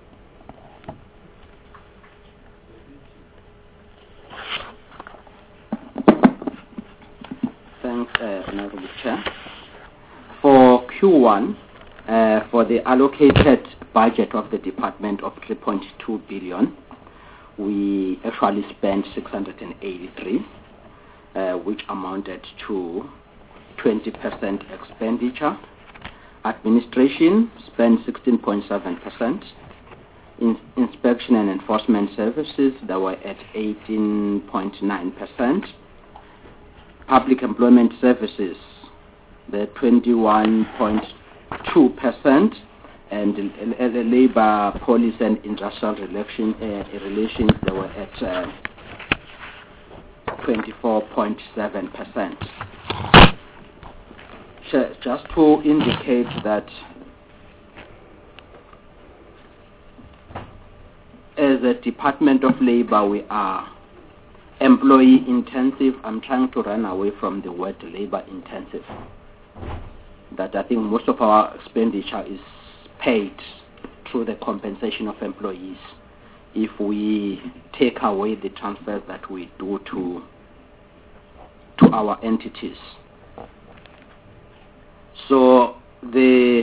Thanks, uh, Honorable Chair. For Q one, uh, for the allocated budget of the department of three point two billion, we actually spent six hundred eighty-three, uh, which amounted to twenty percent expenditure. Administration spent sixteen point seven percent. In inspection and enforcement services, they were at eighteen point nine percent. Public employment services, the twenty-one point two percent. And the labor, police, and industrial relation, uh, relations, they were at uh, twenty-four point seven percent. Just to indicate that as a Department of Labor, we are employee intensive. I'm trying to run away from the word labor intensive. That I think most of our expenditure is paid through the compensation of employees. If we take away the transfers that we do to to our entities. So the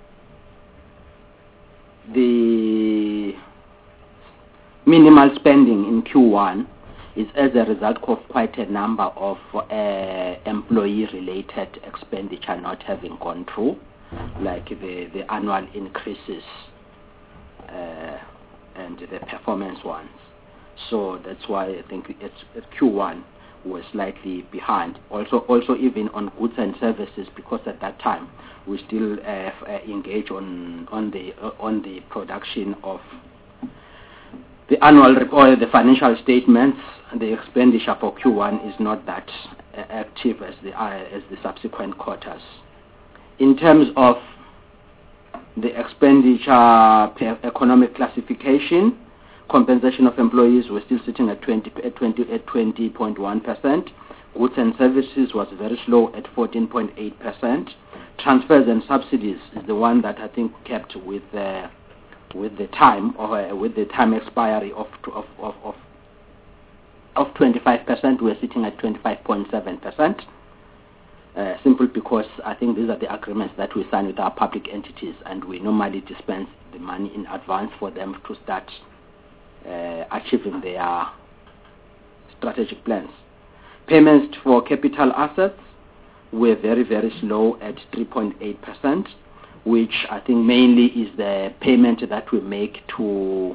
the minimal spending in Q one is as a result of quite a number of uh, employee-related expenditure not having gone through, like the, the annual increases uh, and the performance ones. So that's why I think it's, at Q one was slightly behind. Also, also even on goods and services, because at that time we still uh, uh, engage on on the uh, on the production of the annual report, or the financial statements. The expenditure for Q one is not that uh, active as the uh, as the subsequent quarters. In terms of the expenditure per economic classification, compensation of employees was still sitting at twenty at twenty at twenty point one percent. Goods and services was very slow at fourteen point eight percent. Transfers and subsidies is the one that I think kept with uh, with the time or uh, with the time expiry of of of of, of twenty-five percent. We're sitting at twenty-five point seven percent. Uh, simply because I think these are the agreements that we sign with our public entities, and we normally dispense the money in advance for them to start uh, achieving their strategic plans. Payments for capital assets were very, very slow at three point eight percent, which I think mainly is the payment that we make to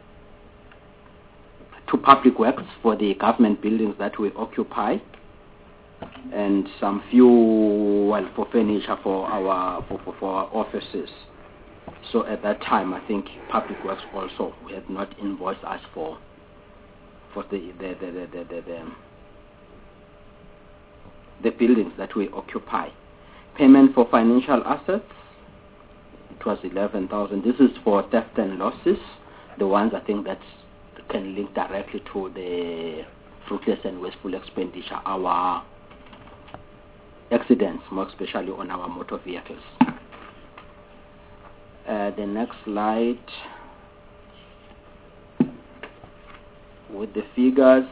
to public works for the government buildings that we occupy, and some few, well, for furniture for our for, for, for our offices. So at that time, I think public works also we had not invoiced us for for the the the the, the, the, the, the buildings that we occupy. Payment for financial assets, it was eleven thousand. This is for theft and losses, the ones I think that can link directly to the fruitless and wasteful expenditure, our accidents, more especially on our motor vehicles. Uh, the next slide with the figures.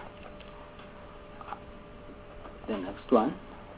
The next one.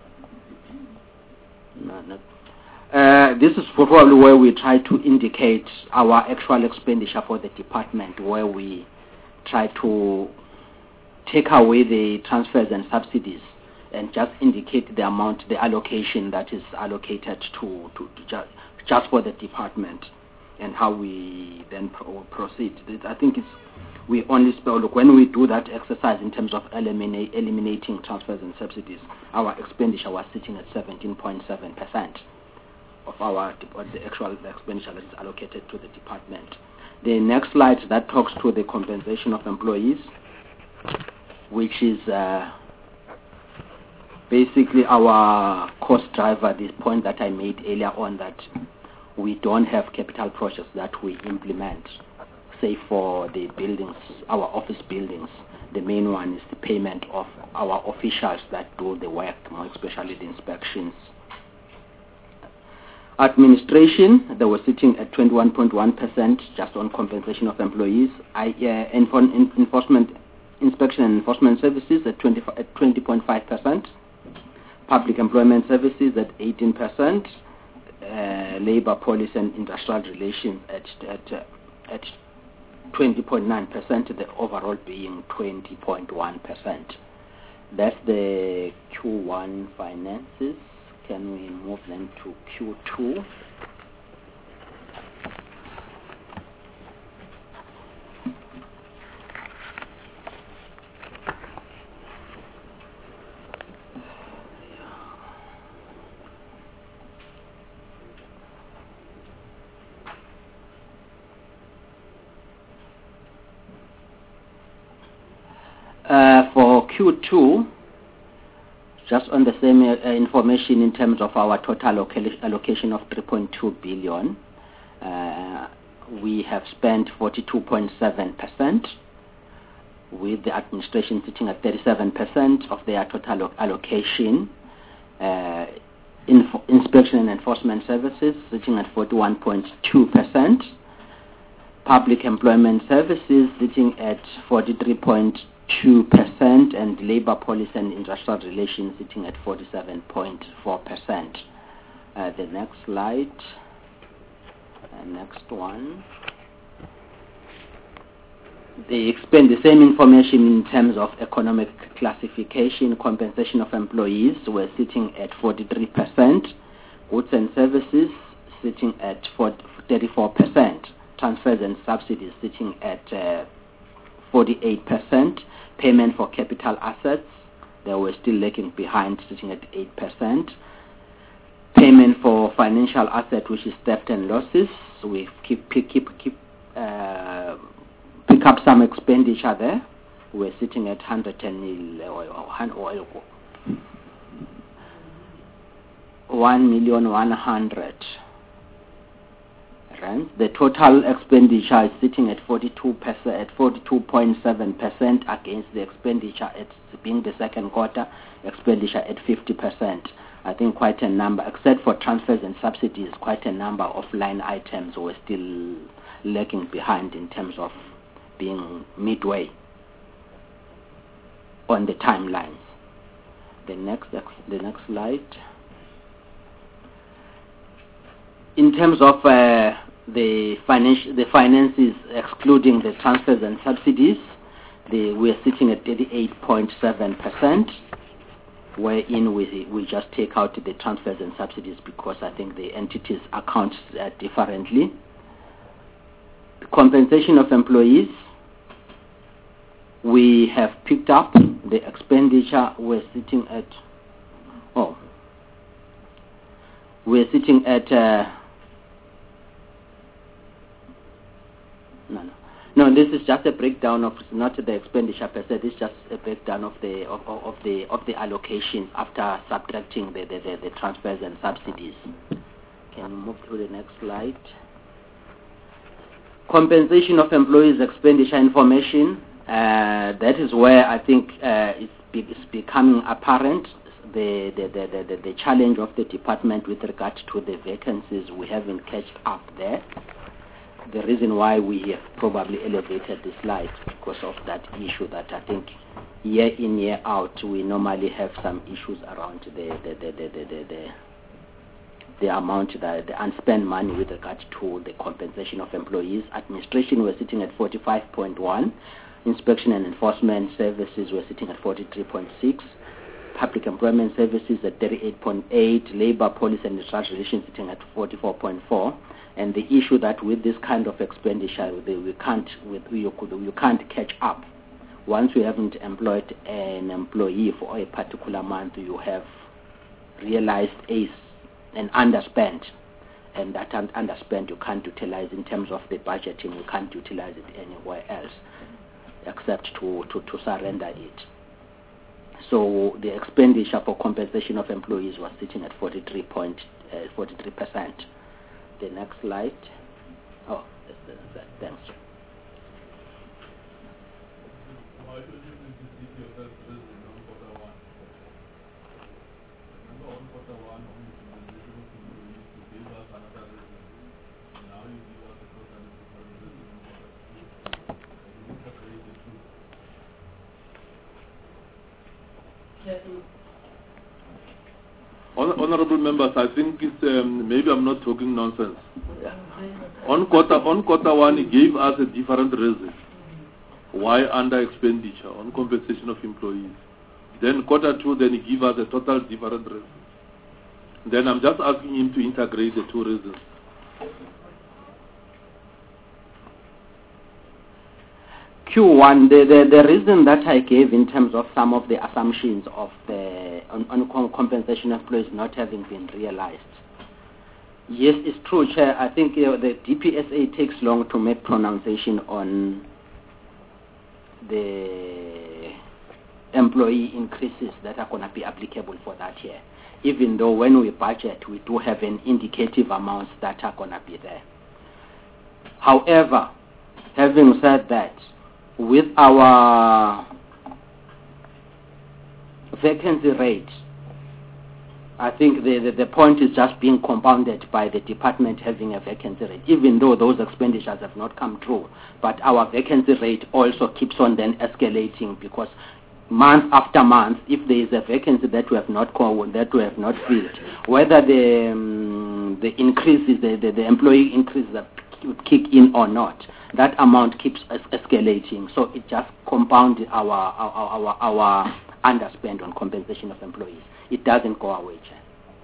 No, no. Uh, this is probably where we try to indicate our actual expenditure for the department, where we try to take away the transfers and subsidies and just indicate the amount, the allocation that is allocated to, to, to just, just for the department, and how we then pro proceed. I think it's we only spell, look, when we do that exercise in terms of eliminate, eliminating transfers and subsidies, our expenditure was sitting at seventeen point seven percent of our the actual expenditure that is allocated to the department. The next slide that talks to the compensation of employees, which is uh, basically our cost driver, this point that I made earlier on, that we don't have capital projects that we implement, say for the buildings, our office buildings. The main one is the payment of our officials that do the work, more especially the inspections. Administration, they were sitting at twenty-one point one percent just on compensation of employees. I, uh, enfor enforcement, inspection and enforcement services at twenty point five percent. Public employment services at eighteen percent. Uh, labor, policy and industrial relations at at, uh, at twenty point nine percent, the overall being twenty point one percent. That's the Q one finances. Can we move then to Q two? Uh, for Q two, just on the same uh, information in terms of our total alloc allocation of three point two billion, uh, we have spent forty-two point seven percent, with the administration sitting at thirty-seven percent of their total allocation. Uh, Info inspection and enforcement services sitting at forty-one point two percent. Public employment services sitting at forty-three point two percent, and labor policy and industrial relations sitting at forty-seven point four percent. Uh, the next slide. Uh, next one. They expand the same information in terms of economic classification. Compensation of employees, we're sitting at forty-three percent. Goods and services sitting at thirty-four percent. Transfers and subsidies sitting at uh, forty-eight percent. Payment for capital assets, they were still lagging behind, sitting at eight percent. Payment for financial asset, which is theft and losses, we keep keep keep, keep uh, pick up some expenditure there. We're sitting at one hundred one million one hundred rand. The total expenditure is sitting at forty-two percent, at forty-two point seven percent against the expenditure at being the second quarter expenditure at fifty percent. I think quite a number, except for transfers and subsidies, quite a number of line items were still lagging behind in terms of being midway on the timelines. The next, the next slide. In terms of uh, the, financi- the finances excluding the transfers and subsidies, the, we're sitting at thirty-eight point seven percent, wherein we, we just take out the transfers and subsidies because I think the entities account uh, differently. The compensation of employees, we have picked up the expenditure. We're sitting at, oh, we're sitting at, uh, no, no. No, this is just a breakdown of not the expenditure per se. This is just a breakdown of the of, of, of the of the allocations after subtracting the, the, the, the transfers and subsidies. Can you move to the next slide? Compensation of employees' expenditure information. Uh, that is where I think uh, it's, be, it's becoming apparent the the, the, the the challenge of the department with regard to the vacancies. We haven't catched up there. The reason why we have probably elevated the slide because of that issue that I think year in, year out, we normally have some issues around the the, the, the, the, the, the amount, the, the unspent money with regard to the compensation of employees. Administration, we're sitting at forty-five point one. Inspection and enforcement services, we're sitting at forty-three point six. Public employment services at thirty-eight point eight. Labor, police and industrial relations sitting at forty-four point four. And the issue that with this kind of expenditure, we can't, we, you, could, you can't catch up. Once you haven't employed an employee for a particular month, you have realized a, an underspend. And that un- underspend you can't utilize in terms of the budgeting. You can't utilize it anywhere else except to, to, to surrender it. So the expenditure for compensation of employees was sitting at forty-three percent. The next slide. Oh, that's the next slide. Thanks. Why don't you think the C P of that is on quarter one? Remember on quarter one, only compensation of employees to give us another reason. Now you give us a totally different reason on quarter two. You integrate the two. Hon- Honorable members, I think it's, um, maybe I'm not talking nonsense. Yeah. On quarter on quarter one, he gave us a different reason why under expenditure on compensation of employees. Then quarter two, then he gave us a total different reason. Then I'm just asking him to integrate the two reasons. Q one, the, the, the reason that I gave in terms of some of the assumptions of the on, on compensation of employees not having been realized. Yes, it's true, Chair. I think you know, the D P S A takes long to make pronunciation on the employee increases that are going to be applicable for that year. Even though when we budget, we do have an indicative amounts that are going to be there. However, having said that, with our vacancy rate, I think the, the, the point is just being compounded by the department having a vacancy rate, even though those expenditures have not come through. But our vacancy rate also keeps on then escalating because month after month, if there is a vacancy that we have not co- that we have not filled, whether the um, the increases, the, the, the employee increases that kick in or not, that amount keeps es- escalating. So it just compounds our our, our our underspend on compensation of employees. It doesn't go away, Chair.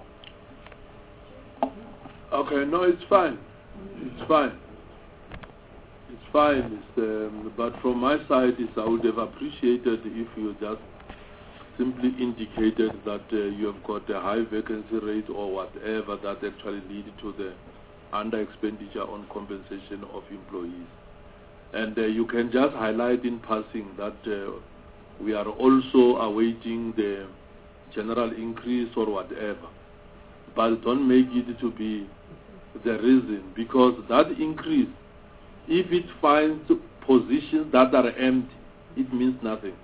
Okay, no, it's fine. It's fine. It's fine. It's, um, but from my side, is I would have appreciated if you just simply indicated that uh, you have got a high vacancy rate or whatever that actually lead to the under expenditure on compensation of employees. And uh, you can just highlight in passing that uh, we are also awaiting the general increase or whatever. But don't make it to be the reason, because that increase, if it finds positions that are empty, it means nothing.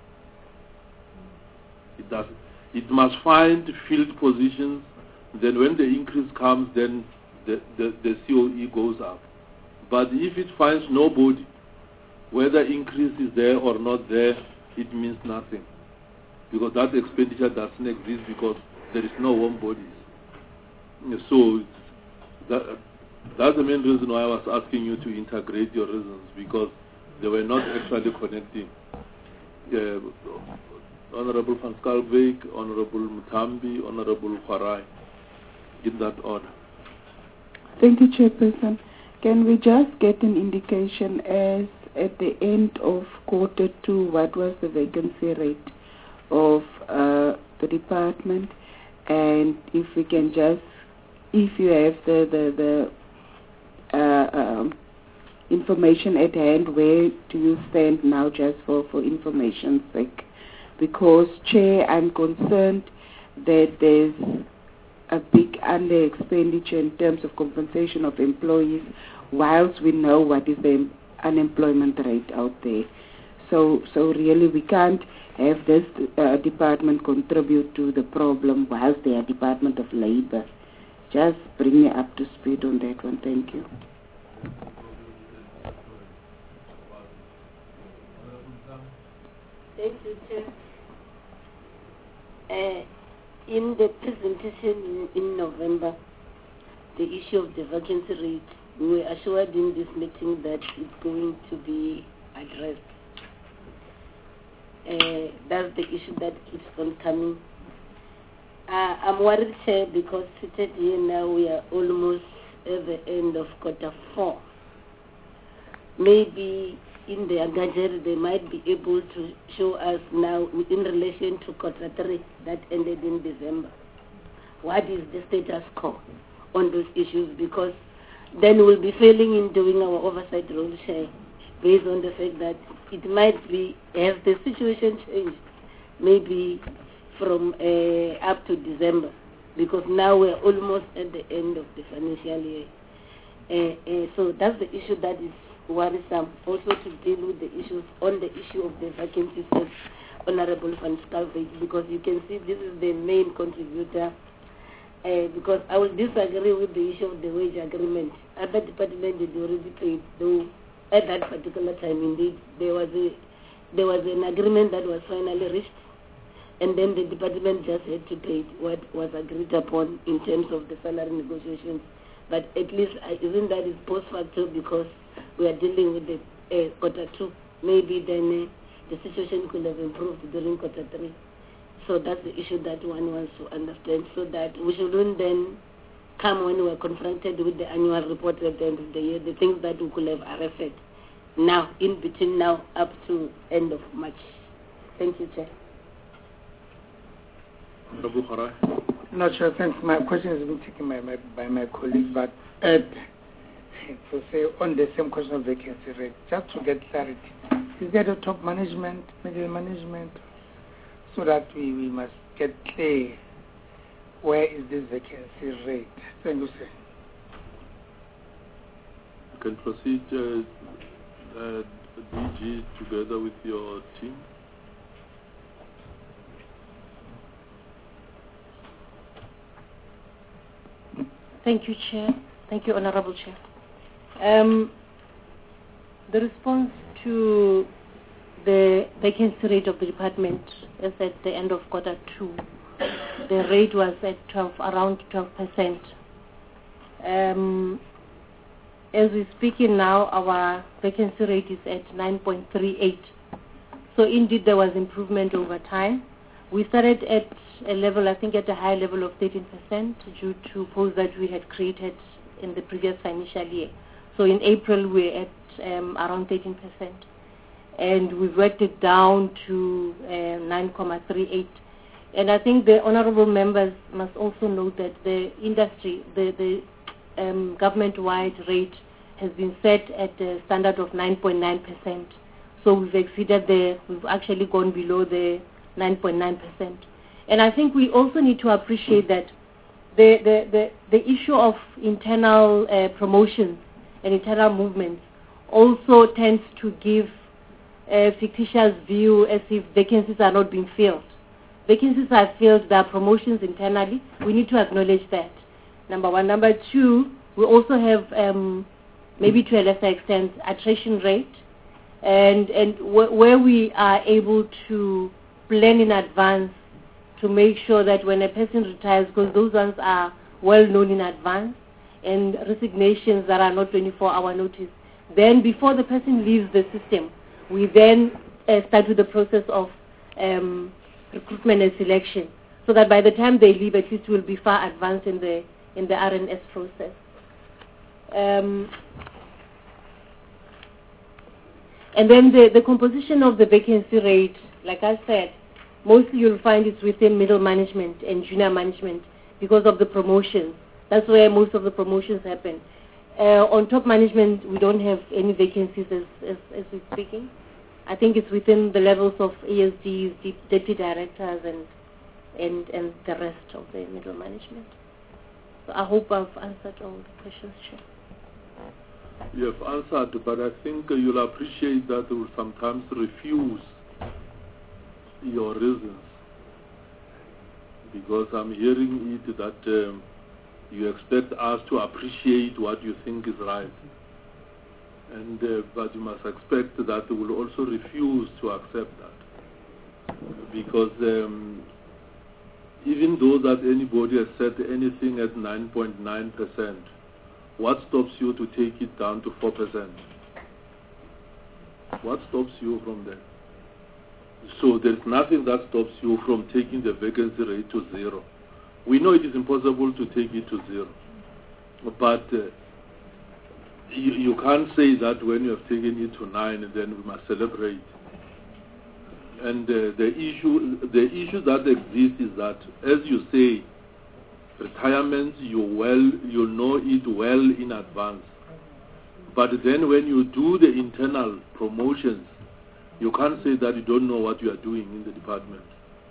It does. It must find filled positions. Then when the increase comes, then the, the, the C O E goes up. But if it finds nobody, whether increase is there or not there, it means nothing. Because that expenditure doesn't exist because there is no warm bodies. So that, that's the main reason why I was asking you to integrate your reasons, because they were not actually connecting. Uh, Honorable Van Schalkwyk, Honorable Mutambi, Honorable Farai, in that order. Thank you, Chairperson. Can we just get an indication as at the end of quarter two, what was the vacancy rate of uh, the department? And if we can just, if you have the, the, the uh, um, information at hand, where do you stand now, just for, for information's sake? Because, Chair, I'm concerned that there's a big under expenditure in terms of compensation of employees, whilst we know what is the unemployment rate out there. So, so really we can't have this uh, department contribute to the problem whilst they are Department of Labour. Just bring me up to speed on that one. Thank you. Thank you, Chair. Uh, in the presentation in, in November, the issue of the vacancy rate, we were assured in this meeting that it's going to be addressed. Uh, that's the issue that keeps on coming. Uh, I'm worried, Chair, because seated here now we are almost at the end of quarter four. Maybe in the Agajere they might be able to show us now in relation to quarter three that ended in December. What is the status quo on those issues? Because then we'll be failing in doing our oversight role, Chair, based on the fact that it might be, has the situation changed, maybe from uh, up to December, because now we're almost at the end of the financial year. Uh, uh, so that's the issue that is worrisome. Also to deal with the issues on the issue of the vacancies of Honorable Van Schalkwyk, because you can see this is the main contributor. Uh, because I will disagree with the issue of the wage agreement. Other department did already paid, though at that particular time, indeed, there was a there was an agreement that was finally reached, and then the department just had to pay what was agreed upon in terms of the salary negotiations. But at least uh, isn't that is post facto, because we are dealing with the uh, quarter two. Maybe then uh, the situation could have improved during quarter three. So that's the issue that one wants to understand, so that we shouldn't then come when we are confronted with the annual report at the end of the year, the things that we could have arrested now, in between now up to end of March. Thank you, Chair. Not sure, thanks. My question has been taken by my, by my colleague, but add, to say, on the same question of vacancy rate, just to get clarity, is that a top management, middle management, so that we, we must get clear where is this vacancy rate? Thank you, sir. You can proceed, uh, uh, D G, together with your team. Thank you, Chair. Thank you, Honorable Chair. Um, the response to the vacancy rate of the department is at the end of quarter two. The rate was at twelve, around twelve percent. Um, as we're speaking now, our vacancy rate is at nine point three eight. So indeed there was improvement over time. We started at a level, I think at a high level of thirteen percent due to posts that we had created in the previous financial year. So in April we're at um, around thirteen percent. And we've worked it down to uh, nine point three eight. And I think the honorable members must also note that the industry, the, the um, government-wide rate has been set at a standard of nine point nine percent. So we've exceeded the, we've actually gone below the nine point nine percent. And I think we also need to appreciate that the, the, the, the issue of internal uh, promotions and internal movements also tends to give a fictitious view as if vacancies are not being filled. Vacancies are filled, there are promotions internally. We need to acknowledge that, number one. Number two, we also have, um, maybe to a lesser extent, attrition rate. And, and wh where we are able to plan in advance to make sure that when a person retires, because those ones are well known in advance, and resignations that are not twenty-four hour notice, then before the person leaves the system, we then uh, start with the process of um, recruitment and selection, so that by the time they leave, at least we'll be far advanced in the in the R N S process. Um, and then the, the composition of the vacancy rate, like I said, mostly you'll find it's within middle management and junior management because of the promotions. That's where most of the promotions happen. Uh, on top management, we don't have any vacancies as, as, as we're speaking. I think it's within the levels of A S Ds, deputy directors, and, and, and the rest of the middle management. So I hope I've answered all the questions, Chair. You have answered, but I think uh, you'll appreciate that we will sometimes refuse your reasons, because I'm hearing it that um, you expect us to appreciate what you think is right. And uh, but you must expect that we will also refuse to accept that, because um, even though that anybody has said anything at nine point nine percent, what stops you to take it down to four percent? What stops you from that? So there's nothing that stops you from taking the vacancy rate to zero. We know it is impossible to take it to zero, but uh, you, you can't say that when you have taken it to nine, and then we must celebrate. And uh, the issue, the issue that exists is that, as you say, retirement, you well, you know it well in advance. But then when you do the internal promotions, you can't say that you don't know what you are doing in the department.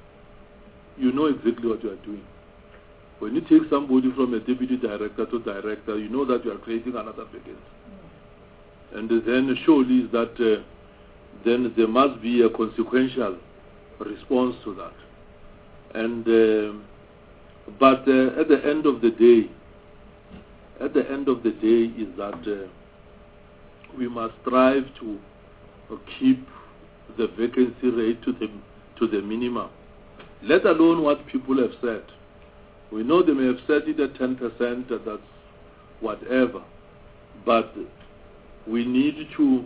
You know exactly what you are doing. When you take somebody from a deputy director to director, you know that you are creating another vacancy. And then surely is that uh, then there must be a consequential response to that. And uh, but uh, at the end of the day, at the end of the day is that uh, we must strive to uh, keep the vacancy rate to the to the minimum, let alone what people have said. We know they may have said it at ten percent, that that's whatever, but we need to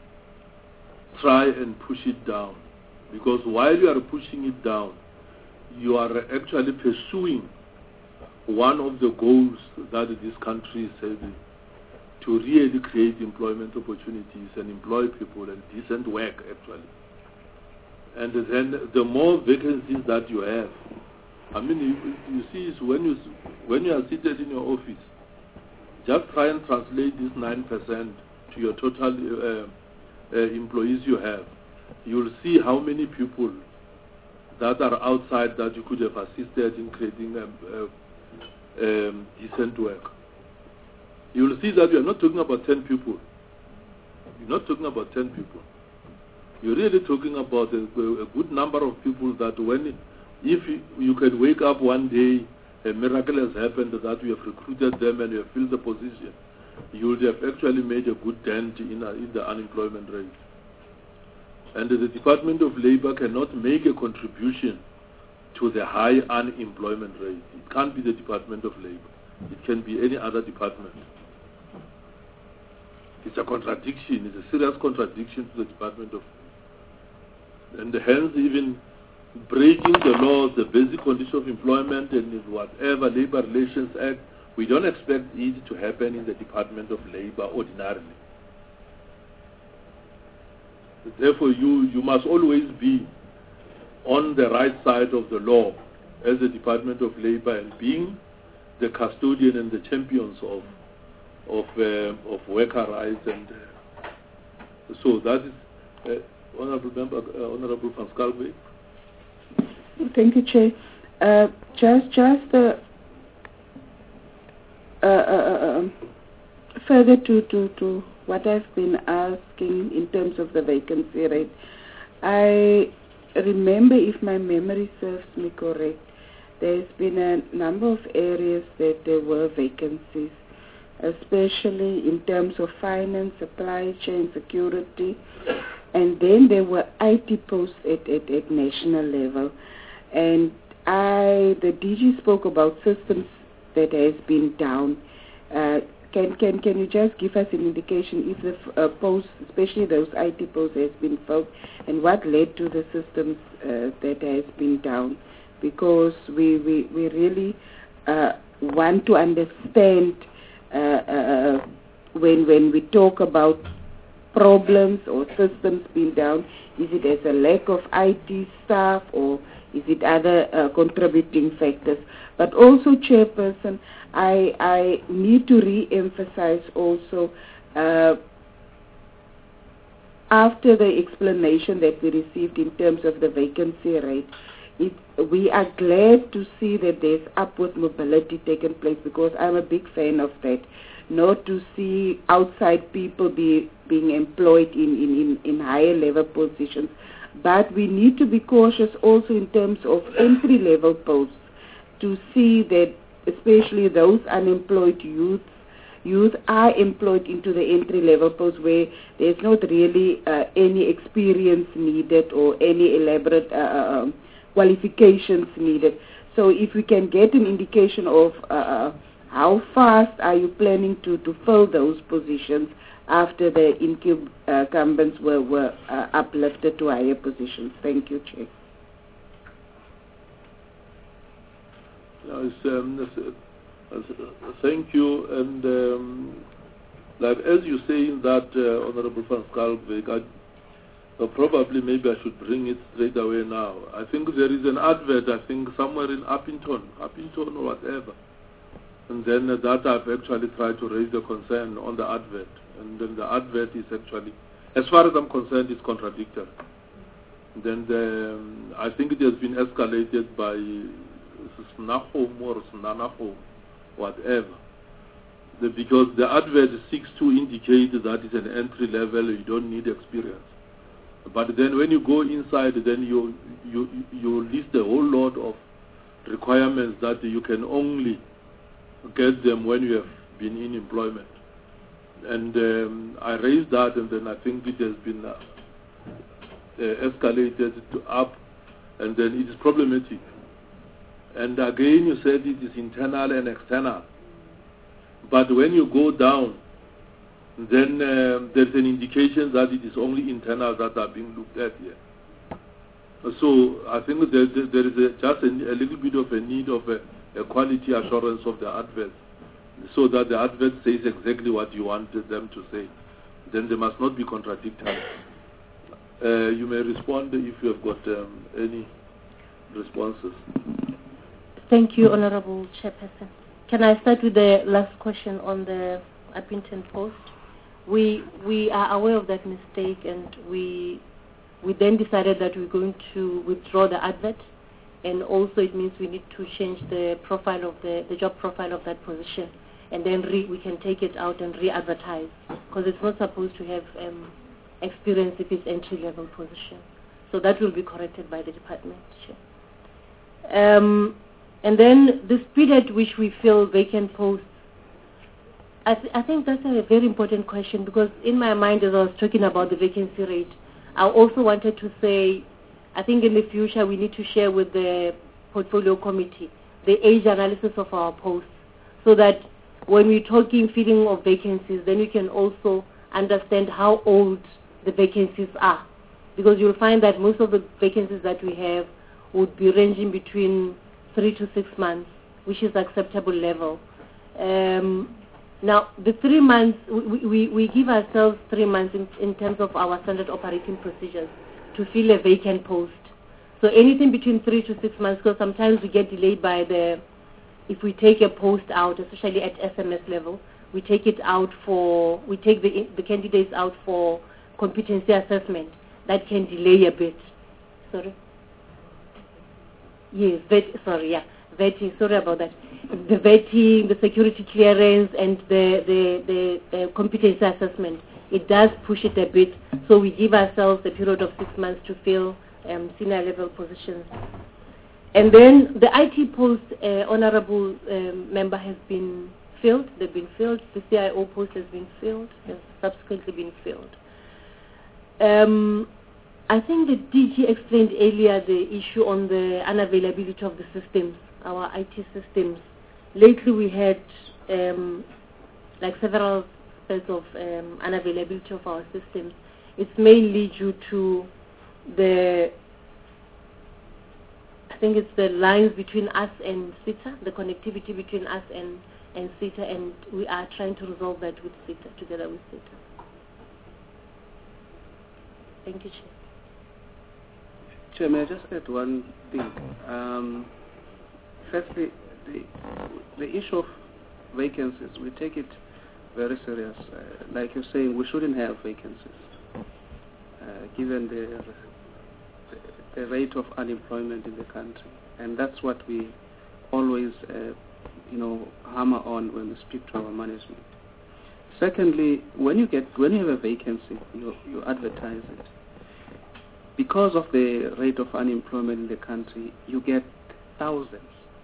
try and push it down, because while you are pushing it down, you are actually pursuing one of the goals that this country is having, to really create employment opportunities and employ people and decent work, actually. And then the more vacancies that you have, I mean, you, you see, it's when you when you are seated in your office, just try and translate this nine percent to your total uh, uh, employees you have. You'll see how many people that are outside that you could have assisted in creating um, uh, um, decent work. You'll see that you're not talking about ten people. You're not talking about ten people. You're really talking about a, a good number of people that when, if you, you can wake up one day, a miracle has happened that you have recruited them and you have filled the position, you would have actually made a good dent in, uh, in the unemployment rate. And the Department of Labor cannot make a contribution to the high unemployment rate. It can't be the Department of Labor. It can be any other department. It's a contradiction. It's a serious contradiction to the Department of Labor. And hence even breaking the laws, the basic condition of employment and whatever Labor Relations Act, we don't expect it to happen in the Department of Labor ordinarily. Therefore, you, you must always be on the right side of the law as the Department of Labor and being the custodian and the champions of of uh, of worker rights. And uh, so that is uh, Honorable Member, uh, Honorable Van Schalkwyk. Thank you, Chair. Uh, just just uh, uh, uh, um, further to, to, to what I've been asking in terms of the vacancy rate, I remember, if my memory serves me correct, there's been a number of areas that there were vacancies, especially in terms of finance, supply chain, security, and then there were I T posts at, at, at national level. And I, the D G spoke about systems that has been down. Uh, can, can, can you just give us an indication if the uh, posts, especially those I T posts, has been filled, and what led to the systems uh, that has been down? Because we, we, we really uh, want to understand uh, uh, when, when we talk about problems or systems being down, is it as a lack of I T staff, or is it other uh, contributing factors? But also, Chairperson, I, I need to re-emphasize also, uh, after the explanation that we received in terms of the vacancy rate, it, we are glad to see that there's upward mobility taking place, because I'm a big fan of that. Not to see outside people be, being employed in, in, in, in higher level positions. But we need to be cautious also in terms of entry level posts, to see that especially those unemployed youth, youth are employed into the entry level posts where there's not really uh, any experience needed or any elaborate uh, um, qualifications needed. So if we can get an indication of uh, how fast are you planning to, to fill those positions after the incumbents were, were uh, uplifted to higher positions? Thank you, Chair. Yes, um, thank you. And um, like as you say that, uh, Honorable Van Schalkwyk, I uh, probably maybe I should bring it straight away now. I think there is an advert, I think somewhere in Uppington, Uppington or whatever. And then uh, that I've actually tried to raise the concern on the advert. And then the advert is actually, as far as I'm concerned, is contradictory. Then the, um, I think it has been escalated by Snahom or Snanahom, whatever. The, because the advert seeks to indicate that it's an entry level, you don't need experience. But then when you go inside, then you, you, you list a whole lot of requirements that you can only get them when you have been in employment. And um, I raised that, and then I think it has been uh, uh, escalated to up, and then it is problematic. And again, you said it is internal and external. But when you go down, then uh, there's an indication that it is only internal that are being looked at here. So I think there, there is a, just a, a little bit of a need of a, a quality assurance of the advert, so that the advert says exactly what you wanted them to say. Then they must not be contradictory. Uh, you may respond if you have got um, any responses. Thank you, Honorable Chairperson. Can I start with the last question on the Uppington Post? We we are aware of that mistake, and we we then decided that we're going to withdraw the advert, and also it means we need to change the profile of the, the job profile of that position, and then re, we can take it out and re-advertise, because it's not supposed to have um, experience if it's entry-level position. So that will be corrected by the department. Um, and then the speed at which we fill vacant posts, I, th I think that's a very important question, because in my mind, as I was talking about the vacancy rate, I also wanted to say, I think in the future we need to share with the portfolio committee the age analysis of our posts, so that when we're talking filling of vacancies, then you can also understand how old the vacancies are. Because you'll find that most of the vacancies that we have would be ranging between three to six months, which is acceptable level. Um, now, the three months, we, we, we give ourselves three months in, in terms of our standard operating procedures to fill a vacant post. So anything between three to six months, because sometimes we get delayed by the, if we take a post out, especially at S M S level, we take it out for, we take the, the candidates out for competency assessment. That can delay a bit. Sorry? Yes, vet, sorry, yeah. Vetting, sorry about that. The vetting, the security clearance, and the, the, the, the competency assessment, it does push it a bit. So we give ourselves a period of six months to fill um, senior level positions. And then the I T post, uh, honorable um, member, has been filled. They've been filled. The C I O post has been filled, has subsequently been filled. Um, I think the D G explained earlier the issue on the unavailability of the systems, our I T systems. Lately we had um, like several spells of um, unavailability of our systems. It's mainly due to the, I think it's the lines between us and SITA, the connectivity between us and, and SITA, and we are trying to resolve that with SITA, together with SITA. Thank you, Chair. Chair, may I just add one thing? Um, firstly, the, the issue of vacancies, we take it very serious. Uh, like you're saying, we shouldn't have vacancies, uh, given the, the, the rate of unemployment in the country. And that's what we always, uh, you know, hammer on when we speak to our management. Secondly, when you get when you have a vacancy, you, you advertise it. Because of the rate of unemployment in the country, you get thousands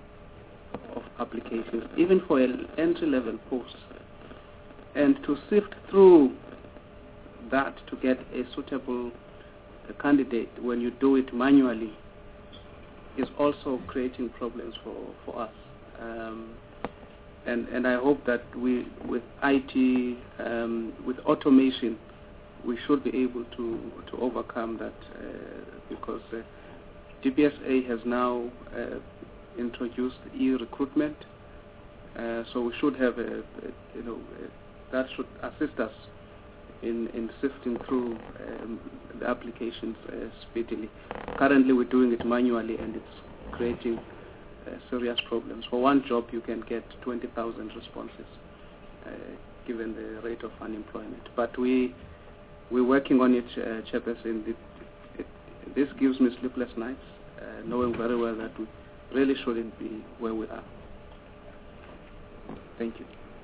of applications, even for an entry-level post. And to sift through that to get a suitable uh, candidate when you do it manually is also creating problems for, for us. Um, and, and I hope that we, with I T, um, with automation, we should be able to, to overcome that uh, because uh, D P S A has now uh, introduced e-recruitment, uh, so we should have a, a you know a, that should assist us in, in sifting through um, the applications uh, speedily. Currently, we're doing it manually, and it's creating uh, serious problems. For one job, you can get twenty thousand responses, uh, given the rate of unemployment. But we We're working on it, uh, Chairperson. It, it, this gives me sleepless nights, uh, knowing very well that we really shouldn't be where we are. Thank you.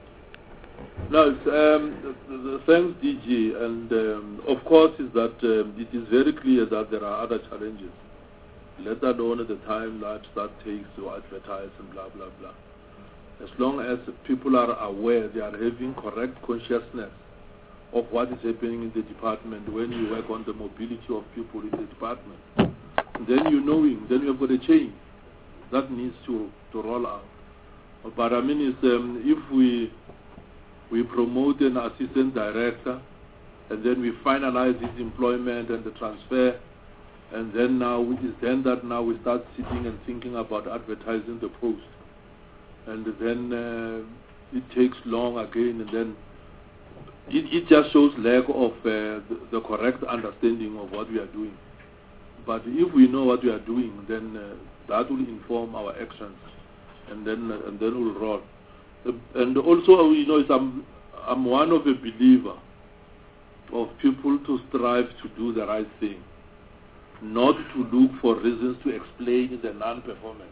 No, it's, um, the, the, thanks, D G. And um, of course, is that um, it is very clear that there are other challenges. Let alone the time that that takes to advertise and blah blah blah. As long as people are aware, they are having correct consciousness of what is happening in the department when you work on the mobility of people in the department. Then you knowing, then you have got a change that needs to, to roll out. But I mean, it's, um, if we we promote an assistant director, and then we finalize his employment and the transfer, and then now it is then that now we start sitting and thinking about advertising the post, and then uh, it takes long again, and then It, it just shows lack of uh, the, the correct understanding of what we are doing. But if we know what we are doing, then uh, that will inform our actions, and then uh, and then we'll roll. Uh, and also, you know, I'm I'm one of a believer of people to strive to do the right thing, not to look for reasons to explain the non-performance.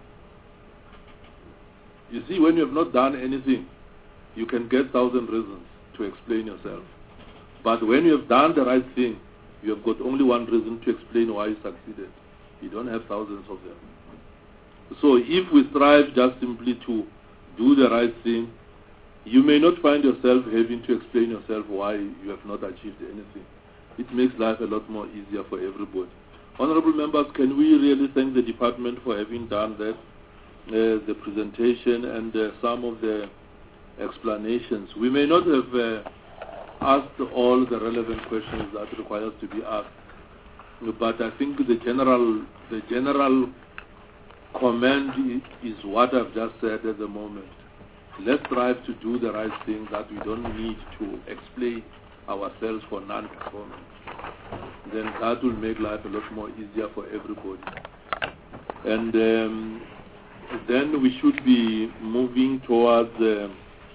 You see, when you have not done anything, you can get thousand reasons to explain yourself. But when you have done the right thing, you have got only one reason to explain why you succeeded. You don't have thousands of them. So if we strive just simply to do the right thing, you may not find yourself having to explain yourself why you have not achieved anything. it makes life a lot more easier for everybody. Honorable members, can we really thank the department for having done that, uh, the presentation and uh, some of the explanations. We may not have uh, asked all the relevant questions that requires to be asked, but I think the general, the general comment is, is what I've just said at the moment. Let's strive to do the right thing, that we don't need to explain ourselves for non-performance. Then that will make life a lot more easier for everybody. And um, then we should be moving towards uh,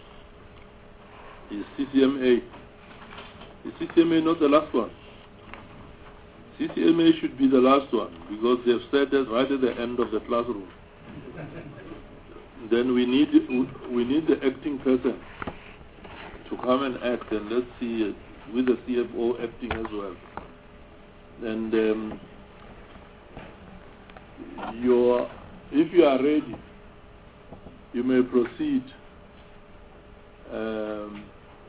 is C C M A. Is C C M A not the last one? C C M A should be the last one, because they've said that right at the end of the classroom. Then we need we need the acting person to come and act, and let's see it with the C F O acting as well. And um, your, if you are ready, you may proceed. Um,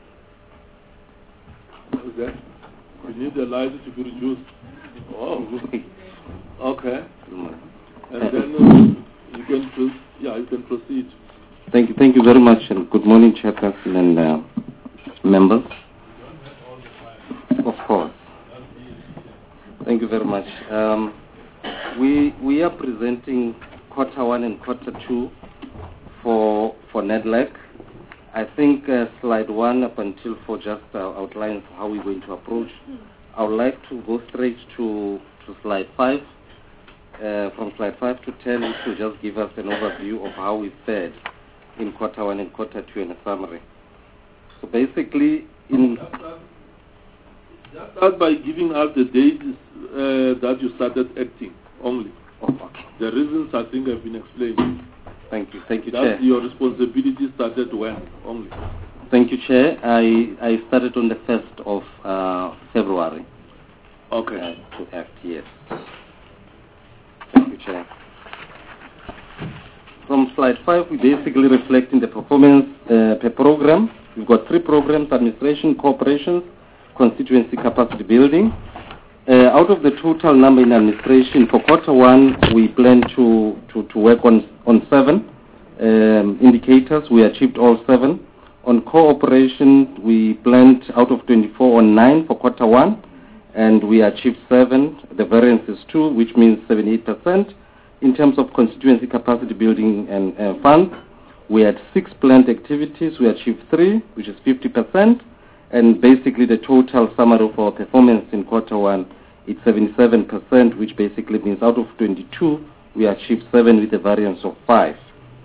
what is that? We need the light to be reduced. Oh, okay. And then uh, you can, pro- yeah, you can proceed. Thank you, thank you very much, and good morning, Chairperson and uh, members. Of course. Thank you very much. Um, we we are presenting quarter one and quarter two for for NEDLAC. I think uh, slide one up until four just uh, outlines how we're going to approach. I would like to go straight to, to slide five. Uh, from slide five to ten, which will just give us an overview of how we fared in quarter one and quarter two in a summary. So basically, in just start by giving us the dates uh, that you started acting only. Oh, okay. The reasons I think have been explained. Thank you. Thank you, That's Chair. Your responsibility started when only? Thank you, Chair. I, I started on the first of uh, February. Okay. Uh, to act, yes. Thank you, Chair. From slide five, we basically reflecting the performance uh, per program. We've got three programs: administration, cooperations, constituency capacity building. Uh, out of the total number in administration, for quarter one, we plan to, to, to work on, on seven um, indicators. We achieved all seven. On cooperation, we planned out of twenty-four on nine for quarter one, and we achieved seven. The variance is two, which means seventy-eight percent. In terms of constituency capacity building and uh, funds, we had six planned activities. We achieved three, which is fifty percent. And basically the total summary of our performance in quarter one is seventy-seven percent, which basically means out of twenty-two, we achieved seven with a variance of five.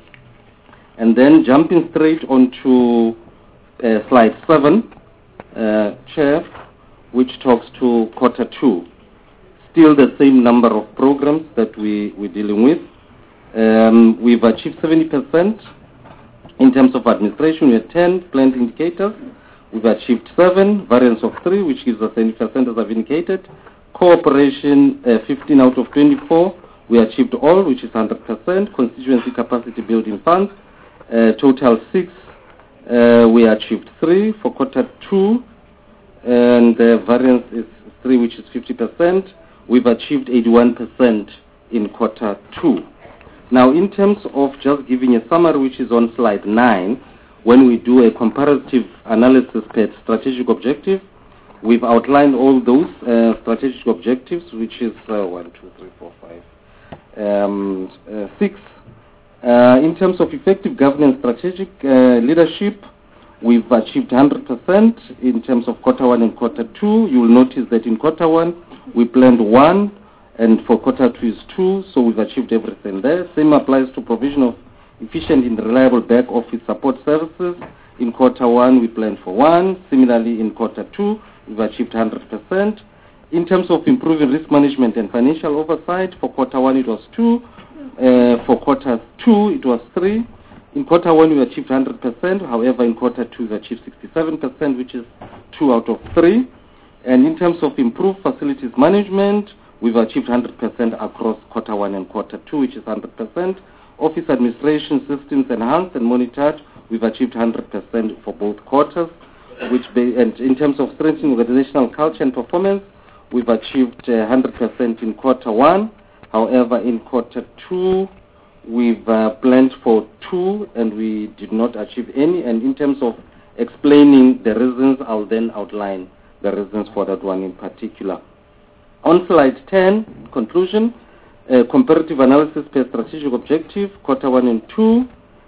And then jumping straight onto uh, slide seven, uh, Chair, which talks to quarter two. Still the same number of programs that we, we're dealing with. Um, we've achieved seventy percent. In terms of administration, we had ten planned indicators. We've achieved seven, variance of three, which gives us seventy percent as I've indicated. Cooperation, uh, fifteen out of twenty-four. We achieved all, which is one hundred percent. Constituency capacity building funds, uh, total six. Uh, we achieved three for quarter two, and the variance is three, which is fifty percent. We've achieved eighty-one percent in quarter two. Now, in terms of just giving a summary, which is on slide nine, when we do a comparative analysis per strategic objective, we've outlined all those uh, strategic objectives, which is uh, one, two, three, four, five, um, uh, six. Uh, in terms of effective governance strategic uh, leadership, we've achieved one hundred percent in terms of quarter one and quarter two. You will notice that in quarter one, we planned one, and for quarter two is two, so we've achieved everything there. Same applies to provision of efficient and reliable back office support services. In quarter one, we planned for one. Similarly, in quarter two, we've achieved one hundred percent. In terms of improving risk management and financial oversight, for quarter one, it was two. Uh, for quarter two, it was three. In quarter one, we achieved one hundred percent. However, in quarter two, we achieved sixty-seven percent, which is two out of three. And in terms of improved facilities management, we've achieved one hundred percent across quarter one and quarter two, which is one hundred percent. Office administration systems enhanced and monitored, we've achieved one hundred percent for both quarters. which ba- and in terms of strengthening organizational culture and performance, we've achieved uh, one hundred percent in quarter one. However, in quarter two, we've uh, planned for two, and we did not achieve any. And in terms of explaining the reasons, I'll then outline the reasons for that one in particular. On slide ten, conclusion, uh, comparative analysis per strategic objective, quarter one and two.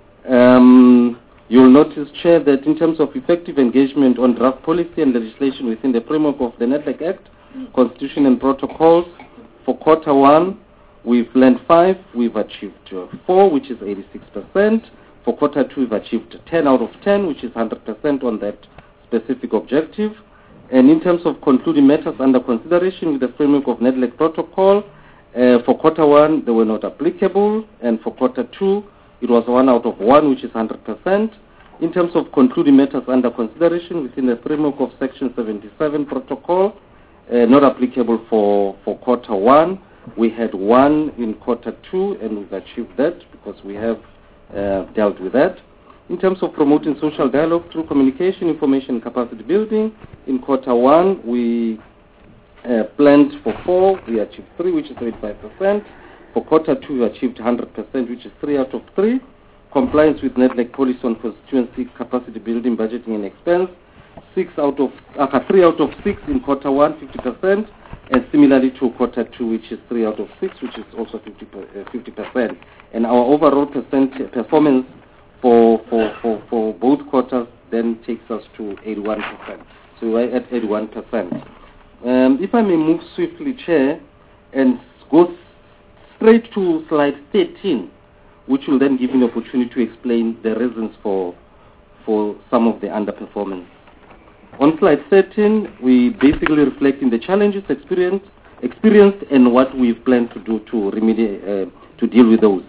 Um, you'll notice, Chair, that in terms of effective engagement on draft policy and legislation within the framework of the NEDLAC Act, Constitution and protocols, for quarter one, we've learned five, we've achieved uh, four, which is eighty-six percent. For quarter two, we've achieved ten out of ten, which is one hundred percent on that specific objective. And in terms of concluding matters under consideration with the framework of NEDLAC protocol, uh, for quarter one, they were not applicable, and for quarter two, it was one out of one, which is one hundred percent. In terms of concluding matters under consideration within the framework of Section seventy-seven protocol, uh, not applicable for, for quarter one. We had one in quarter two, and we've achieved that because we have uh, dealt with that. In terms of promoting social dialogue through communication, information, and capacity building, in quarter one, we uh, planned for four, we achieved three, which is seventy-five percent. For quarter two, we achieved one hundred percent, which is three out of three. Compliance with NEDLAC policy on constituency capacity building, budgeting, and expense, six out of, uh, three out of six in quarter one, fifty percent. And similarly to quarter two, which is three out of six, which is also fifty percent. And our overall percent performance for, for, for, for both quarters then takes us to eighty-one percent. So we're at eighty-one percent. Um, if I may move swiftly, Chair, and go straight to slide thirteen, which will then give me an opportunity to explain the reasons for, for some of the underperformance. On slide thirteen, we basically reflecting the challenges experienced, experienced and what we've planned to do to remediate, uh, to deal with those.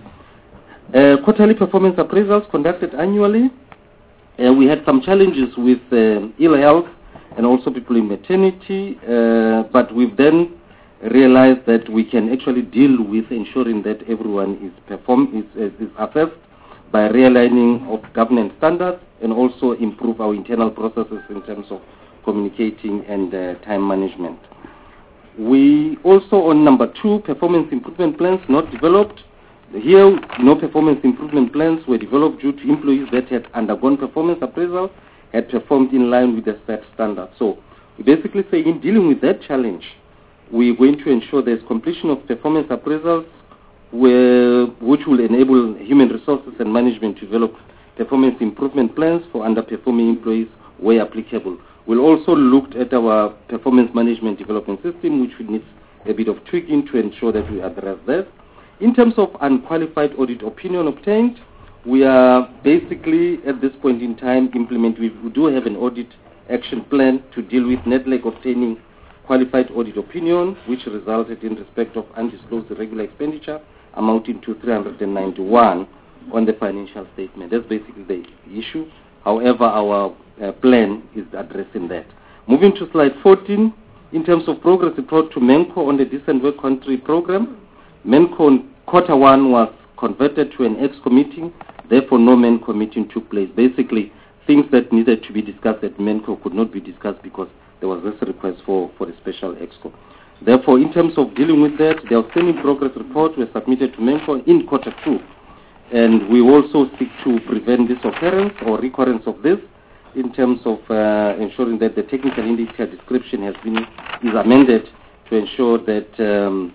Uh, quarterly performance appraisals conducted annually. Uh, we had some challenges with uh, ill health and also people in maternity, uh, but we've then realized that we can actually deal with ensuring that everyone is perform is, is assessed by realigning of governance standards and also improve our internal processes in terms of communicating and uh, time management. We also, on number two, performance improvement plans not developed. Here, no performance improvement plans were developed due to employees that had undergone performance appraisal, had performed in line with the set standards. So, we basically say in dealing with that challenge, we're going to ensure there's completion of performance appraisals where, which will enable human resources and management to develop performance improvement plans for underperforming employees where applicable. We'll also look at our performance management development system, which needs a bit of tweaking to ensure that we address that. In terms of unqualified audit opinion obtained, we are basically at this point in time implementing, we do have an audit action plan to deal with NEDLAC obtaining qualified audit opinion, which resulted in respect of undisclosed irregular expenditure amounting to three hundred ninety-one on the financial statement. That's basically the issue. However, our uh, plan is addressing that. Moving to slide fourteen, in terms of progress report to MENCO on the Decent Work Country program, MENCO in quarter one was converted to an EXCO meeting, therefore no MENCO meeting took place. Basically, things that needed to be discussed at MENCO could not be discussed because there was this request for, for a special EXCO. Therefore, in terms of dealing with that, the outstanding progress report was submitted to MENCO in quarter two. And we also seek to prevent this occurrence or recurrence of this in terms of uh, ensuring that the technical indicator description has been is amended to ensure that um,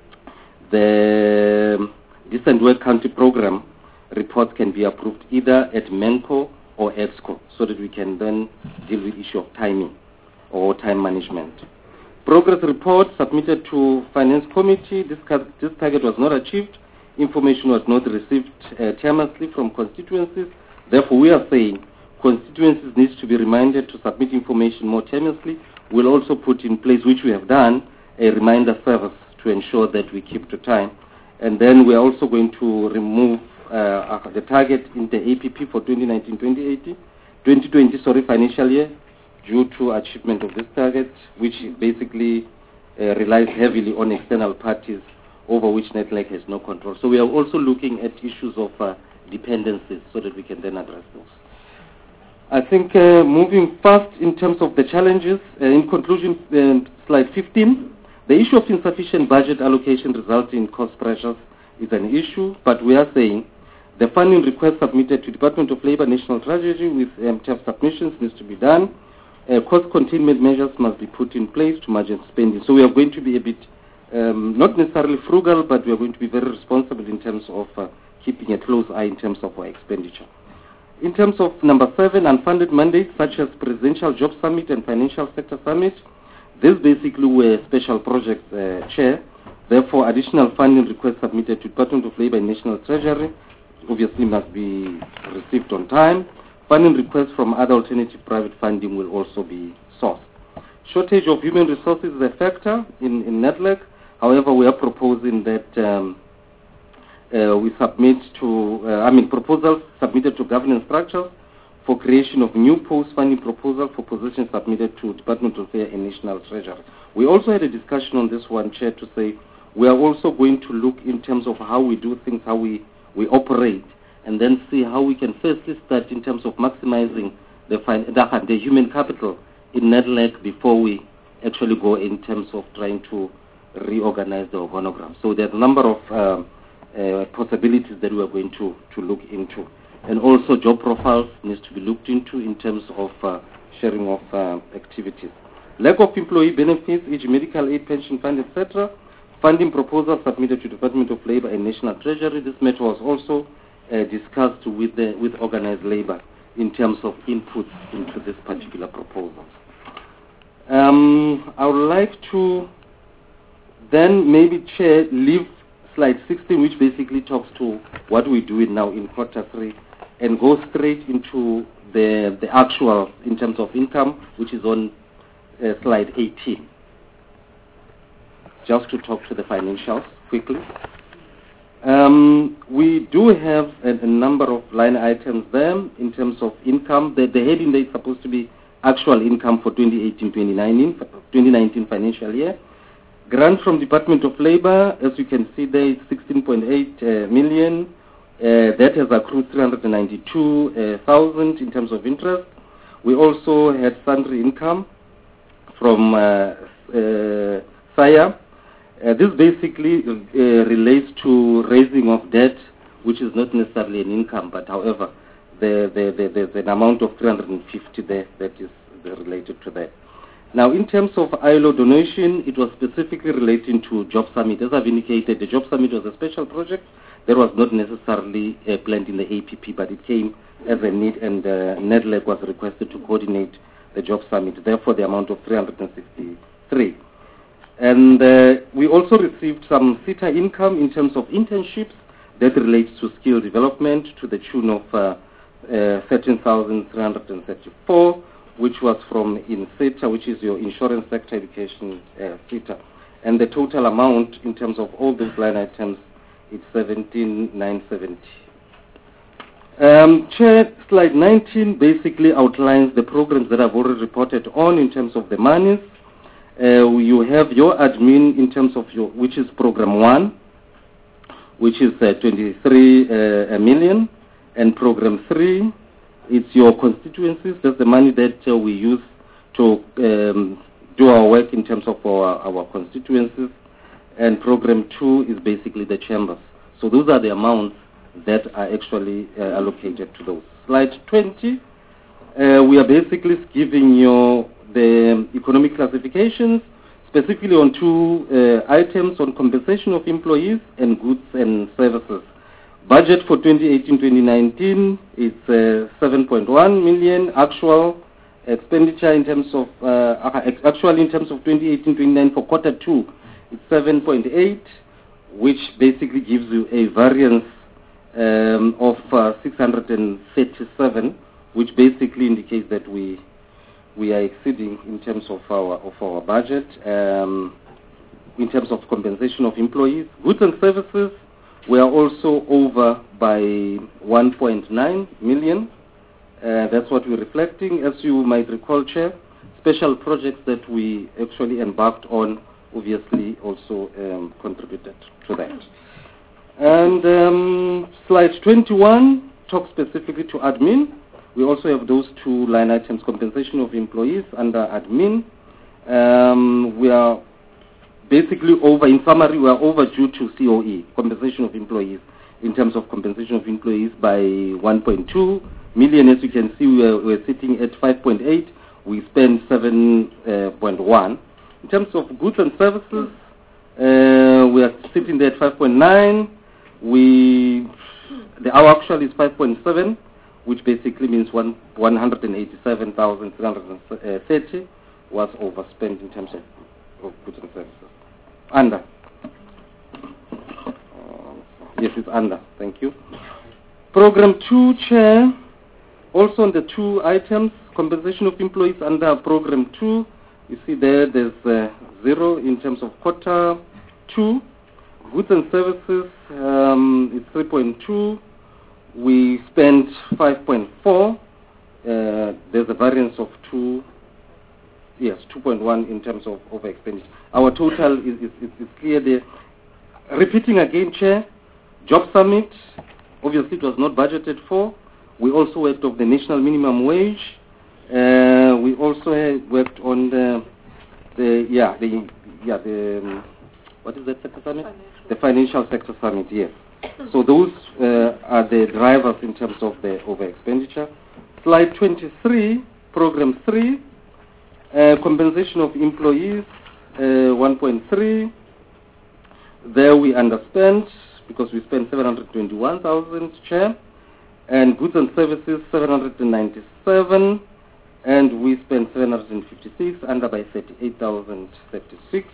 the Decent Work Country program reports can be approved either at MENCO or EXCO so that we can then deal with issue of timing or time management. Progress report submitted to Finance Committee. This, this target was not achieved. Information was not received uh, timelessly from constituencies. Therefore, we are saying constituencies need to be reminded to submit information more timelessly. We'll also put in place, which we have done, a reminder service to ensure that we keep to time. And then we're also going to remove uh, the target in the A P P for twenty nineteen twenty twenty, sorry, financial year due to achievement of this target, which basically uh, relies heavily on external parties over which NEDLAC has no control. So we are also looking at issues of uh, dependencies so that we can then address those. I think uh, moving fast in terms of the challenges, uh, in conclusion, uh, slide fifteen, the issue of insufficient budget allocation resulting in cost pressures is an issue, but we are saying the funding request submitted to Department of Labour National Treasury with M T F submissions needs to be done. Uh, cost containment measures must be put in place to manage spending. So we are going to be a bit, um, not necessarily frugal, but we are going to be very responsible in terms of uh, keeping a close eye in terms of our expenditure. In terms of number seven, unfunded mandates such as Presidential Job Summit and Financial Sector Summit, these basically were special projects, uh, Chair. Therefore, additional funding requests submitted to Department of Labour and National Treasury obviously must be received on time. Funding requests from other alternative private funding will also be sourced. Shortage of human resources is a factor in, in N E D L E C. However, we are proposing that um, uh, we submit to, uh, I mean, proposals submitted to governance structures for creation of new post-funding proposal for positions submitted to Department of Labour and National Treasury. We also had a discussion on this one, Chair, to say we are also going to look in terms of how we do things, how we, we operate, and then see how we can firstly start in terms of maximizing the, the, the human capital in N E D L E C before we actually go in terms of trying to reorganize the organogram. So there's a number of uh, uh, possibilities that we are going to, to look into. And also job profiles needs to be looked into in terms of uh, sharing of uh, activities. Lack of employee benefits, for example medical aid, pension fund, et cetera. Funding proposals submitted to Department of Labour and National Treasury. This matter was also uh, discussed with, the, with organized labour in terms of inputs into this particular proposal. Um, I would like to then maybe, Chair, leave slide sixteen, which basically talks to what we're doing now in quarter three, and go straight into the, the actual in terms of income, which is on uh, slide eighteen. Just to talk to the financials quickly. Um, we do have a, a number of line items there in terms of income. The, the heading there is supposed to be actual income for twenty eighteen twenty nineteen financial year. Grant from Department of Labour, as you can see there, is sixteen point eight uh, million. Uh, that has accrued three hundred ninety-two thousand uh, in terms of interest. We also had sundry income from uh, uh, S I A. Uh, this basically uh, relates to raising of debt, which is not necessarily an income, but however, the, the, the, the, the amount of three hundred fifty there that is related to that. Now, in terms of I L O donation, it was specifically relating to Job Summit. As I've indicated, the Job Summit was a special project that was not necessarily uh, planned in the A P P, but it came as a need, and uh, N E D L E C was requested to coordinate the Job Summit. Therefore, the amount of three hundred sixty-three. And uh, we also received some S I T A income in terms of internships that relates to skill development to the tune of uh, uh, thirteen thousand three hundred thirty-four, which was from I N S E T A, which is your Insurance Sector Education uh, S I T A. And the total amount in terms of all those line items is seventeen thousand nine hundred seventy. Um, Chair, slide nineteen basically outlines the programs that I've already reported on in terms of the monies. Uh, you have your admin in terms of your, which is program one, which is uh, twenty-three uh, million, and program three, it's your constituencies. That's the money that uh, we use to um, do our work in terms of our, our constituencies. And program two is basically the chambers. So those are the amounts that are actually uh, allocated to those. Slide twenty, uh, we are basically giving you the economic classifications, specifically on two uh, items on compensation of employees and goods and services. Budget for twenty eighteen twenty nineteen is uh, seven point one million. Actual expenditure in terms of uh, actually in terms of twenty eighteen twenty nineteen for quarter two, it's seven point eight, which basically gives you a variance um, of uh, six hundred thirty-seven, which basically indicates that we we are exceeding in terms of our of our budget. Um, in terms of compensation of employees, goods and services, we are also over by one point nine million. Uh, that's what we're reflecting. As you might recall, Chair, special projects that we actually embarked on obviously also um, contributed to that. And um, slide twenty-one talks specifically to admin. We also have those two line items, compensation of employees under admin. Um, we are basically over, in summary, we are overdue to C O E, compensation of employees, in terms of compensation of employees by one point two million. As you can see, we are, we are sitting at five point eight. We spend seven point one. In terms of goods and services, uh, we are sitting there at five point nine. We, the, our actual is five point seven, which basically means one, one hundred eighty-seven thousand three hundred thirty was overspent in terms of, of goods and services. Under. Uh, yes, it's under. Thank you. Program two, Chair. Also on the two items, compensation of employees under Program two. You see there, there's uh, zero in terms of quarter two. Goods and services, um, it's three point two. We spent five point four. Uh, there's a variance of two. Yes, two point one in terms of over expenditure. Our total is, is, is, is clear there. Repeating again, Chair, Job Summit, obviously it was not budgeted for. We also worked on the national minimum wage. Uh, we also had worked on the, the yeah, the, yeah, the, um, what is that sector summit? Financial. The financial sector summit, yes. So those uh, are the drivers in terms of the over expenditure. Slide twenty-three, Program three. Uh, compensation of employees, uh, one point three. There we underspent because we spent seven hundred twenty-one thousand, Chair. And goods and services, seven hundred ninety-seven. And we spent seven hundred fifty-six, under by thirty-eight thousand thirty-six.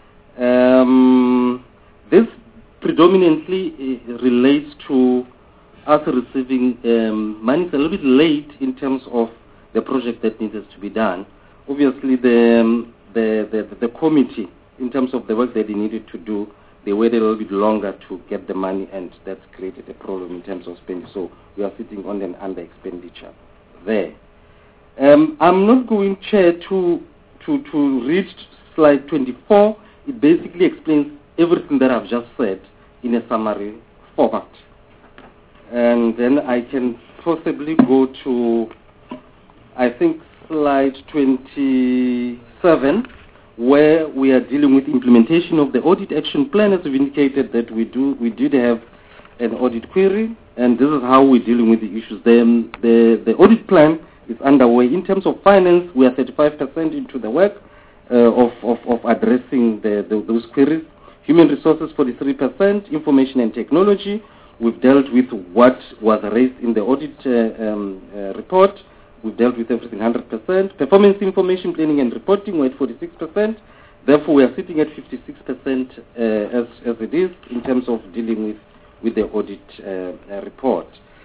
Um, this predominantly uh, relates to us receiving um, money a little bit late in terms of the project that needed to be done. Obviously, the, um, the, the, the committee, in terms of the work that they needed to do, they waited a little bit longer to get the money, and that's created a problem in terms of spending. So we are sitting on an under expenditure there. Um, I'm not going, Chair, to, to, to read slide twenty-four. It basically explains everything that I've just said in a summary format. And then I can possibly go to, I think, slide twenty-seven, where we are dealing with implementation of the audit action plan. As we've indicated that we do, we did have an audit query, and this is how we're dealing with the issues. The, the, the audit plan is underway. In terms of finance, we are thirty-five percent into the work uh, of, of, of addressing the, the, those queries. Human resources, forty-three percent. Information and technology, we've dealt with what was raised in the audit uh, um, uh, report. We've dealt with everything one hundred percent. Performance information, planning and reporting, we're at forty-six percent. Therefore, we are sitting at fifty-six percent uh, as, as it is in terms of dealing with, with the audit uh, uh, report.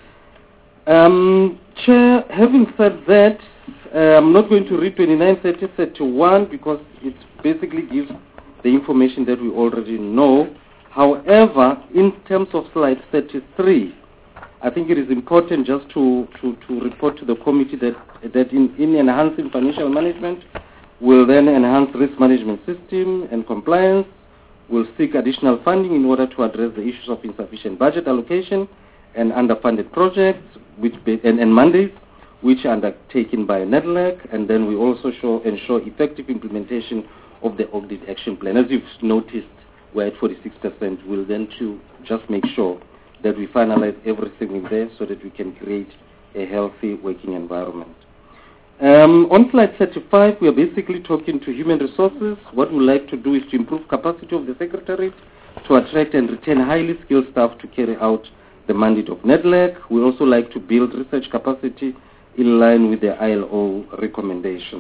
Um, Chair, having said that, uh, I'm not going to read twenty-nine, thirty, thirty-one because it basically gives the information that we already know. However, in terms of slide thirty-three, I think it is important just to, to, to report to the committee that, that in, in enhancing financial management, we'll then enhance risk management system and compliance. We'll seek additional funding in order to address the issues of insufficient budget allocation and underfunded projects which be, and, and mandates which are undertaken by NEDLAC, and then we also show, ensure effective implementation of the audit action plan. As you've noticed, we're at forty-six percent. We'll then to just make sure that we finalize everything in there so that we can create a healthy working environment. Um, on slide thirty-five, we are basically talking to human resources. What we like to do is to improve capacity of the Secretariat to attract and retain highly skilled staff to carry out the mandate of NEDLAC. We also like to build research capacity in line with the I L O recommendations.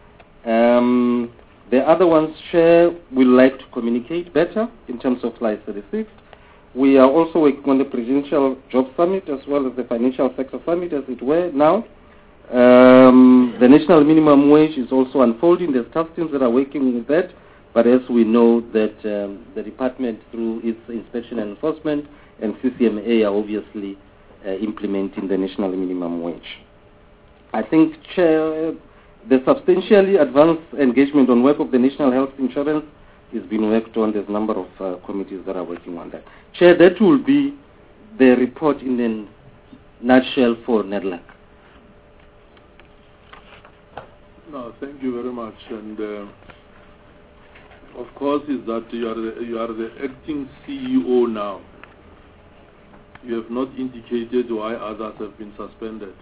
Um, the other ones, Chair, we like to communicate better in terms of slide thirty-six. We are also working on the Presidential Job Summit as well as the Financial Sector Summit, as it were now. Um, the national minimum wage is also unfolding. There's task teams that are working with that, but as we know that um, the department through its inspection and enforcement and C C M A are obviously uh, implementing the national minimum wage. I think, Chair, the substantially advanced engagement on work of the National Health Insurance is being worked on. There's a number of uh, committees that are working on that. Chair, that will be the report in a nutshell for NEDLAC. No, thank you very much. And uh, of course, is that you are the, you are the acting C E O now. You have not indicated why others have been suspended.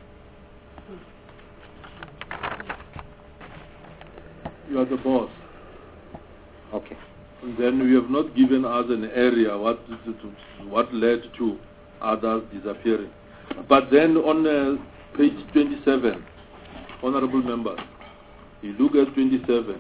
You are the boss. Okay. And then you have not given us an area what what led to others disappearing. But then on uh, page twenty-seven, honorable members, you look at twenty-seven.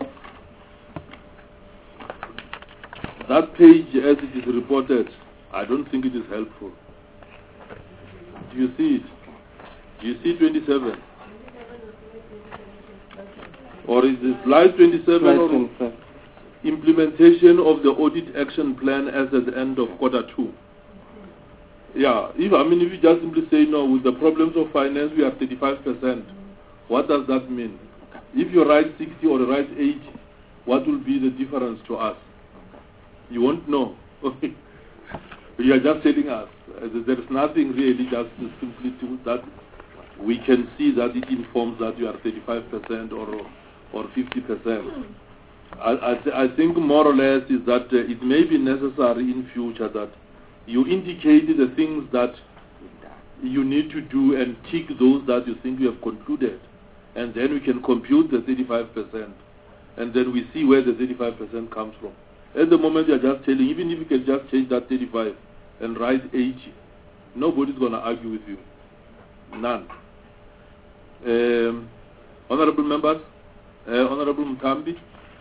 That page, as it is reported, I don't think it is helpful. Do you see it? Do you see twenty-seven? Or is it slide twenty-seven Slide or twenty-seven. implementation of the audit action plan as at the end of quarter two? Yeah, if I mean if you just simply say no, with the problems of finance we are thirty-five percent, what does that mean? If you write sixty or you write eighty, what will be the difference to us? You won't know. You are just telling us. Uh, there is nothing really just simply to that we can see that it informs that you are thirty-five percent or or fifty percent. I, I, th I think more or less is that uh, it may be necessary in future that you indicate the things that you need to do and tick those that you think you have concluded, and then we can compute the thirty-five percent, and then we see where the thirty-five percent comes from. At the moment you are just telling, even if you can just change that thirty-five and write eighty, nobody's going to argue with you. None. Um, honorable members, uh, Honorable Mtambi.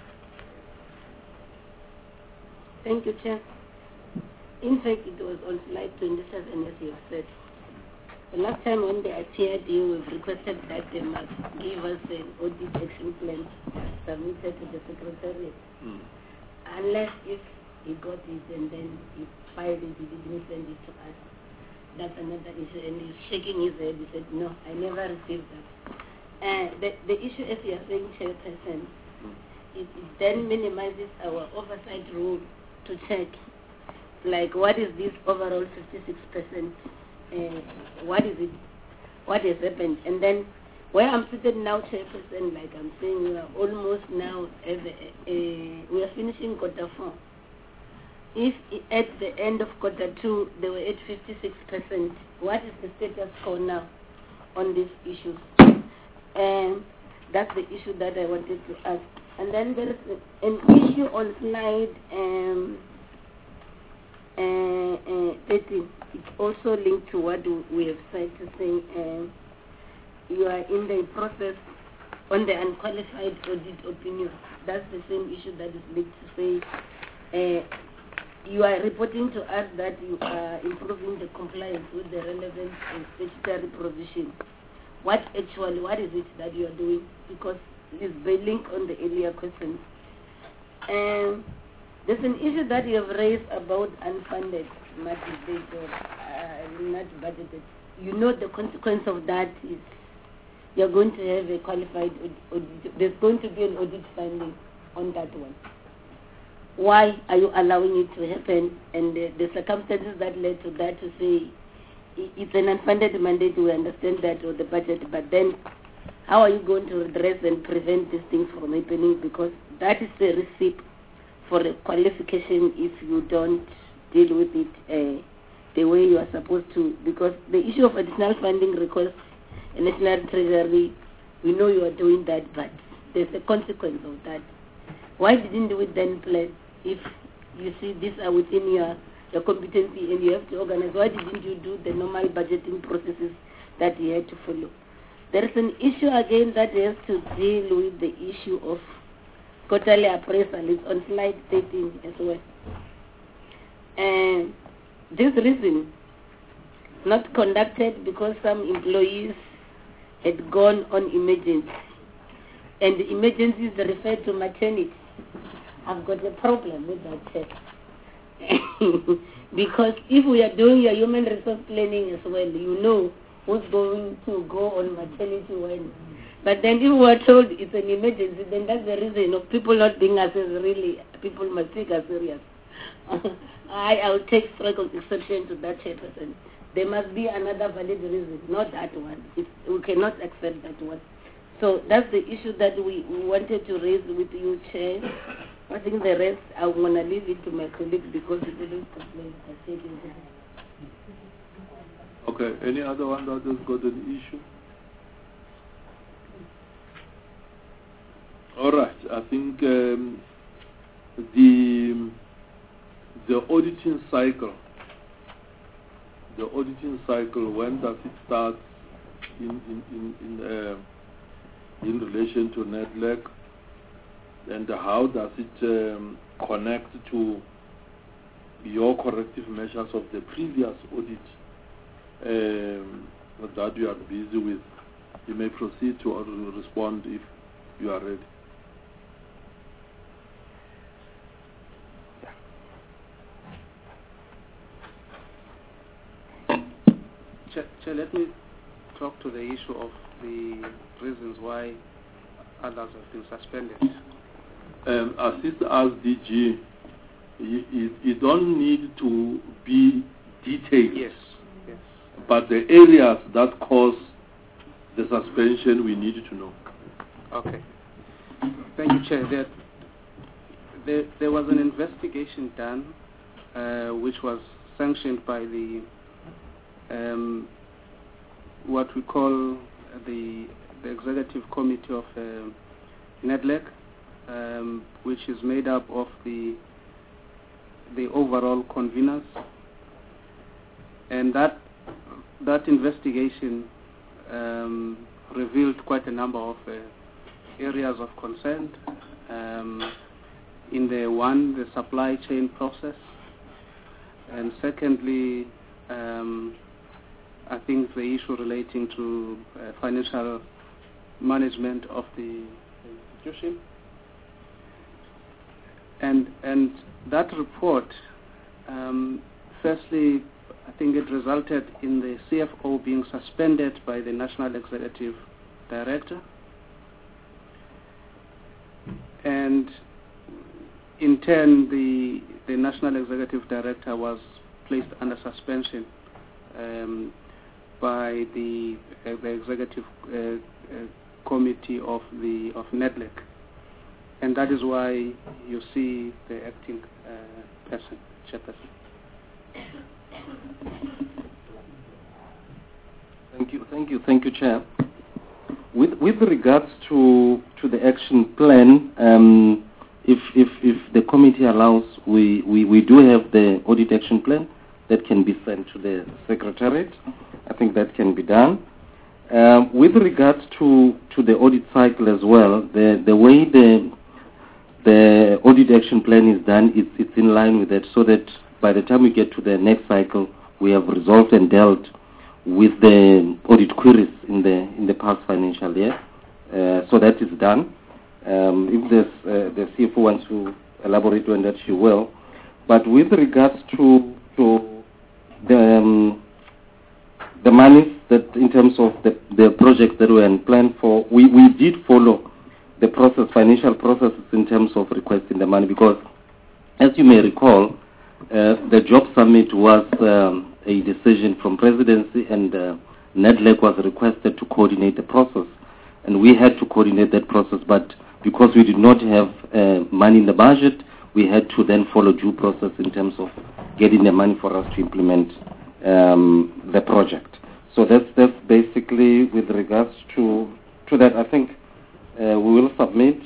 Thank you, Chair. In fact, it was on slide twenty-seven, as you have said. The last time when they appeared, you have requested that they must give us an audit action plan submitted to the Secretariat. Mm. Unless if he got it and then he filed it, he didn't send it to us. That's another issue. And he's shaking his head. He said, no, I never received that. Uh, the, the issue, as you are saying, Chairperson, Mm. it, it then minimizes our oversight role to check, like, what is this overall fifty-six percent? Uh, what is it? What has happened? And then, where I'm sitting now, Chairperson, like I'm saying, we are almost now, at the, uh, we are finishing quarter four. If at the end of quarter two, they were at fifty-six percent, what is the status quo now on these issues? And that's the issue that I wanted to ask. And then there is an issue on slide um, uh, uh, thirteen. It's also linked to what we have said to say uh, you are in the process on the unqualified audit opinion. That's the same issue that is linked to say uh, you are reporting to us that you are improving the compliance with the relevant uh, statutory provision. What actually, what is it that you are doing? Because it's the link on the earlier questions. And there's an issue that you have raised about unfunded matters or uh, not budgeted. You know the consequence of that is you're going to have a qualified audit. There's going to be an audit finding on that one. Why are you allowing it to happen? And the, the circumstances that led to that, to say it's an unfunded mandate, we understand that, or the budget, but then how are you going to address and prevent these things from happening? Because that is the receipt for a qualification if you don't deal with it uh, the way you are supposed to. Because the issue of additional funding request in National Treasury, we know you are doing that, but there's a consequence of that. Why didn't you then plan if you see these are within your your competency and you have to organize? Why didn't you do the normal budgeting processes that you had to follow? There is an issue again that has to deal with the issue of quarterly appraisal. It's on slide thirteen as well. And this reason not conducted because some employees had gone on emergency, and the emergencies referred to maternity. I've got a problem with that check. Because if we are doing your human resource planning as well, you know who's going to go on maternity when. But then if we are told it's an emergency, then that's the reason of people not being assessed. Really, people must take us serious. I I will take strike of exception to that chairperson. There must be another valid reason, not that one. It, we cannot accept that one. So that's the issue that we, we wanted to raise with you, Chair. I think the rest, I'm going to leave it to my colleague because it will complain. Okay, any other one that has got an issue? All right, I think um, the the auditing cycle, the auditing cycle, when does it start in in in in, uh, in relation to NEDLAC, and how does it um, connect to your corrective measures of the previous audit um, that you are busy with? You may proceed to respond if you are ready. Chair, Chair, let me talk to the issue of the reasons why others have been suspended. Um, assist as D G, you, you, you don't need to be detailed. Yes, yes. But the areas that cause the suspension, we need to know. Okay. Thank you, Chair. There, there, there was an investigation done uh, which was sanctioned by the um, what we call the, the Executive Committee of uh, NEDLAC, um, which is made up of the the overall conveners, and that that investigation um, revealed quite a number of uh, areas of concern. Um, in the one, the supply chain process, and secondly, um, I think the issue relating to uh, financial management of the institution. And and that report, um, firstly, I think it resulted in the C F O being suspended by the National Executive Director. And in turn, the, the National Executive Director was placed under suspension um, by the, uh, the Executive uh, uh, Committee of the of NEDLAC. And that is why you see the acting uh, person, chairperson. Thank you, thank you, thank you, Chair. With with regards to to the action plan, um, if if if the committee allows, we, we we do have the audit action plan that can be sent to the Secretariat. I think that can be done. Um, with regards to to the audit cycle as well, the the way the the audit action plan is done, it's, it's in line with that, so that by the time we get to the next cycle, we have resolved and dealt with the audit queries in the in the past financial year. Uh, so that is done. Um, if there's, uh, the C F O wants to elaborate on that, she will. But with regards to to the um, the money that in terms of the the projects that were planned for, we we did follow the process, financial processes in terms of requesting the money, because as you may recall, uh, the job summit was um, a decision from presidency, and uh, NEDLAC was requested to coordinate the process, and we had to coordinate that process, but because we did not have uh, money in the budget, we had to then follow due process in terms of getting the money for us to implement um, the project. So that's that's basically with regards to to that. I think Uh, we will submit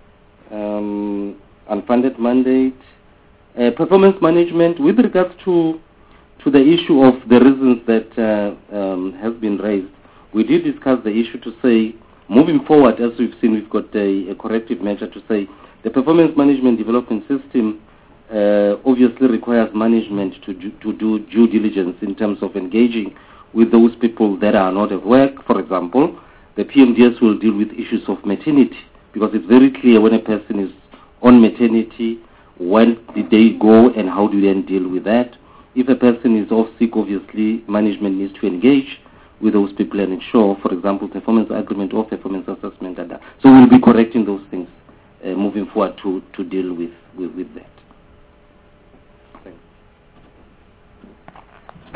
um, unfunded mandate, uh, performance management. With regards to to the issue of the reasons that uh, um, has been raised, we did discuss the issue to say, moving forward, as we've seen, we've got a, a corrective measure to say the performance management development system uh, obviously requires management to do, to do due diligence in terms of engaging with those people that are not at work. For example, the P M D S will deal with issues of maternity, because it's very clear when a person is on maternity, when did they go and how do you then deal with that. If a person is off sick, obviously management needs to engage with those people and ensure, for example, performance agreement or performance assessment and that. So we'll be correcting those things uh, moving forward to, to deal with, with, with that.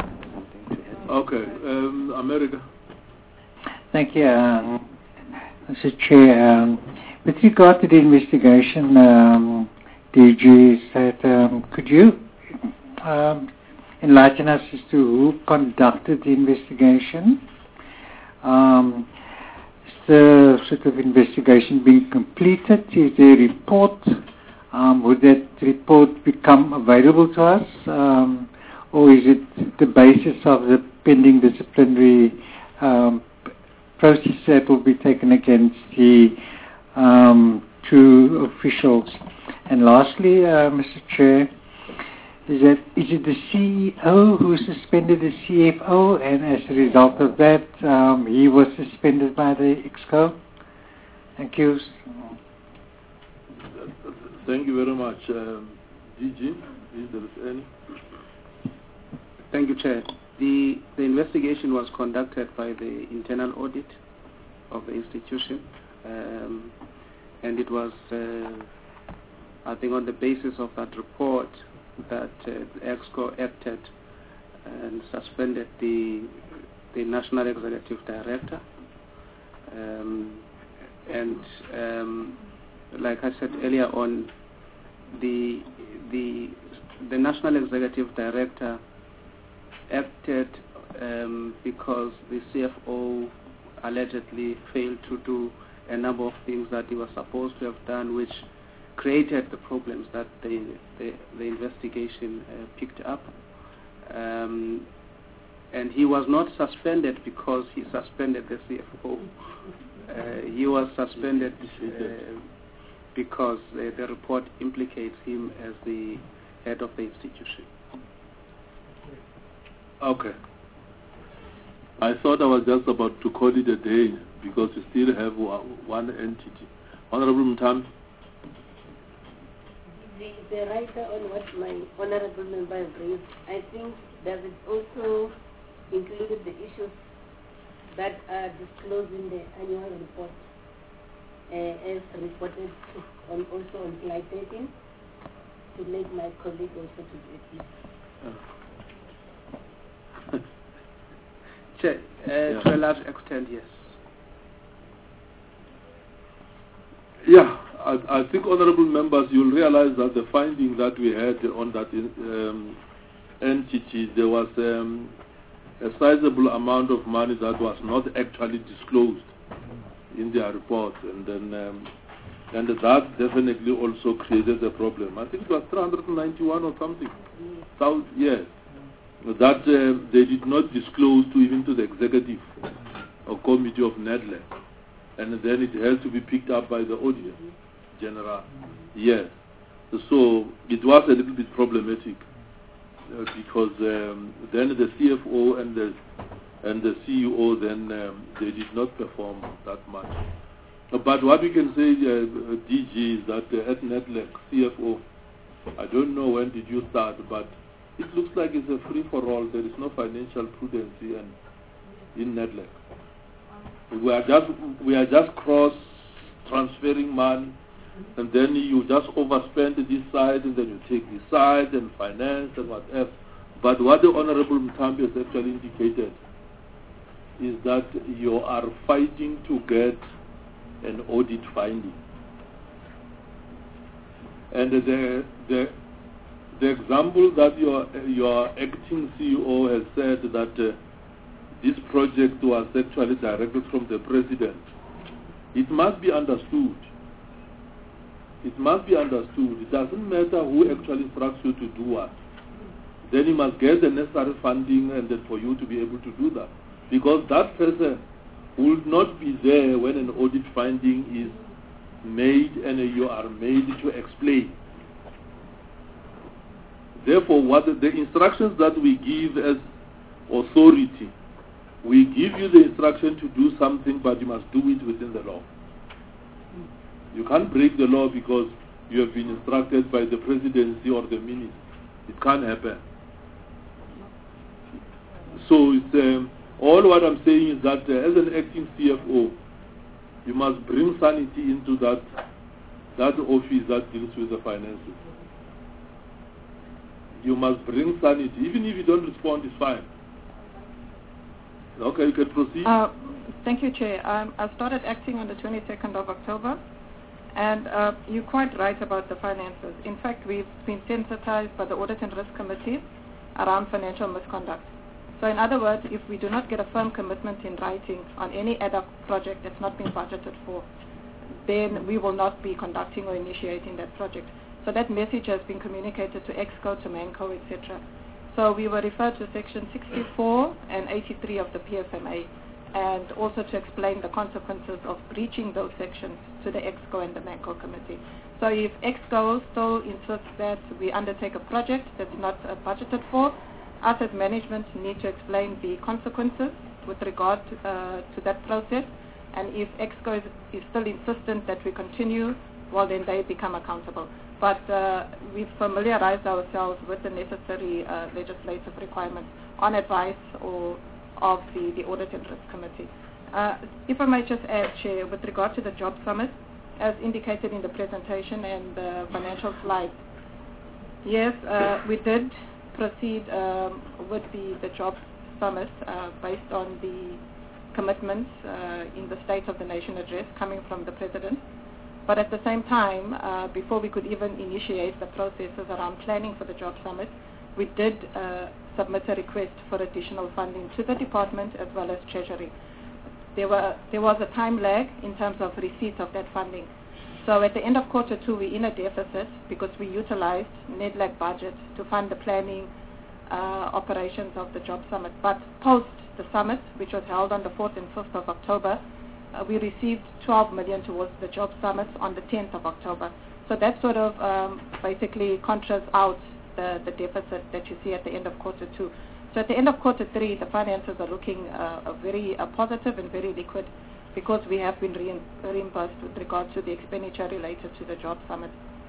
Okay, um, America. Thank you. Uh, Mister Chair, um, with regard to the investigation, um, D G said, um, could you um, enlighten us as to who conducted the investigation? Um, is the sort of investigation being completed? Is there a report? Um, would that report become available to us? Um, or is it the basis of the pending disciplinary um, process that will be taken against the um, two officials? And lastly, uh, Mister Chair, is that is it the C E O who suspended the C F O, and as a result of that, um, he was suspended by the Exco? Thank you. Thank you very much. Um, D G, if there is any. Thank you, Chair. The, the investigation was conducted by the internal audit of the institution, um, and it was, uh, I think, on the basis of that report that uh, the Exco acted and suspended the, the National Executive Director. Um, and um, like I said earlier on, the, the, the National Executive Director acted um, because the C F O allegedly failed to do a number of things that he was supposed to have done, which created the problems that the, the, the investigation uh, picked up. Um, and he was not suspended because he suspended the C F O. Uh, he was suspended uh, because uh, the report implicates him as the head of the institution. Okay. I thought I was just about to call it a day because we still have one entity. Honorable Mthambi. The, the writer on what my honorable member has raised, I think, does it also include the issues that are disclosed in the annual report, uh, as reported on also on slide thirteen, to make my colleague also to do it. Uh. Chair, uh, yeah. To a large extent, yes. Yeah, I, I think, honorable members, you'll realize that the finding that we had on that um, entity, there was um, a sizable amount of money that was not actually disclosed in their report, and then um, and that definitely also created a problem. I think it was three hundred ninety-one or something. South, yes. That uh, they did not disclose to even to the executive or committee of NEDLAC, and then it had to be picked up by the auditor general. Yes, so it was a little bit problematic uh, because um, then the C F O and the and the C E O then um, they did not perform that much. Uh, but what we can say, uh, D G, is that uh, at NEDLAC C F O, I don't know when did you start, but it looks like it's a free-for-all. There is no financial prudence in, in NEDLAC. We are just we are just cross-transferring money, and then you just overspend this side, and then you take this side, and finance, and whatever. But what the Honorable Mthambi has actually indicated is that you are fighting to get an audit finding. And the the The example that your your acting C E O has said that uh, this project was actually directed from the president, it must be understood. It must be understood. It doesn't matter who actually instructs you to do what. Then you must get the necessary funding and then for you to be able to do that. Because that person will not be there when an audit finding is made and you are made to explain. Therefore, what the, the instructions that we give as authority, we give you the instruction to do something, but you must do it within the law. You can't break the law because you have been instructed by the presidency or the minister. It can't happen. So it's, um, all what I'm saying is that uh, as an acting C F O, you must bring sanity into that, that office that deals with the finances. You must bring sanity. Even if you don't respond, it's fine. Okay, you can proceed. Uh, Thank you, Chair. Um, I started acting on the twenty-second of October, and uh, you're quite right about the finances. In fact, we've been sensitized by the Audit and Risk Committee around financial misconduct. So in other words, if we do not get a firm commitment in writing on any ad hoc project that's not been budgeted for, then we will not be conducting or initiating that project. So that message has been communicated to EXCO, to MANCO, et cetera. So we were referred to Section sixty-four and eighty-three of the P F M A, and also to explain the consequences of breaching those sections to the EXCO and the MANCO committee. So if EXCO still insists that we undertake a project that's not uh, budgeted for, us as management need to explain the consequences with regard to, uh, to that process. And if EXCO is, is still insistent that we continue, well, then they become accountable. But uh, we've familiarized ourselves with the necessary uh, legislative requirements on advice or of the, the Audit and Risk Committee. Uh, if I may just add, Chair, with regard to the Job Summit, as indicated in the presentation and the financial slides, yes, uh, we did proceed um, with the, the Job Summit uh, based on the commitments uh, in the State of the Nation address coming from the President. But at the same time, uh, before we could even initiate the processes around planning for the Job Summit, we did uh, submit a request for additional funding to the Department as well as Treasury. There, were, there was a time lag in terms of receipt of that funding. So at the end of quarter two, we're in a deficit because we utilized NEDLAC budget to fund the planning uh, operations of the Job Summit. But post the summit, which was held on the fourth and fifth of October, uh, we received twelve million dollars towards the Job Summit on the tenth of October. So that sort of um, basically contrasts out the, the deficit that you see at the end of quarter two. So at the end of quarter three, the finances are looking uh, very uh, positive and very liquid because we have been re reimbursed with regard to the expenditure related to the Job Summit.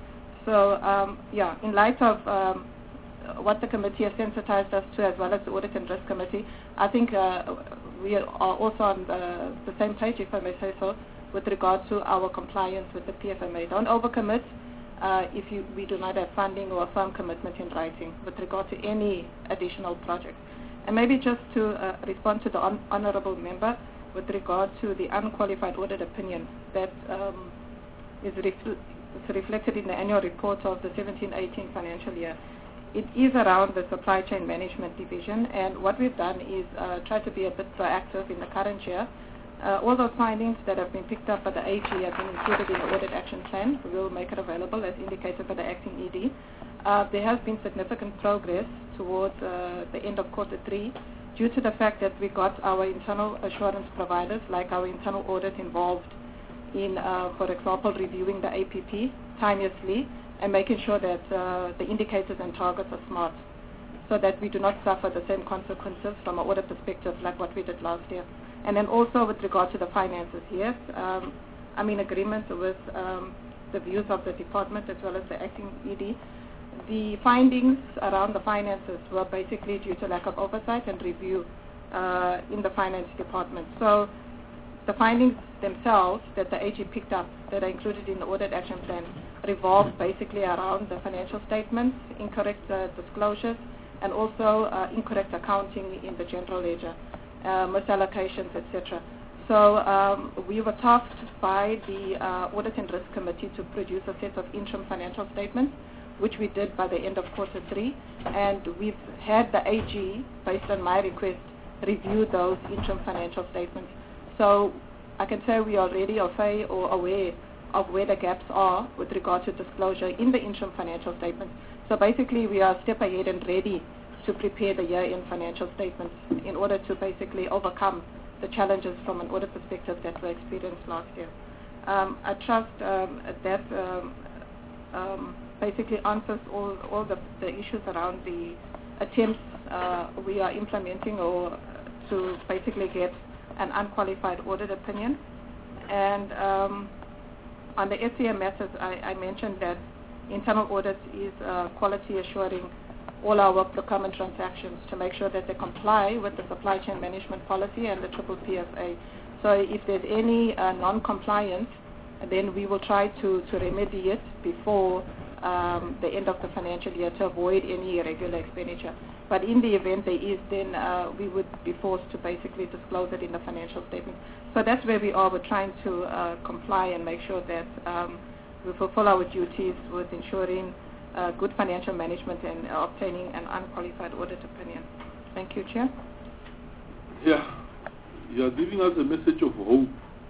So um, yeah, in light of um, what the committee has sensitized us to, as well as the Audit and Risk Committee, I think uh, we are also on the, the same page, if I may say so, with regard to our compliance with the P F M A. Don't overcommit uh, if you, we do not have funding or a firm commitment in writing with regard to any additional project. And maybe just to uh, respond to the hon honourable member with regard to the unqualified audit opinion that um, is refl reflected in the annual report of the seventeen eighteen financial year. It is around the supply chain management division, and what we've done is uh, try to be a bit proactive in the current year. Uh, all those findings that have been picked up by the A G have been included in the audit action plan. We will make it available as indicated by the acting E D. Uh, there has been significant progress towards uh, the end of quarter three due to the fact that we got our internal assurance providers, like our internal audit, involved in, uh, for example, reviewing the A P P timeously and making sure that uh, the indicators and targets are smart so that we do not suffer the same consequences from an audit perspective like what we did last year. And then also with regard to the finances, yes, um, I'm in agreement with um, the views of the department as well as the acting E D. The findings around the finances were basically due to lack of oversight and review uh, in the finance department. So the findings themselves that the A G picked up that are included in the audit action plan revolve basically around the financial statements, incorrect uh, disclosures, and also uh, incorrect accounting in the general ledger, uh, misallocations, et cetera. So um, we were tasked by the uh, Audit and Risk Committee to produce a set of interim financial statements, which we did by the end of quarter three, and we've had the A G, based on my request, review those interim financial statements. So I can say we are already aware or aware of where the gaps are with regard to disclosure in the interim financial statements. So basically we are a step ahead and ready to prepare the year-end financial statements in order to basically overcome the challenges from an audit perspective that were experienced last year. Um, I trust um, that um, um, basically answers all, all the, the issues around the attempts uh, we are implementing or to basically get an unqualified audit opinion. And um, on the S C M matters, I, I mentioned that internal audit is uh, quality assuring all our procurement transactions to make sure that they comply with the supply chain management policy and the triple P S A. So if there's any uh, non-compliance, then we will try to, to remedy it before um, the end of the financial year to avoid any irregular expenditure. But in the event there is, then uh, we would be forced to basically disclose it in the financial statement. So that's where we are. We're trying to uh, comply and make sure that um, we fulfill our duties with ensuring uh, good financial management and uh, obtaining an unqualified audit opinion. Thank you, Chair. Yeah, you are giving us a message of hope,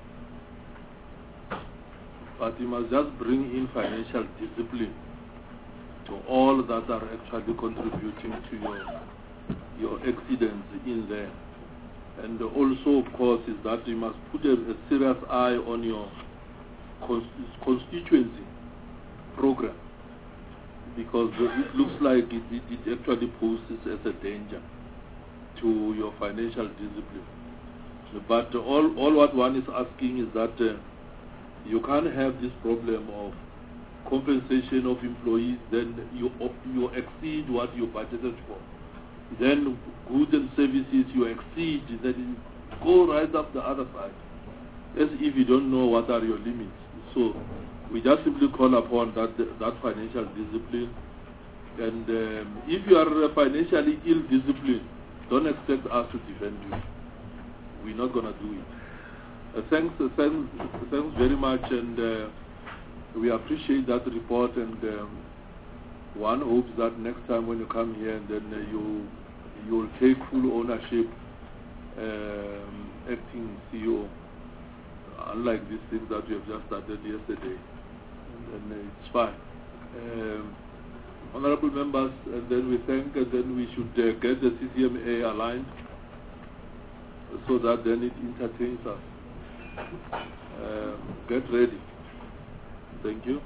but you must just bring in financial discipline to all that are actually contributing to your your accidents in there. And also, of course, is that you must put a, a serious eye on your constituency program, because it looks like it, it, it actually poses as a danger to your financial discipline. But all, all what one is asking is that uh, you can't have this problem of compensation of employees, then you you exceed what you budgeted for. Then goods and services you exceed, then go right up the other side, as if you don't know what are your limits. So we just simply call upon that that financial discipline. And um, if you are financially ill-disciplined, don't expect us to defend you. We're not going to do it. Uh, thanks, uh, thanks, thanks very much, and uh, we appreciate that report. And um, one hopes that next time when you come here, and then uh, you you will take full ownership, um, acting C E O. Unlike these things that we have just started yesterday, and then uh, it's fine. Um, honorable members, and then we think, and then we should uh, get the C C M A aligned, so that then it entertains us. Um, get ready. Thank you.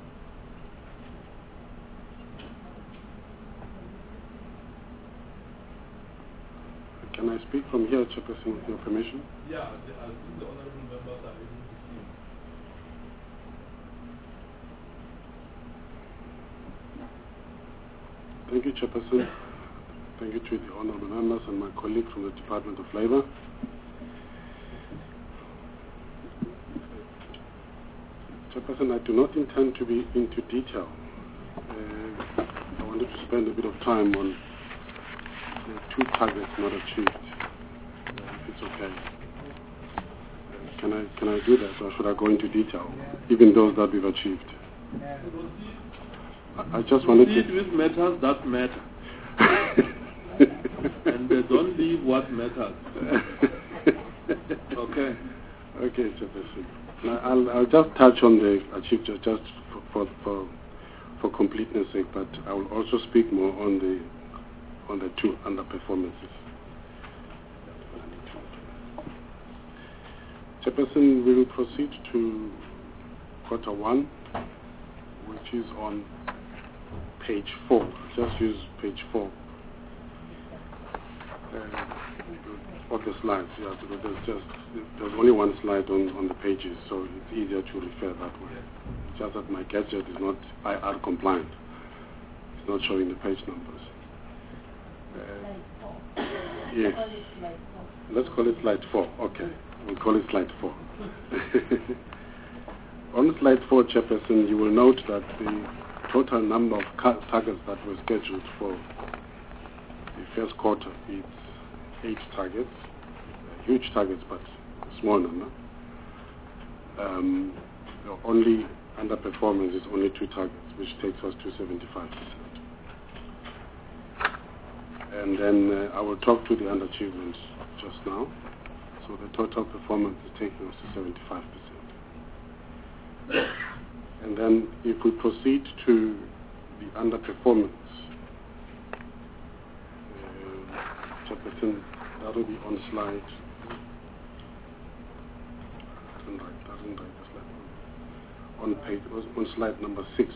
Can I speak from here, Chairperson, with your permission? Yeah, I think the honorable members are able to see. Thank you, Chairperson. Thank you to the honorable members and my colleague from the Department of Labour. Chairperson, I do not intend to be into detail. Uh, I wanted to spend a bit of time on the two targets not achieved, if it's okay. Uh, can I can I do that, or should I go into detail, even those that we've achieved? I, I just wanted to... Proceed with matters that matter. And uh, don't leave what matters. Okay. Okay, Chairperson. I'll, I'll just touch on the achieved just for, for, for, for completeness sake, but I will also speak more on the on the two underperformances. Chairperson, we will proceed to quarter one, which is on page four. Just use page four uh, of the slides. Yeah, because there's just there's only one slide on, on the pages, so it's easier to refer that way. It's just that my gadget is not I R compliant. It's not showing the page numbers. Uh, yes. Let's call it slide four. Okay. We'll call it slide four. On slide four, Chairperson, you will note that the total number of targets that were scheduled for the first quarter is eight targets. Huge targets, but a small number. Um, the only underperformance is only two targets, which takes us to seventy-five percent. And then uh, I will talk to the underachievements just now. So the total performance is taking us to seventy-five percent. And then if we proceed to the underperformance, uh, Chairperson, that will be on slide. Doesn't write, doesn't write the slide. On page, on slide number six.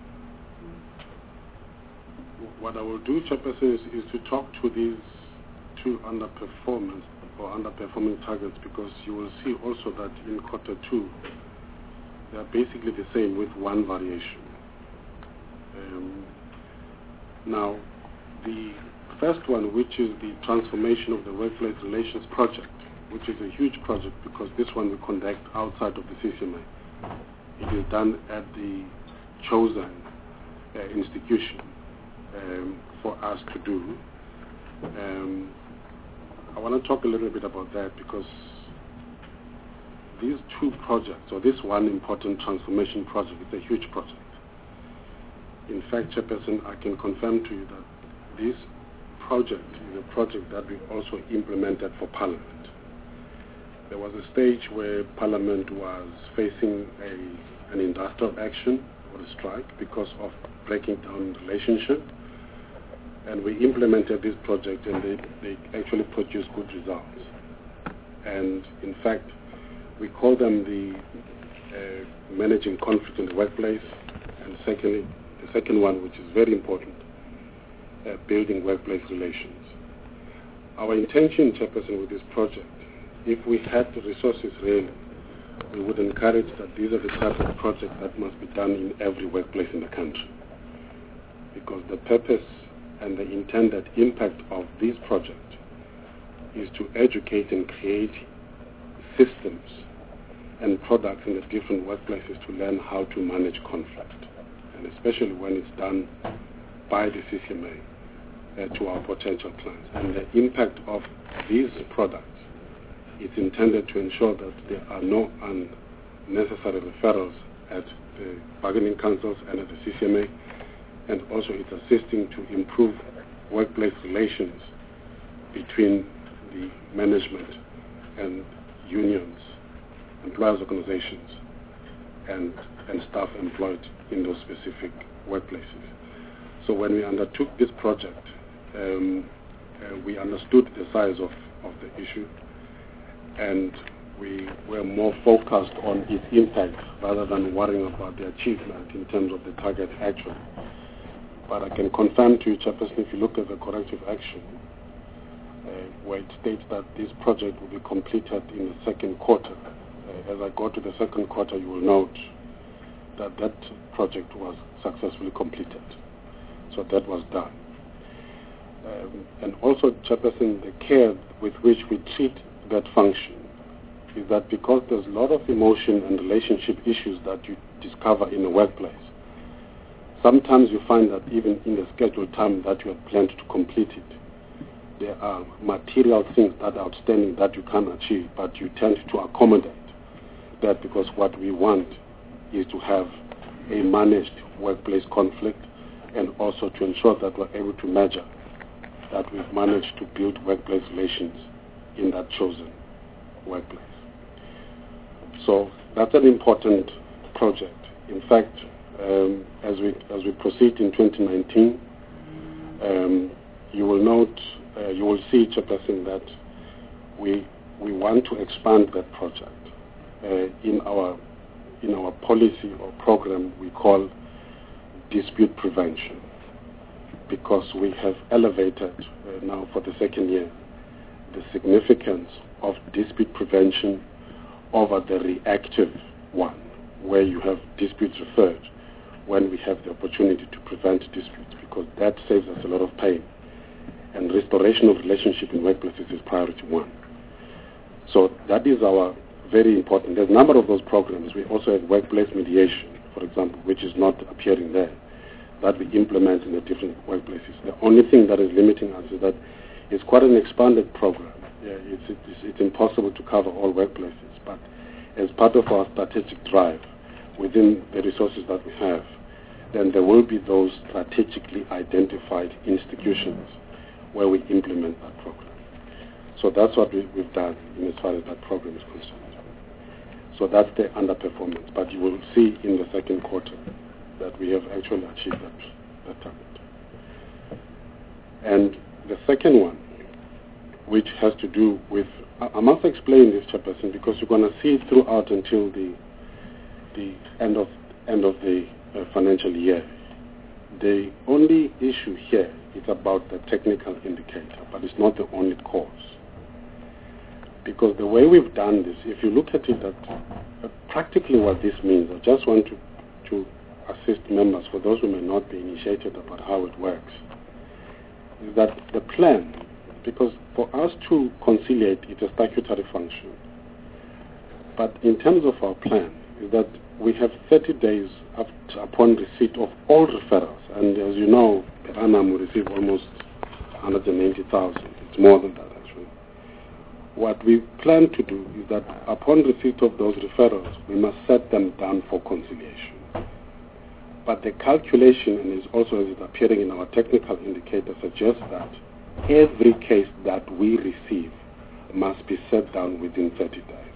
What I will do, Chairperson, is, is to talk to these two underperformance or underperforming targets, because you will see also that in quarter two they are basically the same with one variation. Um, now, the first one, which is the transformation of the workplace relations project, which is a huge project because this one we conduct outside of the C C M A. It is done at the chosen uh, institution um, for us to do. Um, I want to talk a little bit about that because these two projects, or this one important transformation project, is a huge project. In fact, Chairperson, I can confirm to you that this project is a project that we also implemented for Parliament. There was a stage where Parliament was facing a, an industrial action or a strike because of breaking down relationship, and we implemented this project, and they, they actually produced good results. And in fact, we call them the uh, managing conflict in the workplace, and secondly, the second one, which is very important, uh, building workplace relations. Our intention, Chairperson, with this project, if we had the resources really, we would encourage that these are the type of projects that must be done in every workplace in the country. Because the purpose and the intended impact of this project is to educate and create systems and products in the different workplaces to learn how to manage conflict, and especially when it's done by the C C M A uh, to our potential clients. And the impact of these products is intended to ensure that there are no unnecessary referrals at the bargaining councils and at the C C M A, and also it's assisting to improve workplace relations between the management and unions, employers' organizations, and, and staff employed in those specific workplaces. So when we undertook this project, um, uh, we understood the size of, of the issue, and we were more focused on its impact rather than worrying about the achievement in terms of the target action. But I can confirm to you, Chairperson, if you look at the corrective action, uh, where it states that this project will be completed in the second quarter. Uh, as I go to the second quarter, you will note that that project was successfully completed. So that was done. Um, and also, Chairperson, the care with which we treat that function is that because there's a lot of emotion and relationship issues that you discover in the workplace, sometimes you find that even in the scheduled time that you had planned to complete it, there are material things that are outstanding that you can't achieve, but you tend to accommodate that because what we want is to have a managed workplace conflict, and also to ensure that we're able to measure that we've managed to build workplace relations in that chosen workplace. So that's an important project. In fact, um, as we as we proceed in twenty nineteen, um, you will note, uh, you will see, Chairperson, that we we want to expand that project uh, in our in our policy or program we call dispute prevention, because we have elevated uh, now for the second year the significance of dispute prevention over the reactive one, where you have disputes referred when we have the opportunity to prevent disputes, because that saves us a lot of pain. And restoration of relationship in workplaces is priority one. So that is our very important. There's a number of those programs. We also have workplace mediation, for example, which is not appearing there, that we implement in the different workplaces. The only thing that is limiting us is that it's quite an expanded program. Yeah, it's, it's, it's impossible to cover all workplaces, but as part of our strategic drive within the resources that we have, then there will be those strategically identified institutions where we implement that program. So that's what we, we've done in as far as that program is concerned. So that's the underperformance, but you will see in the second quarter that we have actually achieved that, that target. And the second one, which has to do with, I, I must explain this, Chairperson, because you're going to see it throughout until the the end of end of the uh, financial year. The only issue here is about the technical indicator, but it's not the only cause. Because the way we've done this, if you look at it, that uh, practically what this means, I just want to, to assist members, for those who may not be initiated about how it works, is that the plan, because for us to conciliate, it's a statutory function. But in terms of our plan, is that we have thirty days after, upon receipt of all referrals. And as you know, the ANAM will receive almost one hundred eighty thousand. It's more than that, actually. What we plan to do is that upon receipt of those referrals, we must set them down for conciliation. But the calculation, and is also as it's appearing in our technical indicator, suggests that every case that we receive must be set down within thirty days.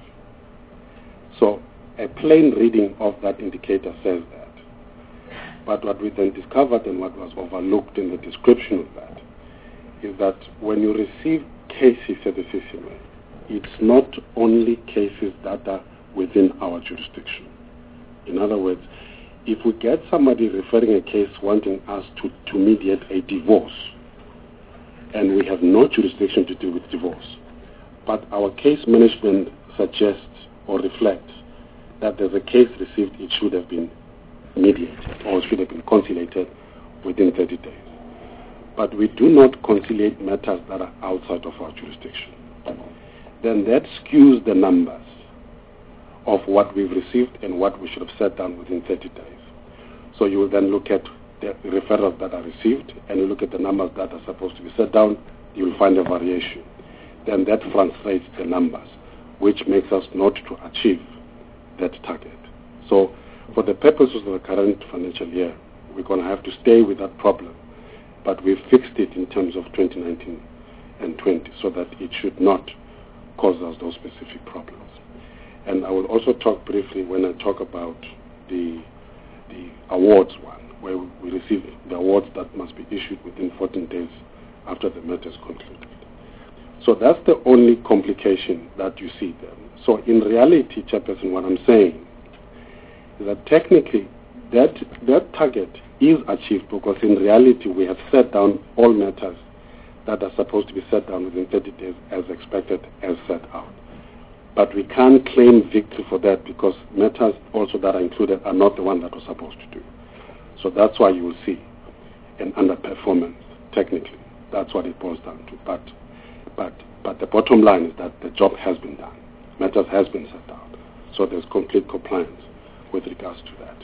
So a plain reading of that indicator says that. But what we then discovered and what was overlooked in the description of that is that when you receive cases at the C C M A, it's not only cases that are within our jurisdiction. In other words, if we get somebody referring a case wanting us to, to mediate a divorce, and we have no jurisdiction to deal with divorce, but our case management suggests or reflects that there's a case received, it should have been mediated or should have been conciliated within thirty days. But we do not conciliate matters that are outside of our jurisdiction. Then that skews the numbers of what we've received and what we should have set down within thirty days. So you will then look at the referrals that are received and you look at the numbers that are supposed to be set down, you will find a variation. Then that translates the numbers, which makes us not to achieve that target. So for the purposes of the current financial year, we're going to have to stay with that problem, but we've fixed it in terms of twenty nineteen and twenty so that it should not cause us those specific problems. And I will also talk briefly when I talk about the the awards one, where we receive the awards that must be issued within fourteen days after the matter is concluded. So that's the only complication that you see there. So in reality, Chairperson, what I'm saying is that technically that, that target is achieved because in reality we have set down all matters that are supposed to be set down within thirty days as expected, as set out. But we can't claim victory for that because matters also that are included are not the one that we're supposed to do. So that's why you will see an underperformance, technically. That's what it boils down to. But, but, but the bottom line is that the job has been done. Matters has been set out. So there's complete compliance with regards to that.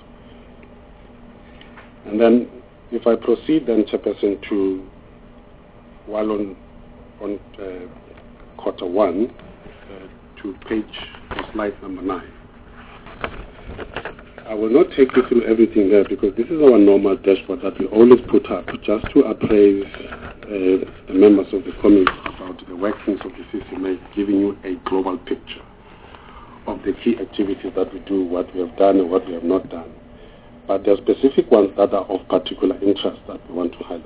And then if I proceed then, Chairperson, to while on, on uh, quarter one, uh, to page or slide number nine. I will not take you through everything there because this is our normal dashboard that we always put up just to appraise uh, the members of the committee about the workings of the C C M A, giving you a global picture of the key activities that we do, what we have done and what we have not done. But there are specific ones that are of particular interest that we want to highlight.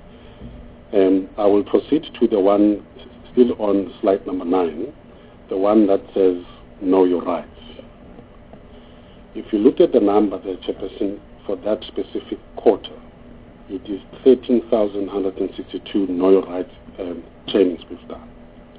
Um, I will proceed to the one still on slide number nine, the one that says know your rights. If you look at the number there, Chairperson, for that specific quarter, it is thirteen thousand one hundred sixty-two know your rights um, trainings we've done.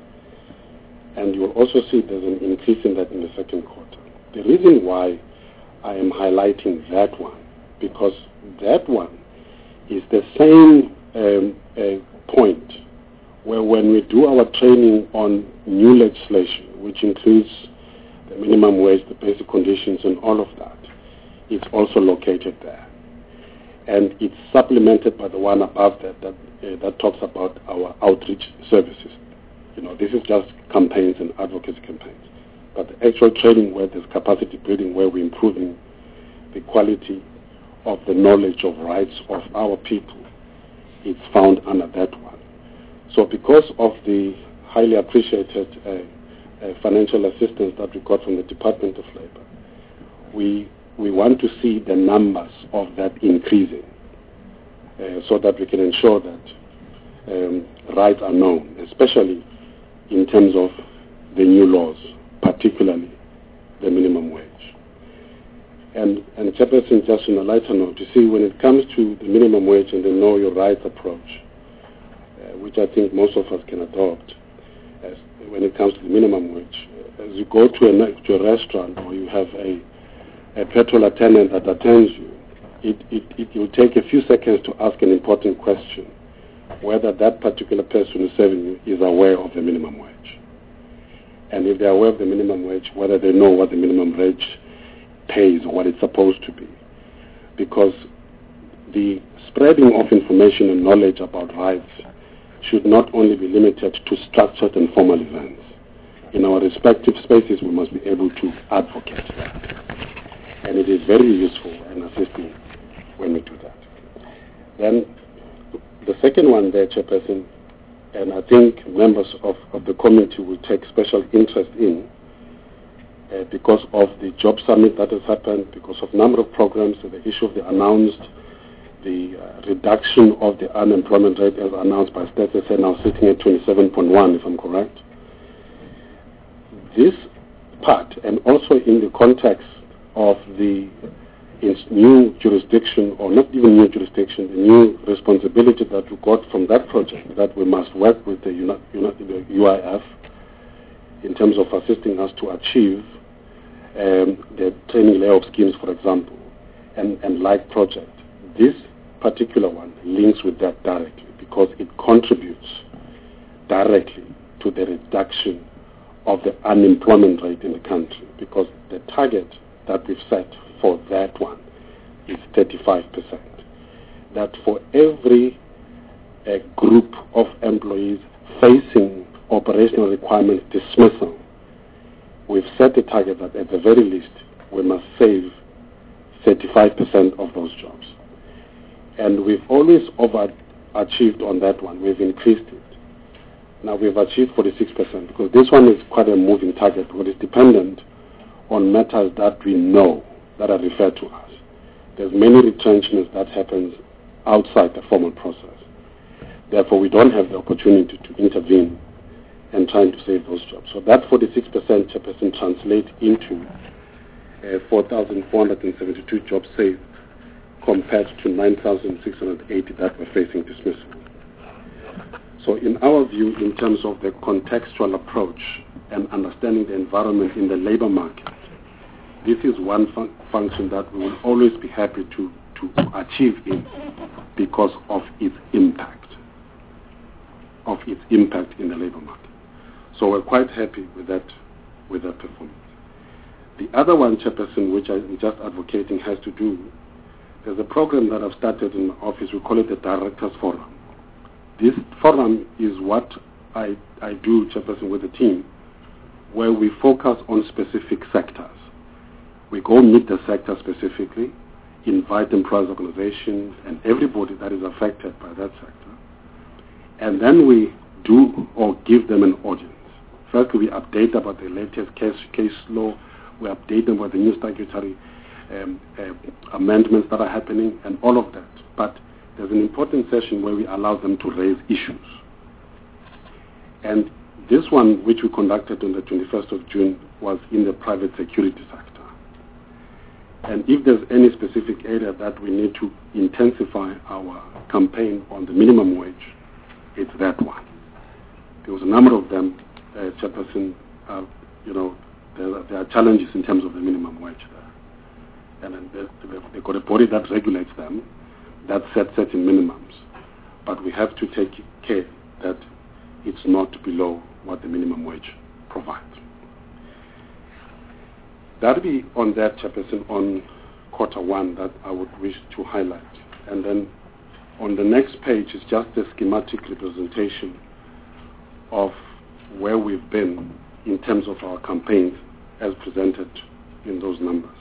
And you will also see there's an increase in that in the second quarter. The reason why I am highlighting that one, because that one is the same um, uh, point where when we do our training on new legislation, which includes the minimum wage, the basic conditions and all of that, it's also located there. And it's supplemented by the one above that that, uh, that talks about our outreach services. You know, this is just campaigns and advocacy campaigns. But the actual training where there's capacity building, where we're improving the quality of the knowledge of rights of our people, it's found under that one. So because of the highly appreciated uh, uh, financial assistance that we got from the Department of Labor, we, we want to see the numbers of that increasing uh, so that we can ensure that um, rights are known, especially in terms of the new laws, particularly the minimum wage. And, and Chairperson, just on a lighter note, you see, when it comes to the minimum wage and the know your rights approach, uh, which I think most of us can adopt, as when it comes to the minimum wage, as you go to a, to a restaurant or you have a, a petrol attendant that attends you, it, it, it will take a few seconds to ask an important question, whether that particular person who's serving you is aware of the minimum wage. And if they're aware of the minimum wage, whether they know what the minimum wage pays or what it's supposed to be. Because the spreading of information and knowledge about rights should not only be limited to structured and formal events. In our respective spaces, we must be able to advocate that. And it is very useful and assisting when we do that. Then the second one there, Chairperson, and I think members of, of the committee will take special interest in, uh, because of the job summit that has happened, because of number of programs, the issue of the announced, the uh, reduction of the unemployment rate as announced by State S A, now sitting at twenty-seven point one, if I'm correct. This part, and also in the context of the new jurisdiction, or not even new jurisdiction, the new responsibility that we got from that project, that we must work with the, uni- uni- the U I F in terms of assisting us to achieve um, the training layoff schemes, for example, and, and like project. This particular one links with that directly because it contributes directly to the reduction of the unemployment rate in the country, because the target that we've set for that one is thirty-five percent. That for every uh, group of employees facing operational requirements dismissal, we've set a target that at the very least we must save thirty-five percent of those jobs. And we've always overachieved on that one. We've increased it. Now we've achieved forty-six percent, because this one is quite a moving target, but it's dependent on matters that we know that are referred to us. There's many retrenchments that happens outside the formal process. Therefore, we don't have the opportunity to intervene and trying to save those jobs. So that forty-six percent, Chairperson, translates into uh, four thousand four hundred seventy-two jobs saved compared to nine thousand six hundred eighty that were facing dismissal. So in our view, in terms of the contextual approach and understanding the environment in the labor market, this is one fun- function that we will always be happy to, to achieve in because of its impact, of its impact in the labor market. So we're quite happy with that, with that performance. The other one, Chairperson, which I'm just advocating, has to do, there's a program that I've started in my office. We call it the Directors Forum. This forum is what I, I do, Chairperson, with the team, where we focus on specific sectors. We go meet the sector specifically, invite employers organizations and everybody that is affected by that sector, and then we do or give them an audience. First, we update about the latest case, case law, we update them about the new statutory um, uh, amendments that are happening and all of that. But there's an important session where we allow them to raise issues. And this one, which we conducted on the twenty-first of June, was in the private security sector. And if there's any specific area that we need to intensify our campaign on the minimum wage, it's that one. There was a number of them, uh, Chairperson, uh, you know, there, there are challenges in terms of the minimum wage there. And then they've got a body that regulates them, that sets certain minimums. But we have to take care that it's not below what the minimum wage provides. That'll be on that, Chairperson, on quarter one that I would wish to highlight. And then on the next page is just a schematic representation of where we've been in terms of our campaigns as presented in those numbers.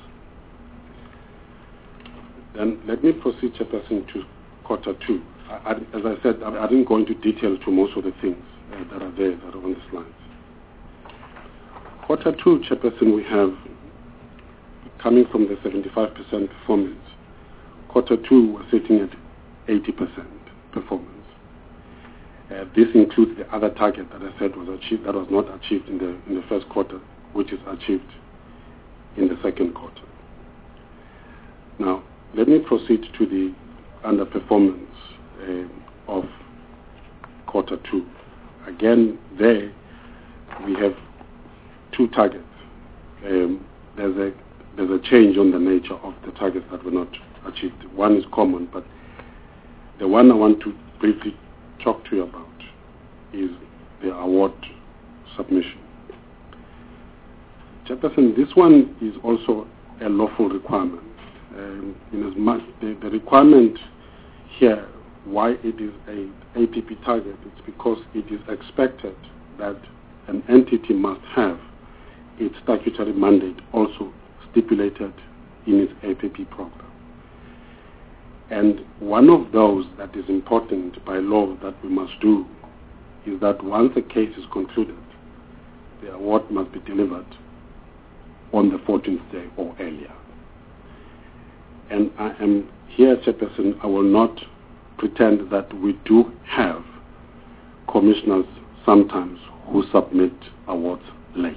Then let me proceed, Chairperson, to quarter two. I, I, as I said, I, I didn't go into detail to most of the things uh, that are there, that are on the slides. Quarter two, Chairperson, we have, coming from the seventy-five percent performance, quarter two was sitting at eighty percent performance. Uh, this includes the other target that I said was achieved, that was not achieved in the in the first quarter, which is achieved in the second quarter. Now, let me proceed to the underperformance uh, of quarter two. Again, there we have two targets. Um, there's a there's a change on the nature of the targets that were not achieved. One is common, but the one I want to briefly talk to you about is the award submission. Chairperson, this one is also a lawful requirement. Um, in as much the, the requirement here why it is a A P P target. It's because it is expected that an entity must have its statutory mandate also stipulated in its A P P program. And one of those that is important by law that we must do is that once a case is concluded, the award must be delivered on the fourteenth day or earlier. And I am here, Chairperson, I will not pretend that we do have commissioners sometimes who submit awards late.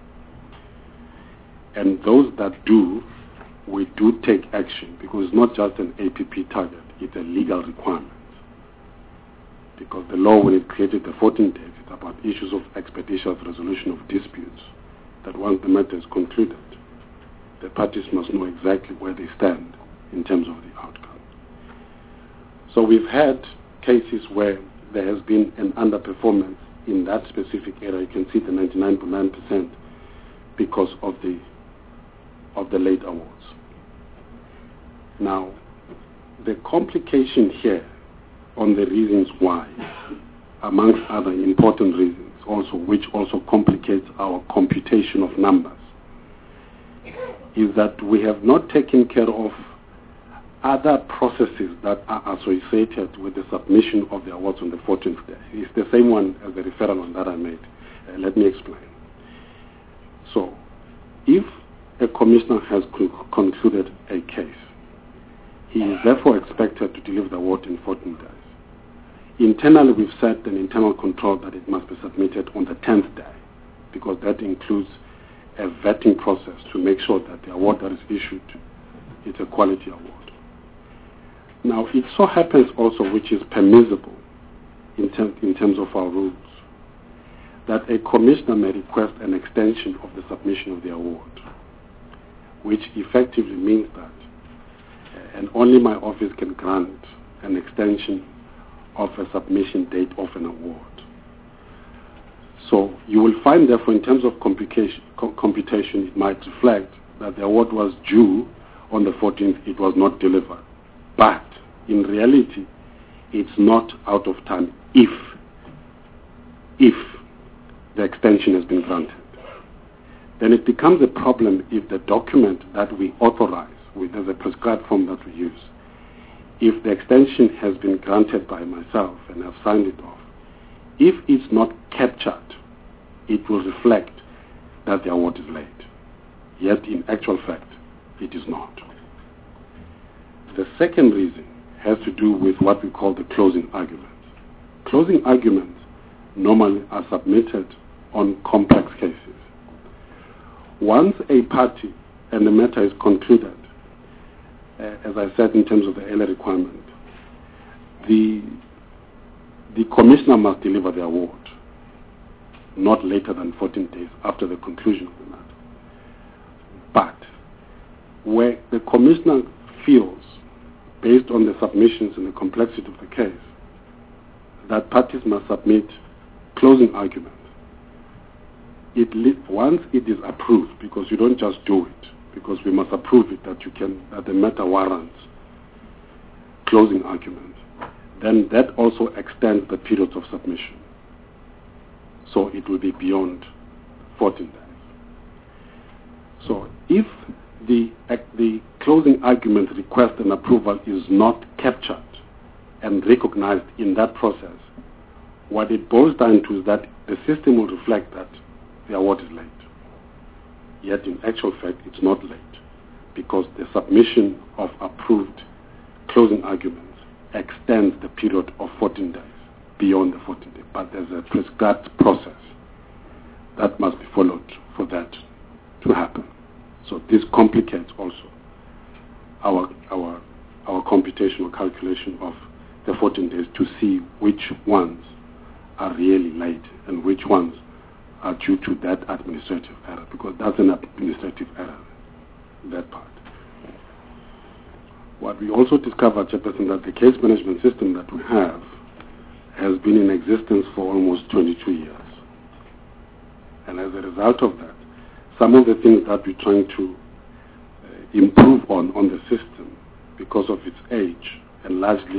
And those that do, we do take action, because it's not just an A P P target, it's a legal requirement. Because the law, when it created the fourteen days, it's about issues of expeditious resolution of disputes, that once the matter is concluded, the parties must know exactly where they stand in terms of the outcome. So we've had cases where there has been an underperformance in that specific area. You can see the ninety-nine point nine percent because of the of the late awards. Now, the complication here on the reasons why, amongst other important reasons also, which also complicates our computation of numbers, is that we have not taken care of other processes that are associated with the submission of the awards on the fourteenth day. It's the same one as the referral one that I made. Uh, let me explain. So, if a commissioner has co- concluded a case, he is therefore expected to deliver the award in fourteen days. Internally, we've set an internal control that it must be submitted on the tenth day, because that includes a vetting process to make sure that the award that is issued is a quality award. Now, it so happens also, which is permissible in, ter- in terms of our rules, that a commissioner may request an extension of the submission of the award, which effectively means that, uh, and only my office can grant an extension of a submission date of an award. So you will find, therefore, in terms of computation, co- computation, it might reflect that the award was due on the fourteenth, it was not delivered. But in reality, it's not out of time if, if the extension has been granted. Then it becomes a problem if the document that we authorize, with as a prescribed form that we use, if the extension has been granted by myself and I've signed it off, if it's not captured, it will reflect that the award is late. Yet in actual fact, it is not. The second reason has to do with what we call the closing arguments. Closing arguments normally are submitted on complex cases. Once a party and the matter is concluded, uh, as I said in terms of the earlier requirement, the, the commissioner must deliver the award not later than fourteen days after the conclusion of the matter. But where the commissioner feels, based on the submissions and the complexity of the case, that parties must submit closing arguments, It li- once it is approved, because you don't just do it, because we must approve it that you can, that the matter warrants closing arguments, then that also extends the period of submission. So it will be beyond fourteen days. So if the the closing argument request and approval is not captured and recognized in that process, what it boils down to is that the system will reflect that the award is late. Yet in actual fact, it's not late, because the submission of approved closing arguments extends the period of fourteen days beyond the fourteen days. But there's a prescribed process that must be followed for that to happen. So this complicates also our our our computational calculation of the fourteen days to see which ones are really late and which ones are due to that administrative error, because that's an administrative error, that part. What we also discovered, Chairperson, that the case management system that we have has been in existence for almost twenty-two years. And as a result of that, some of the things that we're trying to uh, improve on, on the system, because of its age and largely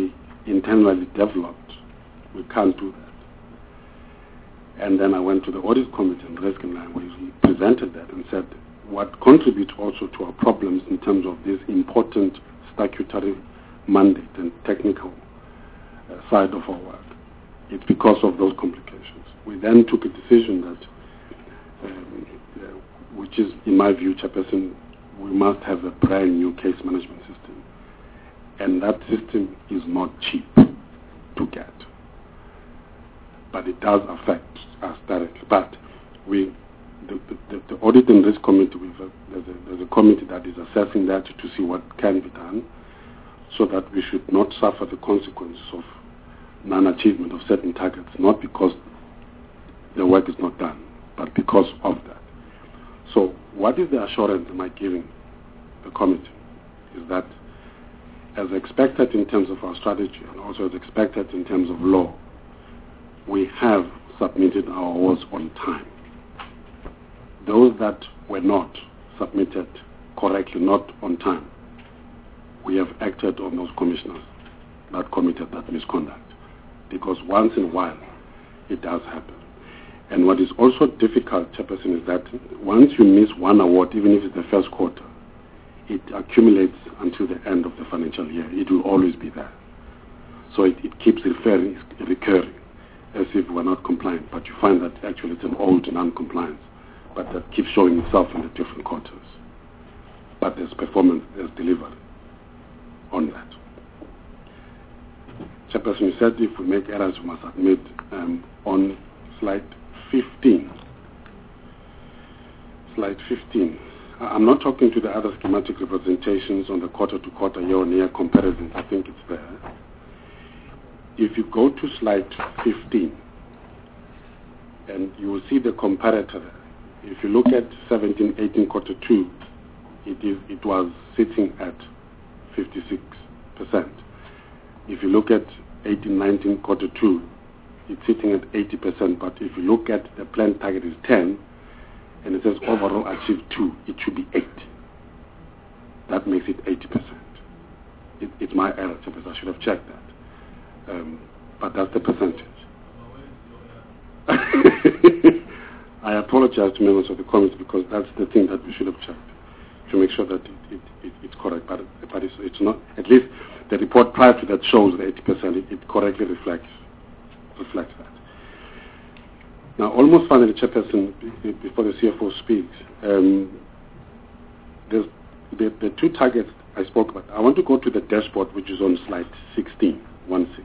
internally developed, we can't do that. And then I went to the audit committee and risk and line where we presented that and said what contributes also to our problems in terms of this important statutory mandate and technical uh, side of our work. It's because of those complications. We then took a decision that, um, uh, which is, in my view, Chairperson, we must have a brand new case management system. And that system is not cheap to get. But it does affect us directly. But we, the, the, the Audit and Risk Committee, we've, uh, there's, a, there's a committee that is assessing that to see what can be done so that we should not suffer the consequences of non-achievement of certain targets, not because the work is not done, but because of that. So what is the assurance am I giving the committee is that as expected in terms of our strategy and also as expected in terms of law, we have submitted our awards on time. Those that were not submitted correctly, not on time, we have acted on those commissioners that committed that misconduct. Because once in a while, it does happen. And what is also difficult, Chairperson, is that once you miss one award, even if it's the first quarter, it accumulates until the end of the financial year. It will always be there. So it, it keeps referring, recurring, as if we're not compliant. But you find that actually it's an old non-compliance, but that keeps showing itself in the different quarters. But there's performance, there's delivery on that. Chairperson, you said if we make errors, we must admit um, on slide fifteen. Slide fifteen. I'm not talking to the other schematic representations on the quarter-to-quarter, year-on-year comparisons. I think it's there. If you go to slide fifteen, and you will see the comparator. If you look at seventeen eighteen quarter two, it, is, it was sitting at fifty-six percent. If you look at eighteen nineteen quarter two, it's sitting at eighty percent. But if you look at the planned target is ten, and it says overall achieved two, it should be eight. That makes it eighty percent. It, it's my error, because I should have checked that. Um, but that's the percentage. I apologize to members of the committee because that's the thing that we should have checked to make sure that it, it, it, it's correct. But, but it's, it's not. At least the report prior to that shows the eighty percent. It, it correctly reflects reflects that. Now, almost finally, Chairperson, before the C F O speaks, um, there's the, the two targets I spoke about. I want to go to the dashboard, which is on slide sixteen, one six.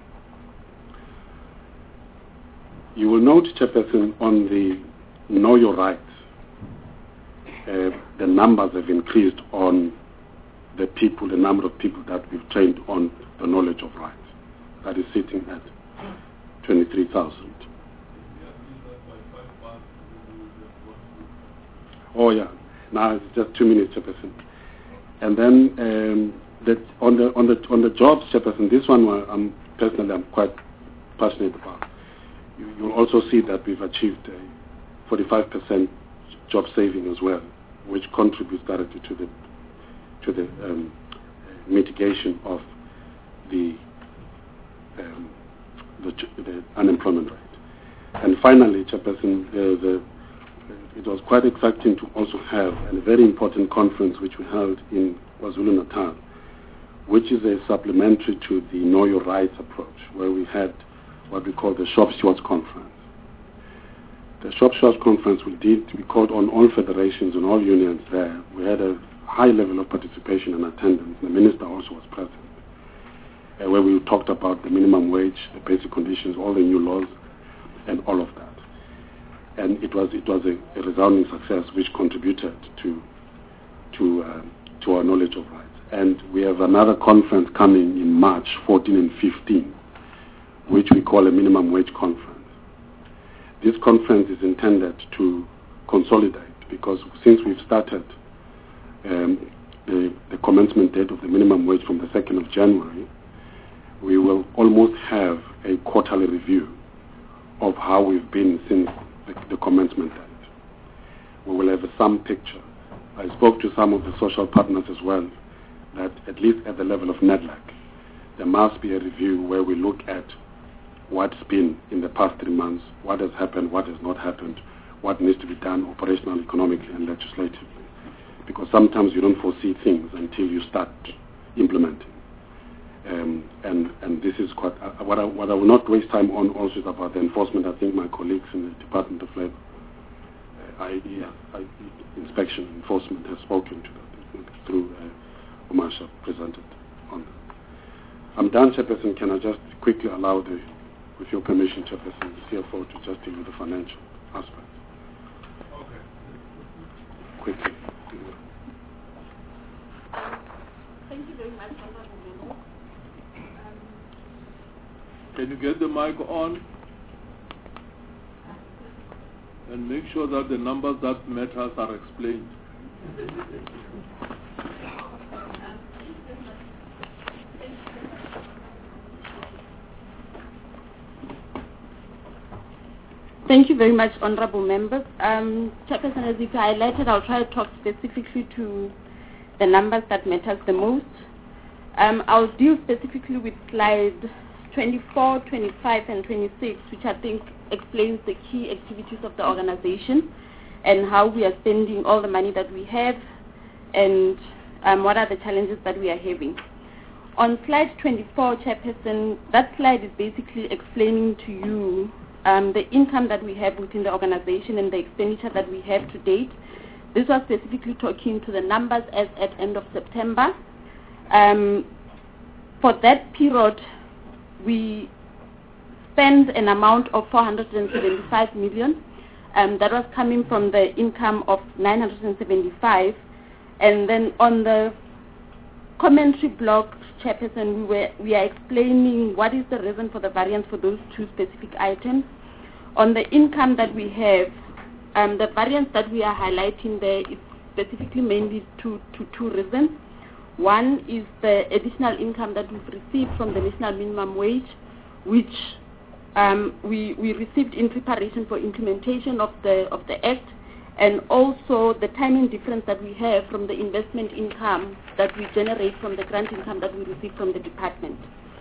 You will note, Chairperson, on the Know Your Rights, uh, the numbers have increased on the people, the number of people that we've trained on the knowledge of rights. That is sitting at twenty-three thousand. Oh yeah, now it's just two minutes, Chairperson. And then um, that on the on the on the jobs, Chairperson, this one I'm personally I'm quite passionate about. You, you'll also see that we've achieved a forty-five percent job saving as well, which contributes directly to the to the um, mitigation of the, um, the the unemployment rate. And finally, Chairperson, the, the it was quite exciting to also have a very important conference which we held in KwaZulu-Natal, which is a supplementary to the Know Your Rights approach, where we had what we call the Shop Stewards Conference. The Shop Stewards Conference we did, we called on all federations and all unions there. We had a high level of participation and attendance. The minister also was present, uh, where we talked about the minimum wage, the basic conditions, all the new laws, and all of that. And it was it was a, a resounding success, which contributed to to uh, to our knowledge of rights. And we have another conference coming in March fourteen and fifteen, which we call a minimum wage conference. This conference is intended to consolidate, because since we've started um, the, the commencement date of the minimum wage from the second of January, we will almost have a quarterly review of how we've been since the, the commencement date. We will have a sum picture. I spoke to some of the social partners as well, that at least at the level of NEDLAC, there must be a review where we look at what's been in the past three months, what has happened, what has not happened, what needs to be done operationally, economically, and legislatively. Because sometimes you don't foresee things until you start implementing. Um, and, and this is quite, uh, what, I, what I will not waste time on also is about the enforcement. I think my colleagues in the Department of Labor, uh, I E, I E, Inspection Enforcement, have spoken to that through uh, Umasha presented on that. I'm done, Chairperson. Can I just quickly allow the, with your permission, Chairperson, the C F O to just deal with the financial aspects? Okay. Quickly. Thank you very much, Honorable Member. Can you get the mic on? And make sure that the numbers that matters are explained. Thank you very much, honorable members. Um, Chairperson, as you highlighted, I'll try to talk specifically to the numbers that matters the most. Um, I'll deal specifically with slide twenty-four, twenty-five, and twenty-six, which I think explains the key activities of the organization and how we are spending all the money that we have and um, what are the challenges that we are having. On slide twenty-four, Chairperson, that slide is basically explaining to you um, the income that we have within the organization and the expenditure that we have to date. This was specifically talking to the numbers as at end of September. Um, for that period, we spent an amount of four hundred seventy-five million. Um, that was coming from the income of nine hundred seventy-five. And then on the commentary block, Chairperson, we, were, we are explaining what is the reason for the variance for those two specific items. On the income that we have, um, the variance that we are highlighting there is specifically mainly to, to two reasons. One is the additional income that we've received from the national minimum wage, which um, we, we received in preparation for implementation of the, of the Act, and also the timing difference that we have from the investment income that we generate from the grant income that we receive from the department.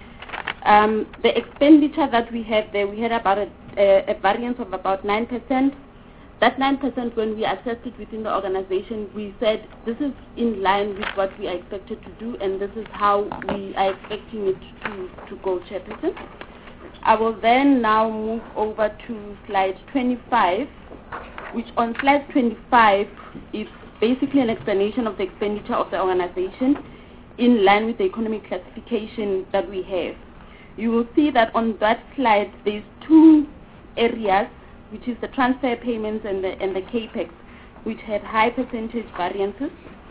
Um, the expenditure that we have there, we had about a, a, a variance of about nine percent. That nine percent, when we assessed it within the organization, we said this is in line with what we are expected to do, and this is how we are expecting it to, to go, Chairperson. I will then now move over to slide twenty-five, which on slide twenty-five is basically an explanation of the expenditure of the organization in line with the economic classification that we have. You will see that on that slide there's two areas, which is the transfer payments and the, and the CAPEX, which had high percentage variances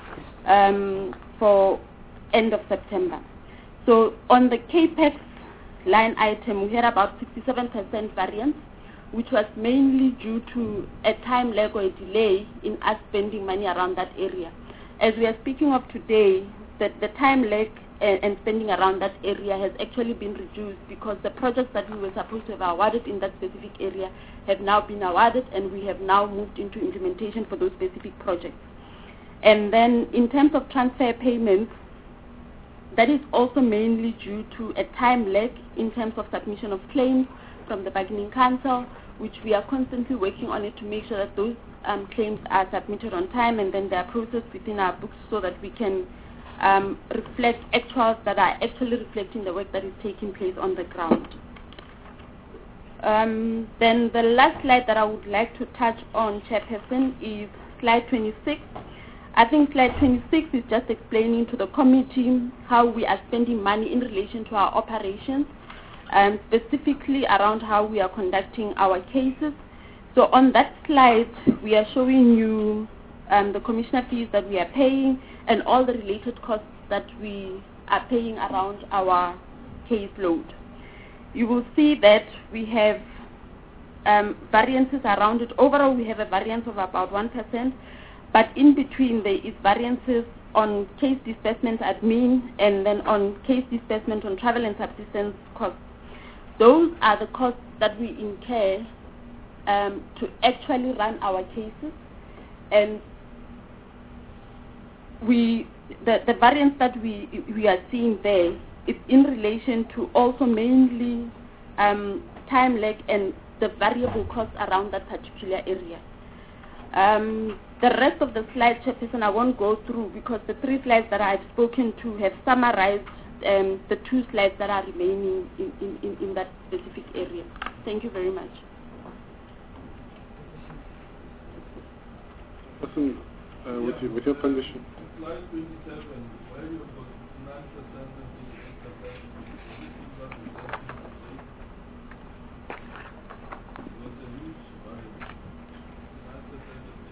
um, for end of September. So on the CAPEX line item, we had about sixty-seven percent variance, which was mainly due to a time lag or a delay in us spending money around that area. As we are speaking of today, that the time lag and, and spending around that area has actually been reduced because the projects that we were supposed to have awarded in that specific area have now been awarded, and we have now moved into implementation for those specific projects. And then in terms of transfer payments, that is also mainly due to a time lag in terms of submission of claims from the Bargaining Council, which we are constantly working on it to make sure that those um, claims are submitted on time and then they are processed within our books so that we can um, reflect actuals that are actually reflecting the work that is taking place on the ground. Um, then the last slide that I would like to touch on, Chairperson, is slide twenty-six. I think slide twenty-six is just explaining to the committee how we are spending money in relation to our operations, um, specifically around how we are conducting our cases. So on that slide, we are showing you um, the commissioner fees that we are paying and all the related costs that we are paying around our caseload. You will see that we have um, variances around it. Overall, we have a variance of about one percent, but in between there is variances on case disbursement admin and then on case disbursement on travel and subsistence costs. Those are the costs that we incur um, to actually run our cases, and we the, the variance that we we are seeing there it's in relation to also mainly um, time lag and the variable costs around that particular area. Um, the rest of the slides, Chairperson, I won't go through because the three slides that I've spoken to have summarized um, the two slides that are remaining in, in, in, in that specific area. Thank you very much. Listen, uh, with, you, with your permission. Slide twenty-seven, where you've got nine percent of the capacity, was a huge variance. nine percent of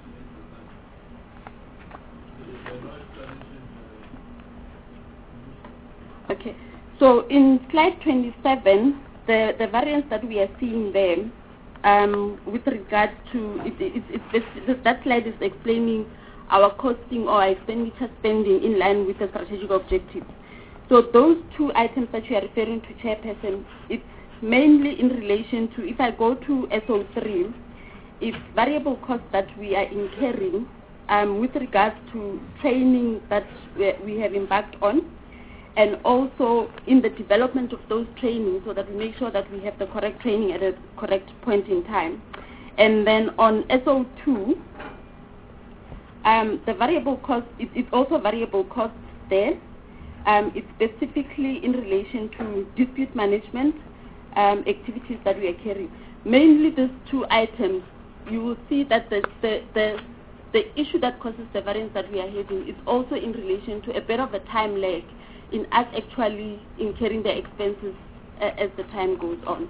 the eight percent. Okay, so in slide twenty-seven, the, the variance that we are seeing there, um, with regards to, it, it, it, it, that slide is explaining our costing or expenditure spending in line with the strategic objectives. So those two items that you are referring to, Chairperson, it's mainly in relation to, if I go to S O three, it's variable costs that we are incurring um, with regards to training that we, we have embarked on, and also in the development of those trainings so that we make sure that we have the correct training at a correct point in time. And then on S O two, um, the variable cost, it, it's also variable costs there. Um, it's specifically in relation to dispute management um, activities that we are carrying. Mainly these two items, you will see that the, the, the, the issue that causes the variance that we are having is also in relation to a bit of a time lag in us actually incurring the expenses uh, as the time goes on.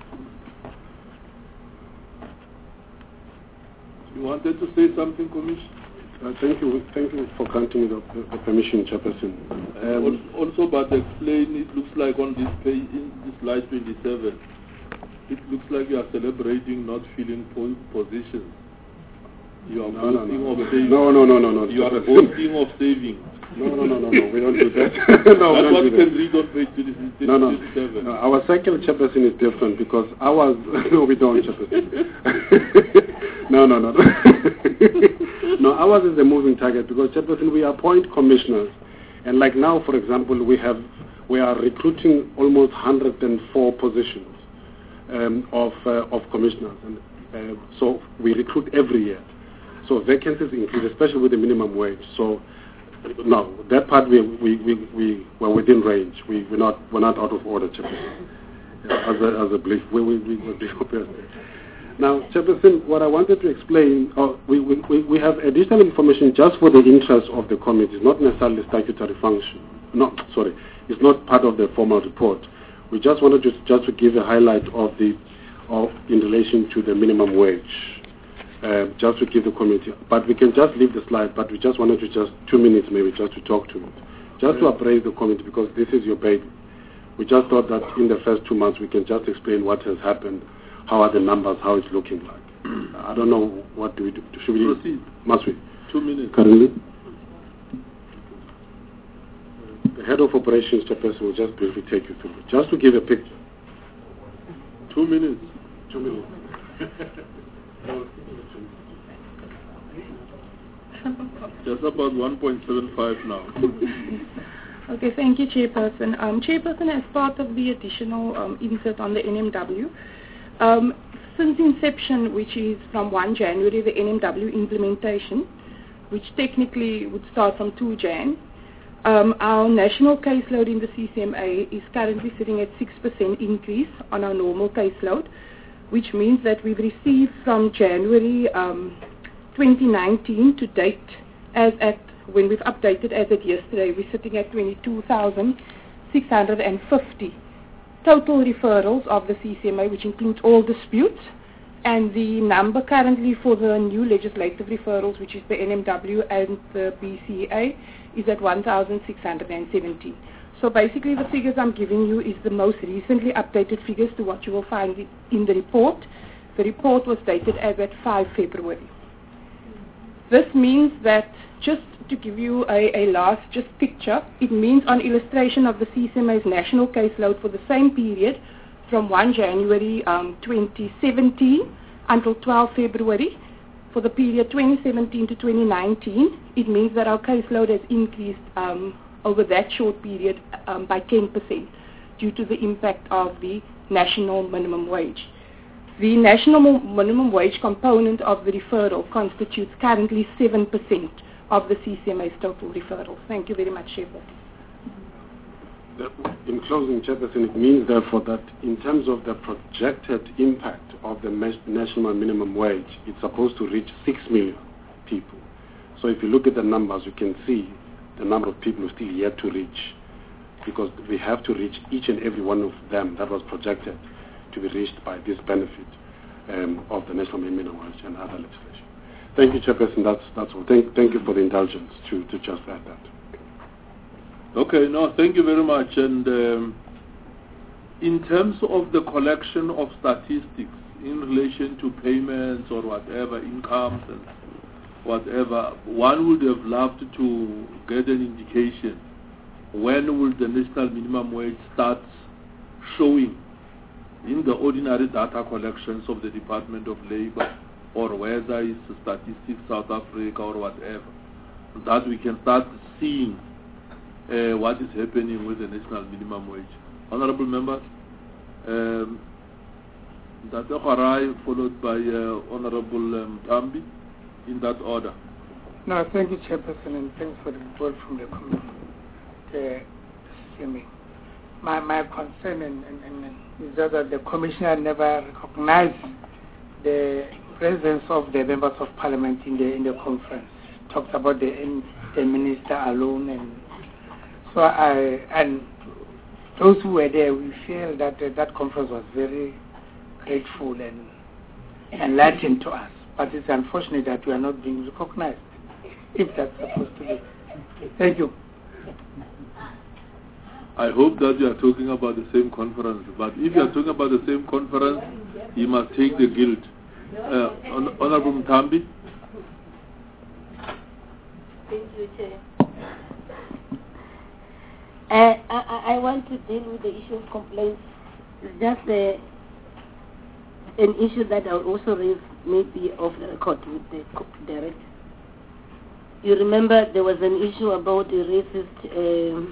You wanted to say something, Commissioner? Uh, thank you. Thank you for granting the, the permission, Chairperson. Um, also, but explain. It looks like on this page, in this slide twenty-seven, it looks like you are celebrating not filling po positions. You are no, boasting no, no. of savings. No, no, no, no, no. You are boasting of savings. No, no, no, no, no. We don't do that. no, That's we don't what do you that. can read on page twenty-seven. No, no. no. Our cycle, Chairperson, is different because ours. No, we don't, Chairperson. no, no, no. No, ours is a moving target because, Chairperson, we appoint commissioners, and like now, for example, we have we are recruiting almost one hundred four positions um, of uh, of commissioners, and uh, so we recruit every year. So vacancies increase, especially with the minimum wage. So no, that part we we we, we were within range. We we're not we're not out of order, Chairperson. As a as a belief, we we we will be prepared. Now, Chairperson, what I wanted to explain, uh, we, we, we have additional information just for the interest of the committee. It's not necessarily statutory function. No, sorry, it's not part of the formal report. We just wanted to just to give a highlight of the, of in relation to the minimum wage, uh, just to give the committee. But we can just leave the slide. But we just wanted to just two minutes maybe just to talk to it, just to appraise the committee because this is your baby. We just thought that in the first two months we can just explain what has happened. How are the numbers? How it's looking like? I don't know. What do we do? Should we proceed? Must we? Two minutes. Currently, the head of operations, Chairperson, will just briefly take you through it, just to give a picture. Two minutes. Two minutes. Just about one point seven five now. Okay, thank you, Chairperson. Um, Chairperson, as part of the additional um, insert on the N M W, Um, since inception, which is from first of January, the N M W implementation, which technically would start from second of January, um, our national caseload in the C C M A is currently sitting at six percent increase on our normal caseload, which means that we've received from January um, twenty nineteen to date, as at when we've updated as of yesterday, we're sitting at twenty-two thousand six hundred fifty. Total referrals of the C C M A, which includes all disputes, and the number currently for the new legislative referrals, which is the N M W and the B C A, is at one thousand six hundred seventy. So basically the figures I'm giving you is the most recently updated figures to what you will find in the report. The report was dated as at five February. This means that, just to give you a, a last just picture, it means on illustration of the C C M A's national caseload for the same period from first of January um, twenty seventeen until twelfth of February, for the period twenty seventeen to twenty nineteen, it means that our caseload has increased um, over that short period um, by ten percent due to the impact of the national minimum wage. The national minimum wage component of the referral constitutes currently seven percent of the C C M A's total referrals. Thank you very much, Chairperson. In closing, Chairperson, it means therefore that in terms of the projected impact of the national minimum wage, it's supposed to reach six million people. So if you look at the numbers, you can see the number of people who still yet to reach, because we have to reach each and every one of them that was projected to be reached by this benefit um, of the national minimum wage and other legislation. Thank you, Chairperson. That's that's all. Thank, thank you for the indulgence to, to just add that. Okay, no, thank you very much. And um, in terms of the collection of statistics in relation to payments or whatever, incomes and whatever, one would have loved to get an indication when will the national minimum wage start showing in the ordinary data collections of the Department of Labor, or whether it's Statistics South Africa or whatever, that we can start seeing Uh, what is happening with the national minimum wage. Honorable members, um, Dr. Harai, followed by uh, Honorable um, Tambi, in that order. No, thank you, Chairperson, and thanks for the report from the committee. The C M A. My, my concern and, and, and is that the Commissioner never recognized the presence of the members of Parliament in the in the conference. Talked about the, the Minister alone, and so I, and those who were there, we feel that uh, that conference was very grateful and enlightening to us. But it's unfortunate that we are not being recognized, if that's supposed to be. Thank you. I hope that you are talking about the same conference. But if you are talking about the same conference, you must take the guilt. Uh, Hon- Honorable Mtambi. Thank you, Chair. Uh, I, I want to deal with the issue of complaints. It's just uh, an issue that I'll also raise maybe off the record with the director. You remember there was an issue about a racist um,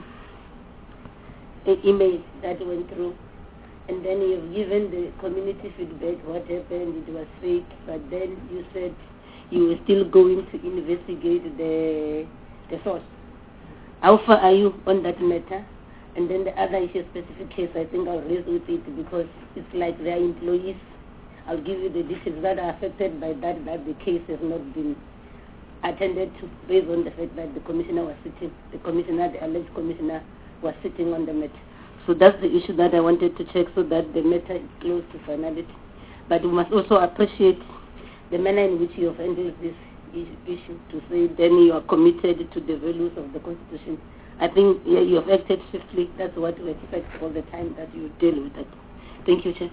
a email that went through, and then you've given the community feedback what happened, it was fake, but then you said you were still going to investigate the the source. How far are you on that matter? And then the other issue, specific case, I think I'll raise with it because it's like their employees. I'll give you the details that are affected by that, that the case has not been attended to based on the fact that the commissioner was sitting, the commissioner, the alleged commissioner was sitting on the matter. So that's the issue that I wanted to check so that the matter is close to finality. But we must also appreciate the manner in which you have handled this issue, to say then you are committed to the values of the Constitution. I think yeah, you have acted swiftly. That's what we expect all the time, that you deal with it. Thank you, Chair.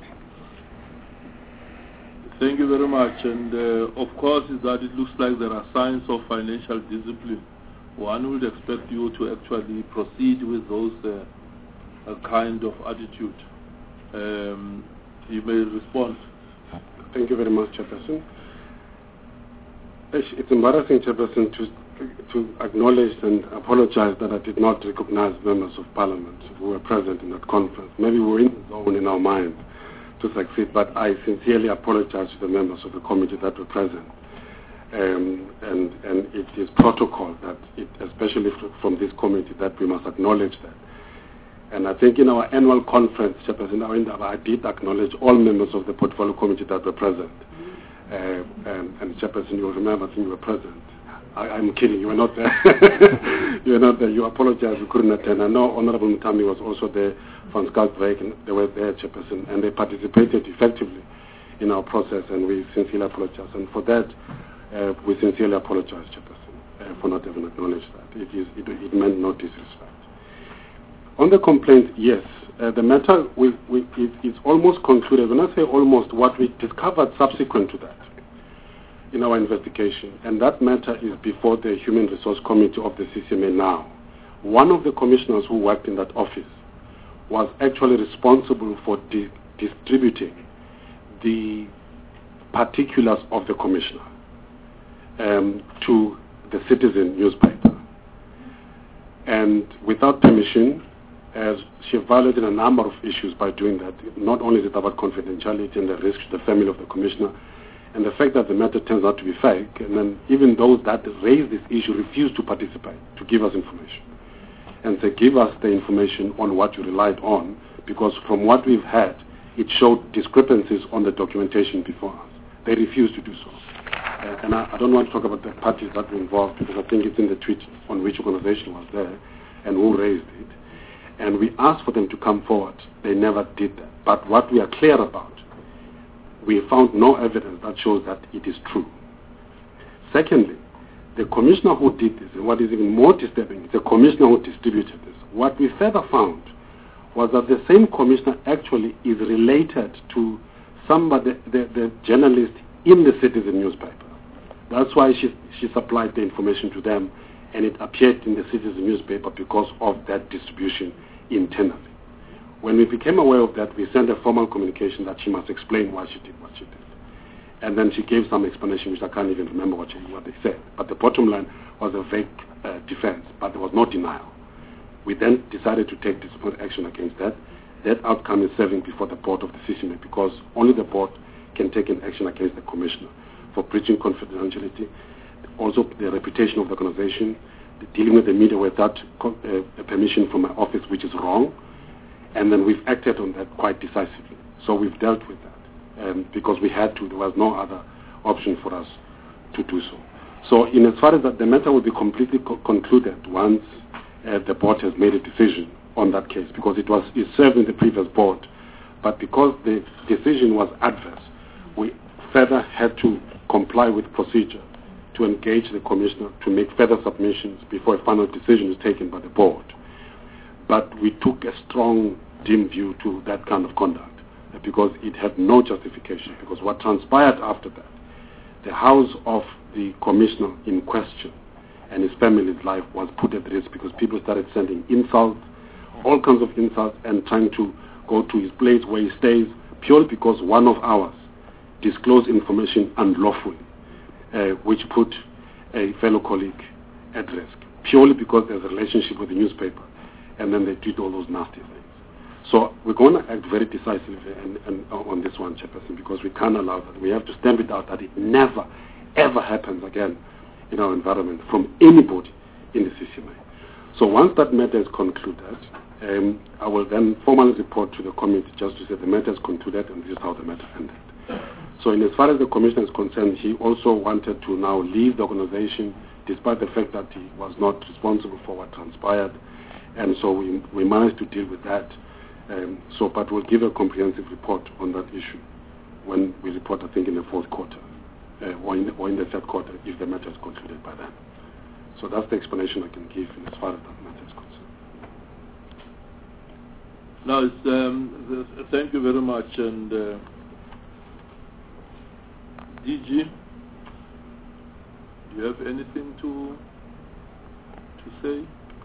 Thank you very much. And uh, of course, is that it looks like there are signs of financial discipline. One would expect you to actually proceed with those uh, uh, kind of attitude. Um, you may respond. Thank you very much, Chairperson. It's embarrassing, Chairperson, to, to acknowledge and apologize that I did not recognize members of Parliament who were present in that conference. Maybe we were in the zone in our mind to succeed, but I sincerely apologize to the members of the committee that were present. Um, and, and it is protocol that, it, especially from this committee, that we must acknowledge that. And I think in our annual conference, Chairperson, I did acknowledge all members of the portfolio committee that were present. Uh, and, and Chairperson, you will remember, I think you were present. I, I'm kidding, you were not there. you were not there. You apologize, you couldn't attend. I know Honorable Mutami was also there from Scoutweg, and they were there, Chairperson, and they participated effectively in our process, and we sincerely apologize. And for that, uh, we sincerely apologize, Chairperson, uh, for not having acknowledged that. It, is, it, it meant no disrespect. On the complaint, yes, uh, the matter we, we, it, it's almost concluded. When I say almost, what we discovered subsequent to that in our investigation, and that matter is before the Human Resource Committee of the C C M A now. One of the commissioners who worked in that office was actually responsible for di- distributing the particulars of the commissioner um, to the Citizen newspaper. And without permission, as she violated a number of issues by doing that. Not only is it about confidentiality and the risk to the family of the commissioner, and the fact that the matter turns out to be fake, and then even those that raised this issue refused to participate, to give us information. And say, give us the information on what you relied on, because from what we've had, it showed discrepancies on the documentation before us. They refused to do so. Uh, and I, I don't want to talk about the parties that were involved, because I think it's in the tweet on which organization was there and who raised it. And we asked for them to come forward. They never did that. But what we are clear about, we found no evidence that shows that it is true. Secondly, the commissioner who did this, and what is even more disturbing, is the commissioner who distributed this. What we further found was that the same commissioner actually is related to somebody, the, the journalist in the Citizen newspaper. That's why she, she supplied the information to them, and it appeared in the Citizen newspaper because of that distribution internally. When we became aware of that, we sent a formal communication that she must explain why she did what she did. And then she gave some explanation, which I can't even remember what, she, what they said. But the bottom line was a vague uh, defense, but there was no denial. We then decided to take disciplinary action against that. That outcome is serving before the board of the C C M A, because only the board can take an action against the commissioner for breaching confidentiality, also the reputation of the organization, the dealing with the media without uh, permission from my office, which is wrong. And then we've acted on that quite decisively. So we've dealt with that um, because we had to. There was no other option for us to do so. So in as far as that, the matter will be completely co- concluded once uh, the board has made a decision on that case, because it was it served in the previous board. But because the decision was adverse, we further had to comply with procedure to engage the commissioner to make further submissions before a final decision is taken by the board. But we took a strong dim view to that kind of conduct uh, because it had no justification. Because what transpired after that, the house of the commissioner in question and his family's life was put at risk, because people started sending insults, all kinds of insults, and trying to go to his place where he stays, purely because one of ours disclosed information unlawfully, uh, which put a fellow colleague at risk, purely because there's a relationship with the newspaper. And then they did all those nasty things. So we're going to act very decisively and, and, uh, on this one, Chairperson, because we can't allow that. We have to stamp it out that it never, ever happens again in our environment from anybody in the C C M A. So once that matter is concluded, um, I will then formally report to the committee just to say the matter is concluded and this is how the matter ended. So in as far as the commissioner is concerned, he also wanted to now leave the organization, despite the fact that he was not responsible for what transpired. And so we, we managed to deal with that. Um, so, but we'll give a comprehensive report on that issue when we report, I think, in the fourth quarter, uh, or, in the, or in the third quarter, if the matter is concluded by then. So that's the explanation I can give in as far as that matter is concerned. Now, it's, um, the, thank you very much. And uh, D G, do you have anything to to say?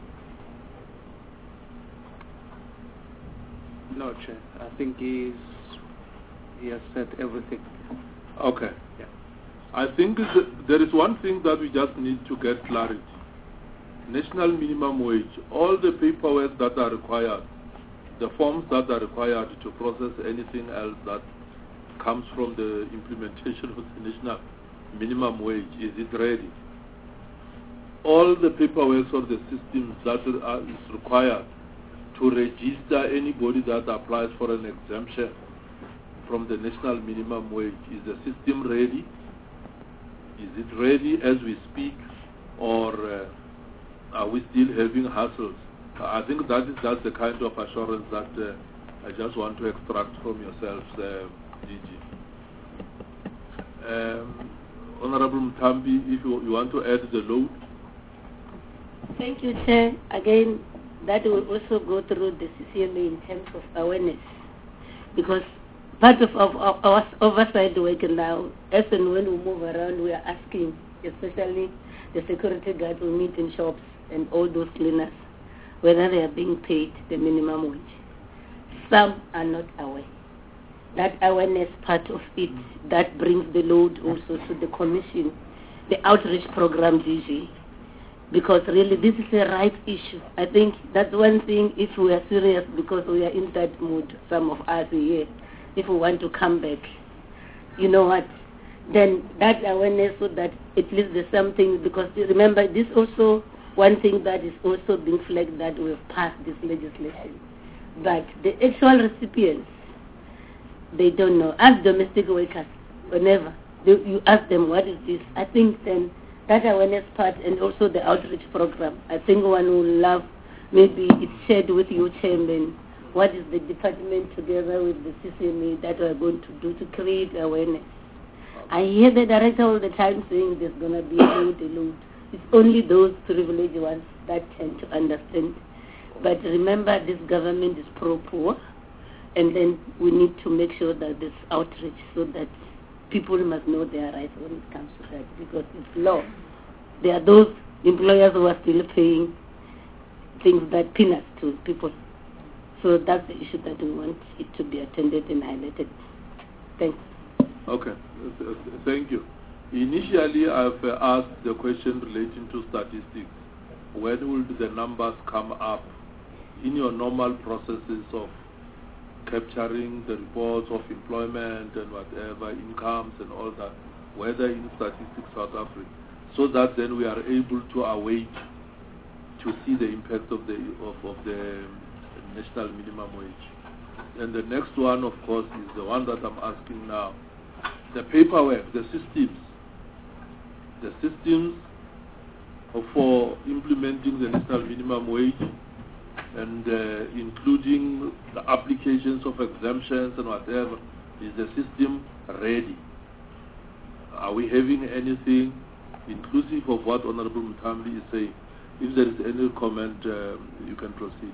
No, Chair. I think he's, he has said everything. Okay. Yeah. I think th- there is one thing that we just need to get clarity. National minimum wage, all the paperwork that are required, the forms that are required to process anything else that comes from the implementation of the national minimum wage, is it ready? All the paperwork or the systems that are, is required to register anybody that applies for an exemption from the national minimum wage. Is the system ready? Is it ready as we speak, or uh, are we still having hassles? I think that is that's the kind of assurance that uh, I just want to extract from yourselves, uh, D G. Um, Honorable Mtambi, if you, you want to add the load. Thank you, Chair. Again, that will also go through the C C M A in terms of awareness, because part of our, our oversight work now, as and when we move around, we are asking, especially the security guards who meet in shops and all those cleaners, whether they are being paid the minimum wage. Some are not aware. That awareness part of it, that brings the load also to the Commission, the outreach program, D G. because really this is a right issue. I think that's one thing, if we are serious, because we are in that mood, some of us here, if we want to come back, you know what, then that awareness so that at least there's something, because remember, this also one thing that is also being flagged, that we have passed this legislation. But the actual recipients, they don't know. As domestic workers, whenever they, you ask them, what is this? I think then that awareness part and also the outreach program, I think one will love, maybe it's shared with you, Chairman, what is the department together with the C C M A that we are going to do to create awareness. I hear the director all the time saying there's going to be a load, a load. It's only those privileged ones that tend to understand. But remember, this government is pro-poor, and then we need to make sure that there's outreach so that people must know their rights when it comes to that, because it's law. There are those employers who are still paying things that peanuts to people. So that's the issue that we want it to be attended and highlighted. Thanks. Okay, thank you. Initially, I've uh, asked the question relating to statistics. When will the numbers come up in your normal processes of capturing the reports of employment and whatever, incomes and all that, whether in Statistics South Africa, so that then we are able to await to see the impact of the of, of the national minimum wage. And the next one, of course, is the one that I'm asking now. The paperwork, the systems, the systems for implementing the national minimum wage, and uh, including the applications of exemptions and whatever, is the system ready? Are we having anything inclusive of what Honorable Mutambi is saying? If there is any comment, uh, you can proceed.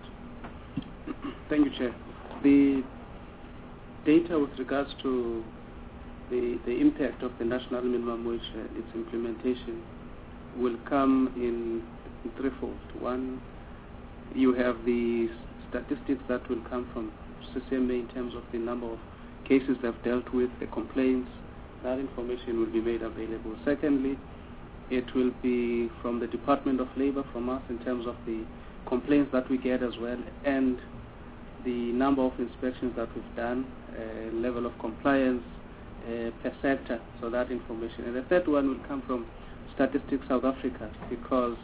Thank you, Chair. The data with regards to the, the impact of the national minimum wage, uh, its implementation, will come in, in threefold. One, you have the statistics that will come from C C M A in terms of the number of cases they've dealt with, the complaints. That information will be made available. Secondly, it will be from the Department of Labor, from us, in terms of the complaints that we get as well, and the number of inspections that we've done, uh, level of compliance uh, per sector, so that information. And the third one will come from Statistics South Africa, because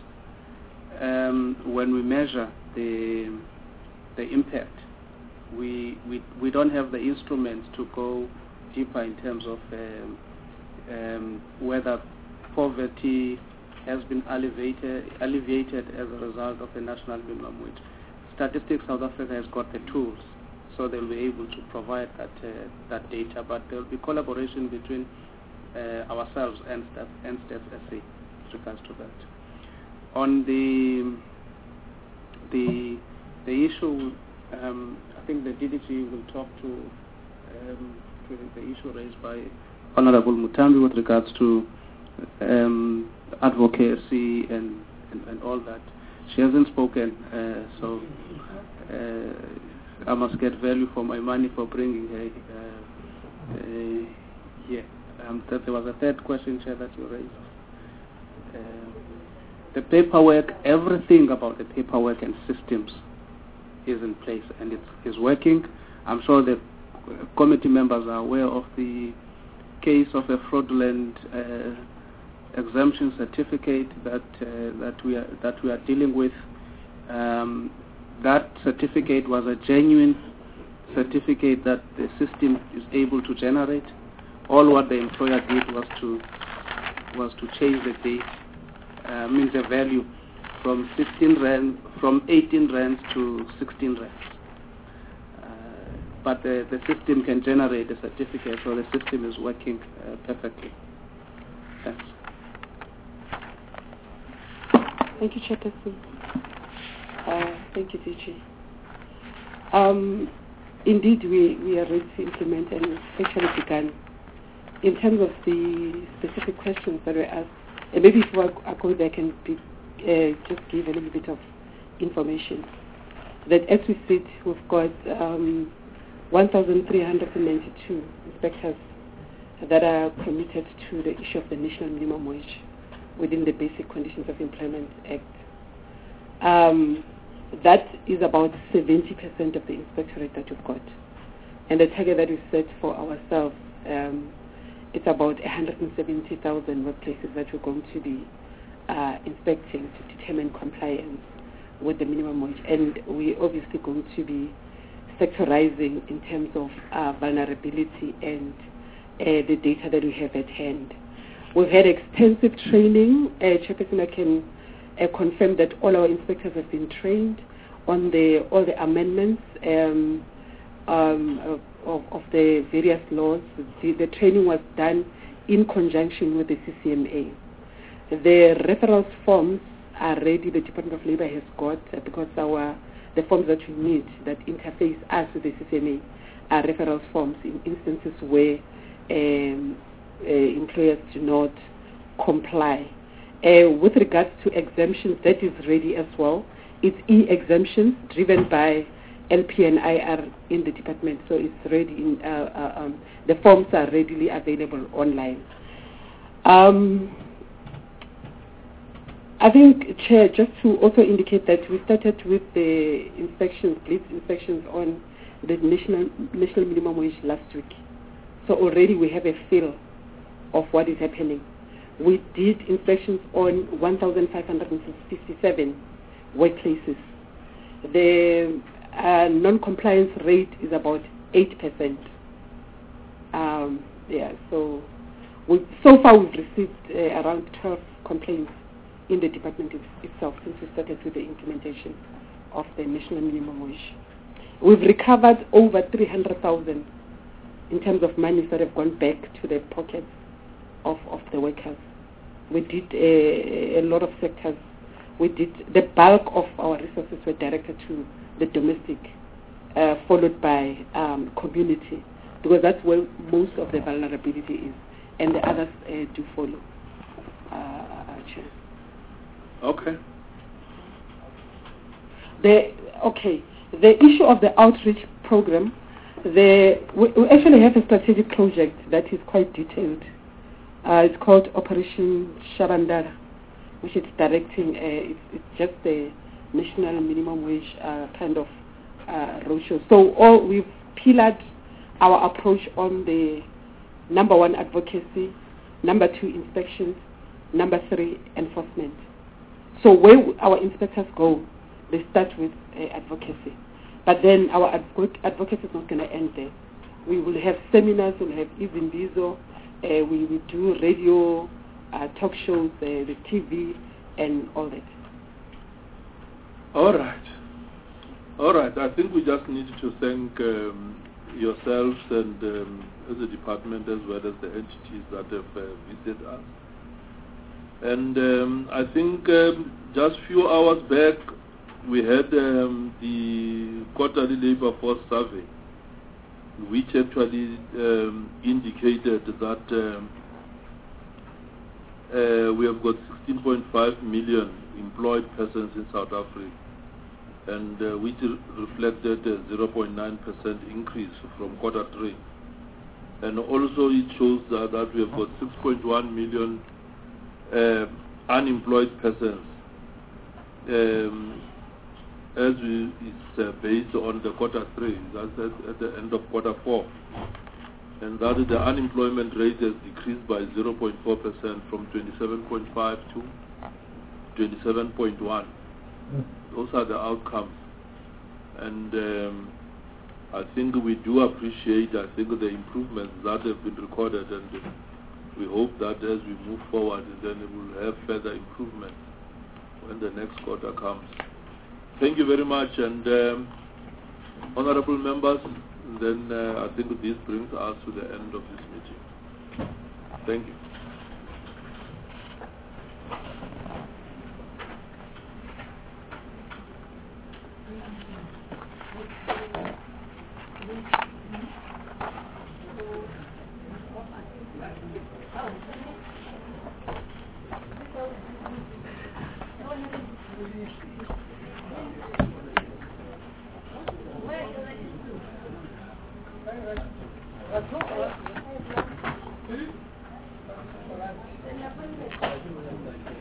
um, when we measure the the impact, we, we we don't have the instruments to go deeper in terms of um, um, whether poverty has been alleviated, alleviated as a result of the national minimum wage. Statistics South Africa has got the tools, so they'll be able to provide that uh, that data. But there will be collaboration between uh, ourselves and Stats and Stats S A with regards to that. On the the the issue, um, I think the D D G will talk to, um, to the issue raised by Honorable Mutambi with regards to um, advocacy and, and and all that. She hasn't spoken, uh, so uh, I must get value for my money for bringing her uh, uh, here. Um, that there was a third question, Chair, that you raised. Uh, the paperwork, everything about the paperwork and systems is in place and it is working. I'm sure the committee members are aware of the case of a fraudulent uh, exemption certificate that uh, that we are that we are dealing with. Um, that certificate was a genuine certificate that the system is able to generate. All what the employer did was to was to change the date, uh, means the value from sixteen rand, from eighteen rands to sixteen rands. Uh, but the, the system can generate a certificate, so the system is working uh, perfectly. Thanks. Thank you, Chairperson. Uh, thank you, D G. Um, indeed, we, we are ready to implement, and we've actually begun. In terms of the specific questions that were asked, and maybe if I go back and be, uh, just give a little bit of information, that as we sit, we've got um, one thousand three hundred ninety-two inspectors that are committed to the issue of the national minimum wage. within the Basic Conditions of Employment Act. Um, that is about seventy percent of the inspectorate that we've got. And the target that we set for ourselves, um, it's about one hundred seventy thousand workplaces that we're going to be uh, inspecting to determine compliance with the minimum wage. And we're obviously going to be sectorizing in terms of uh, vulnerability and uh, the data that we have at hand. We've had extensive training. Uh, Chairperson, I can uh, confirm that all our inspectors have been trained on the all the amendments um, um, of, of the various laws. The, the training was done in conjunction with the C C M A. The referrals forms are ready. The Department of Labour has got uh, because our the forms that we need that interface us with the C C M A are referrals forms in instances where um, uh, employers do not comply. Uh, with regards to exemptions, that is ready as well. It's e-exemptions driven by L P and I R in the department, so it's ready. In, uh, uh, um, the forms are readily available online. Um, I think, Chair, just to also indicate that we started with the inspections, blitz inspections on the national national minimum wage last week. So already we have a feel of what is happening. We did inspections on one thousand five hundred fifty-seven workplaces. The uh, non-compliance rate is about eight percent. Um, yeah, so we, so far we've received uh, around twelve complaints in the department itself since we started with the implementation of the national minimum wage. We've recovered over three hundred thousand in terms of monies that have gone back to the pockets of, of the workers. We did a, a lot of sectors. We did the bulk of our resources were directed to the domestic, uh, followed by um, community, because that's where most of the vulnerability is, and the others uh, do follow. Uh, Chair. Okay. The okay. The issue of the outreach program, the we, we actually have a strategic project that is quite detailed. Uh, it's called Operation Shabandara, which is directing. Uh, it's, it's just the national minimum wage uh, kind of uh, roadshow. So all we've pillared our approach on the number one, advocacy, number two, inspections, number three, enforcement. So where our inspectors go, they start with uh, advocacy. But then our advo- advocacy is not going to end there. We will have seminars, we'll have Izimbizo, uh, we will do radio, uh, talk shows, uh, the T V, and all that. All right. All right. I think we just need to thank um, yourselves and um, as a department as well as the entities that have uh, visited us. And um, I think um, just a few hours back, we had um, the quarterly labor force survey, which actually um, indicated that um, uh, we have got sixteen point five million employed persons in South Africa, and uh, which reflected a zero point nine percent increase from quarter three. And also it shows that, that we have got six point one million uh, unemployed persons. Um, as we, it's uh, based on the quarter three, that's at, at the end of quarter four. And that the unemployment rate has decreased by zero point four percent from twenty-seven point five to twenty-seven point one. Those are the outcomes. And um, I think we do appreciate, I think, the improvements that have been recorded, and uh, we hope that as we move forward, then we will have further improvement when the next quarter comes. Thank you very much, and um, honorable members, then uh, I think this brings us to the end of this meeting. Thank you. Hmm?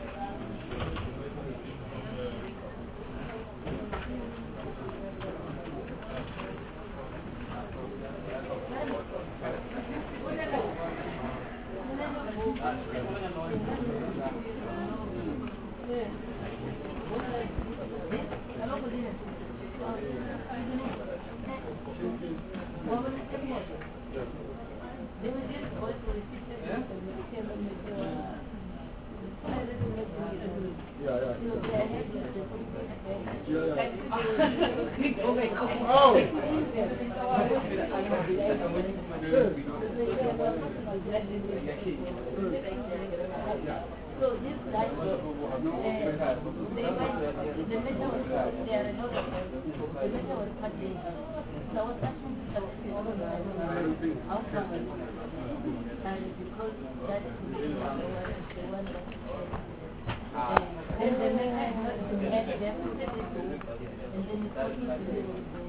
So this guy, uh, they went, the matter was, they are not, the matter was public. So I was asking the outcome, and because that is the one that uh, then the matter has not been had, they have to set it to, and then the court is to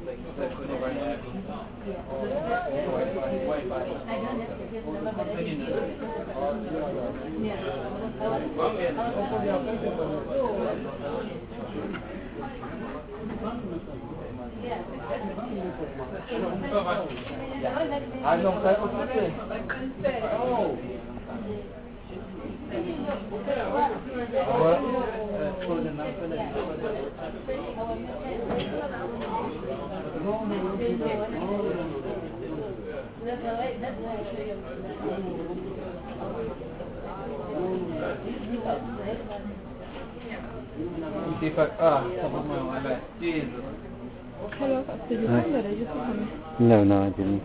I don't have to get the number, but I did. Hello, did you find the register for me? No, no, I didn't.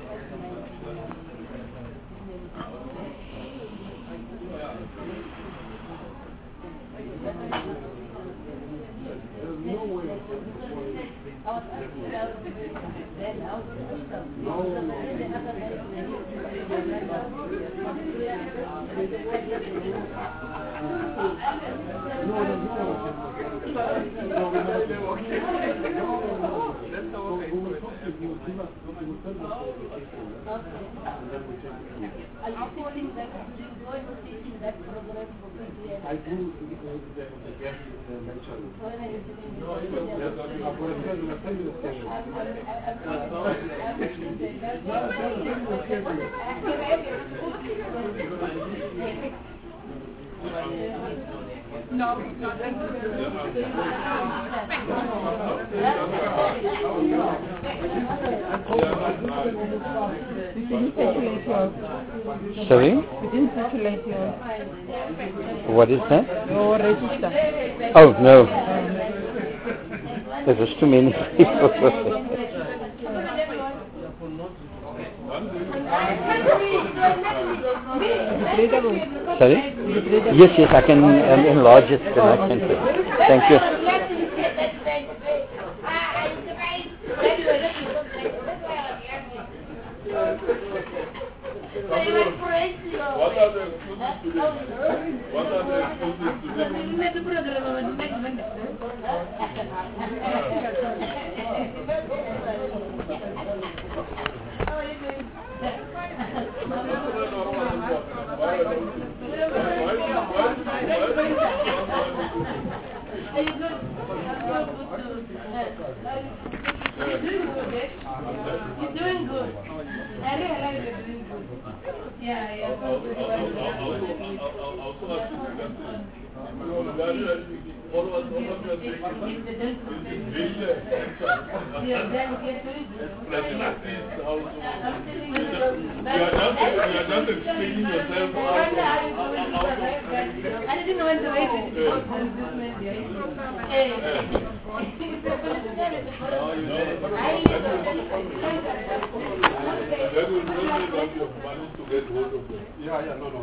I do because the guest mentioned. No, Sorry? You didn't circulate your... What is that? Your register. Oh, no. There was too many people. Sorry? Yes, yes, I can um, enlarge it and I can put. Thank you. What are the exclusives today? What are the exclusives You're doing good. I realize you're doing good. Yeah, yeah. I didn't know when to wait. Yeah, yeah, no, no.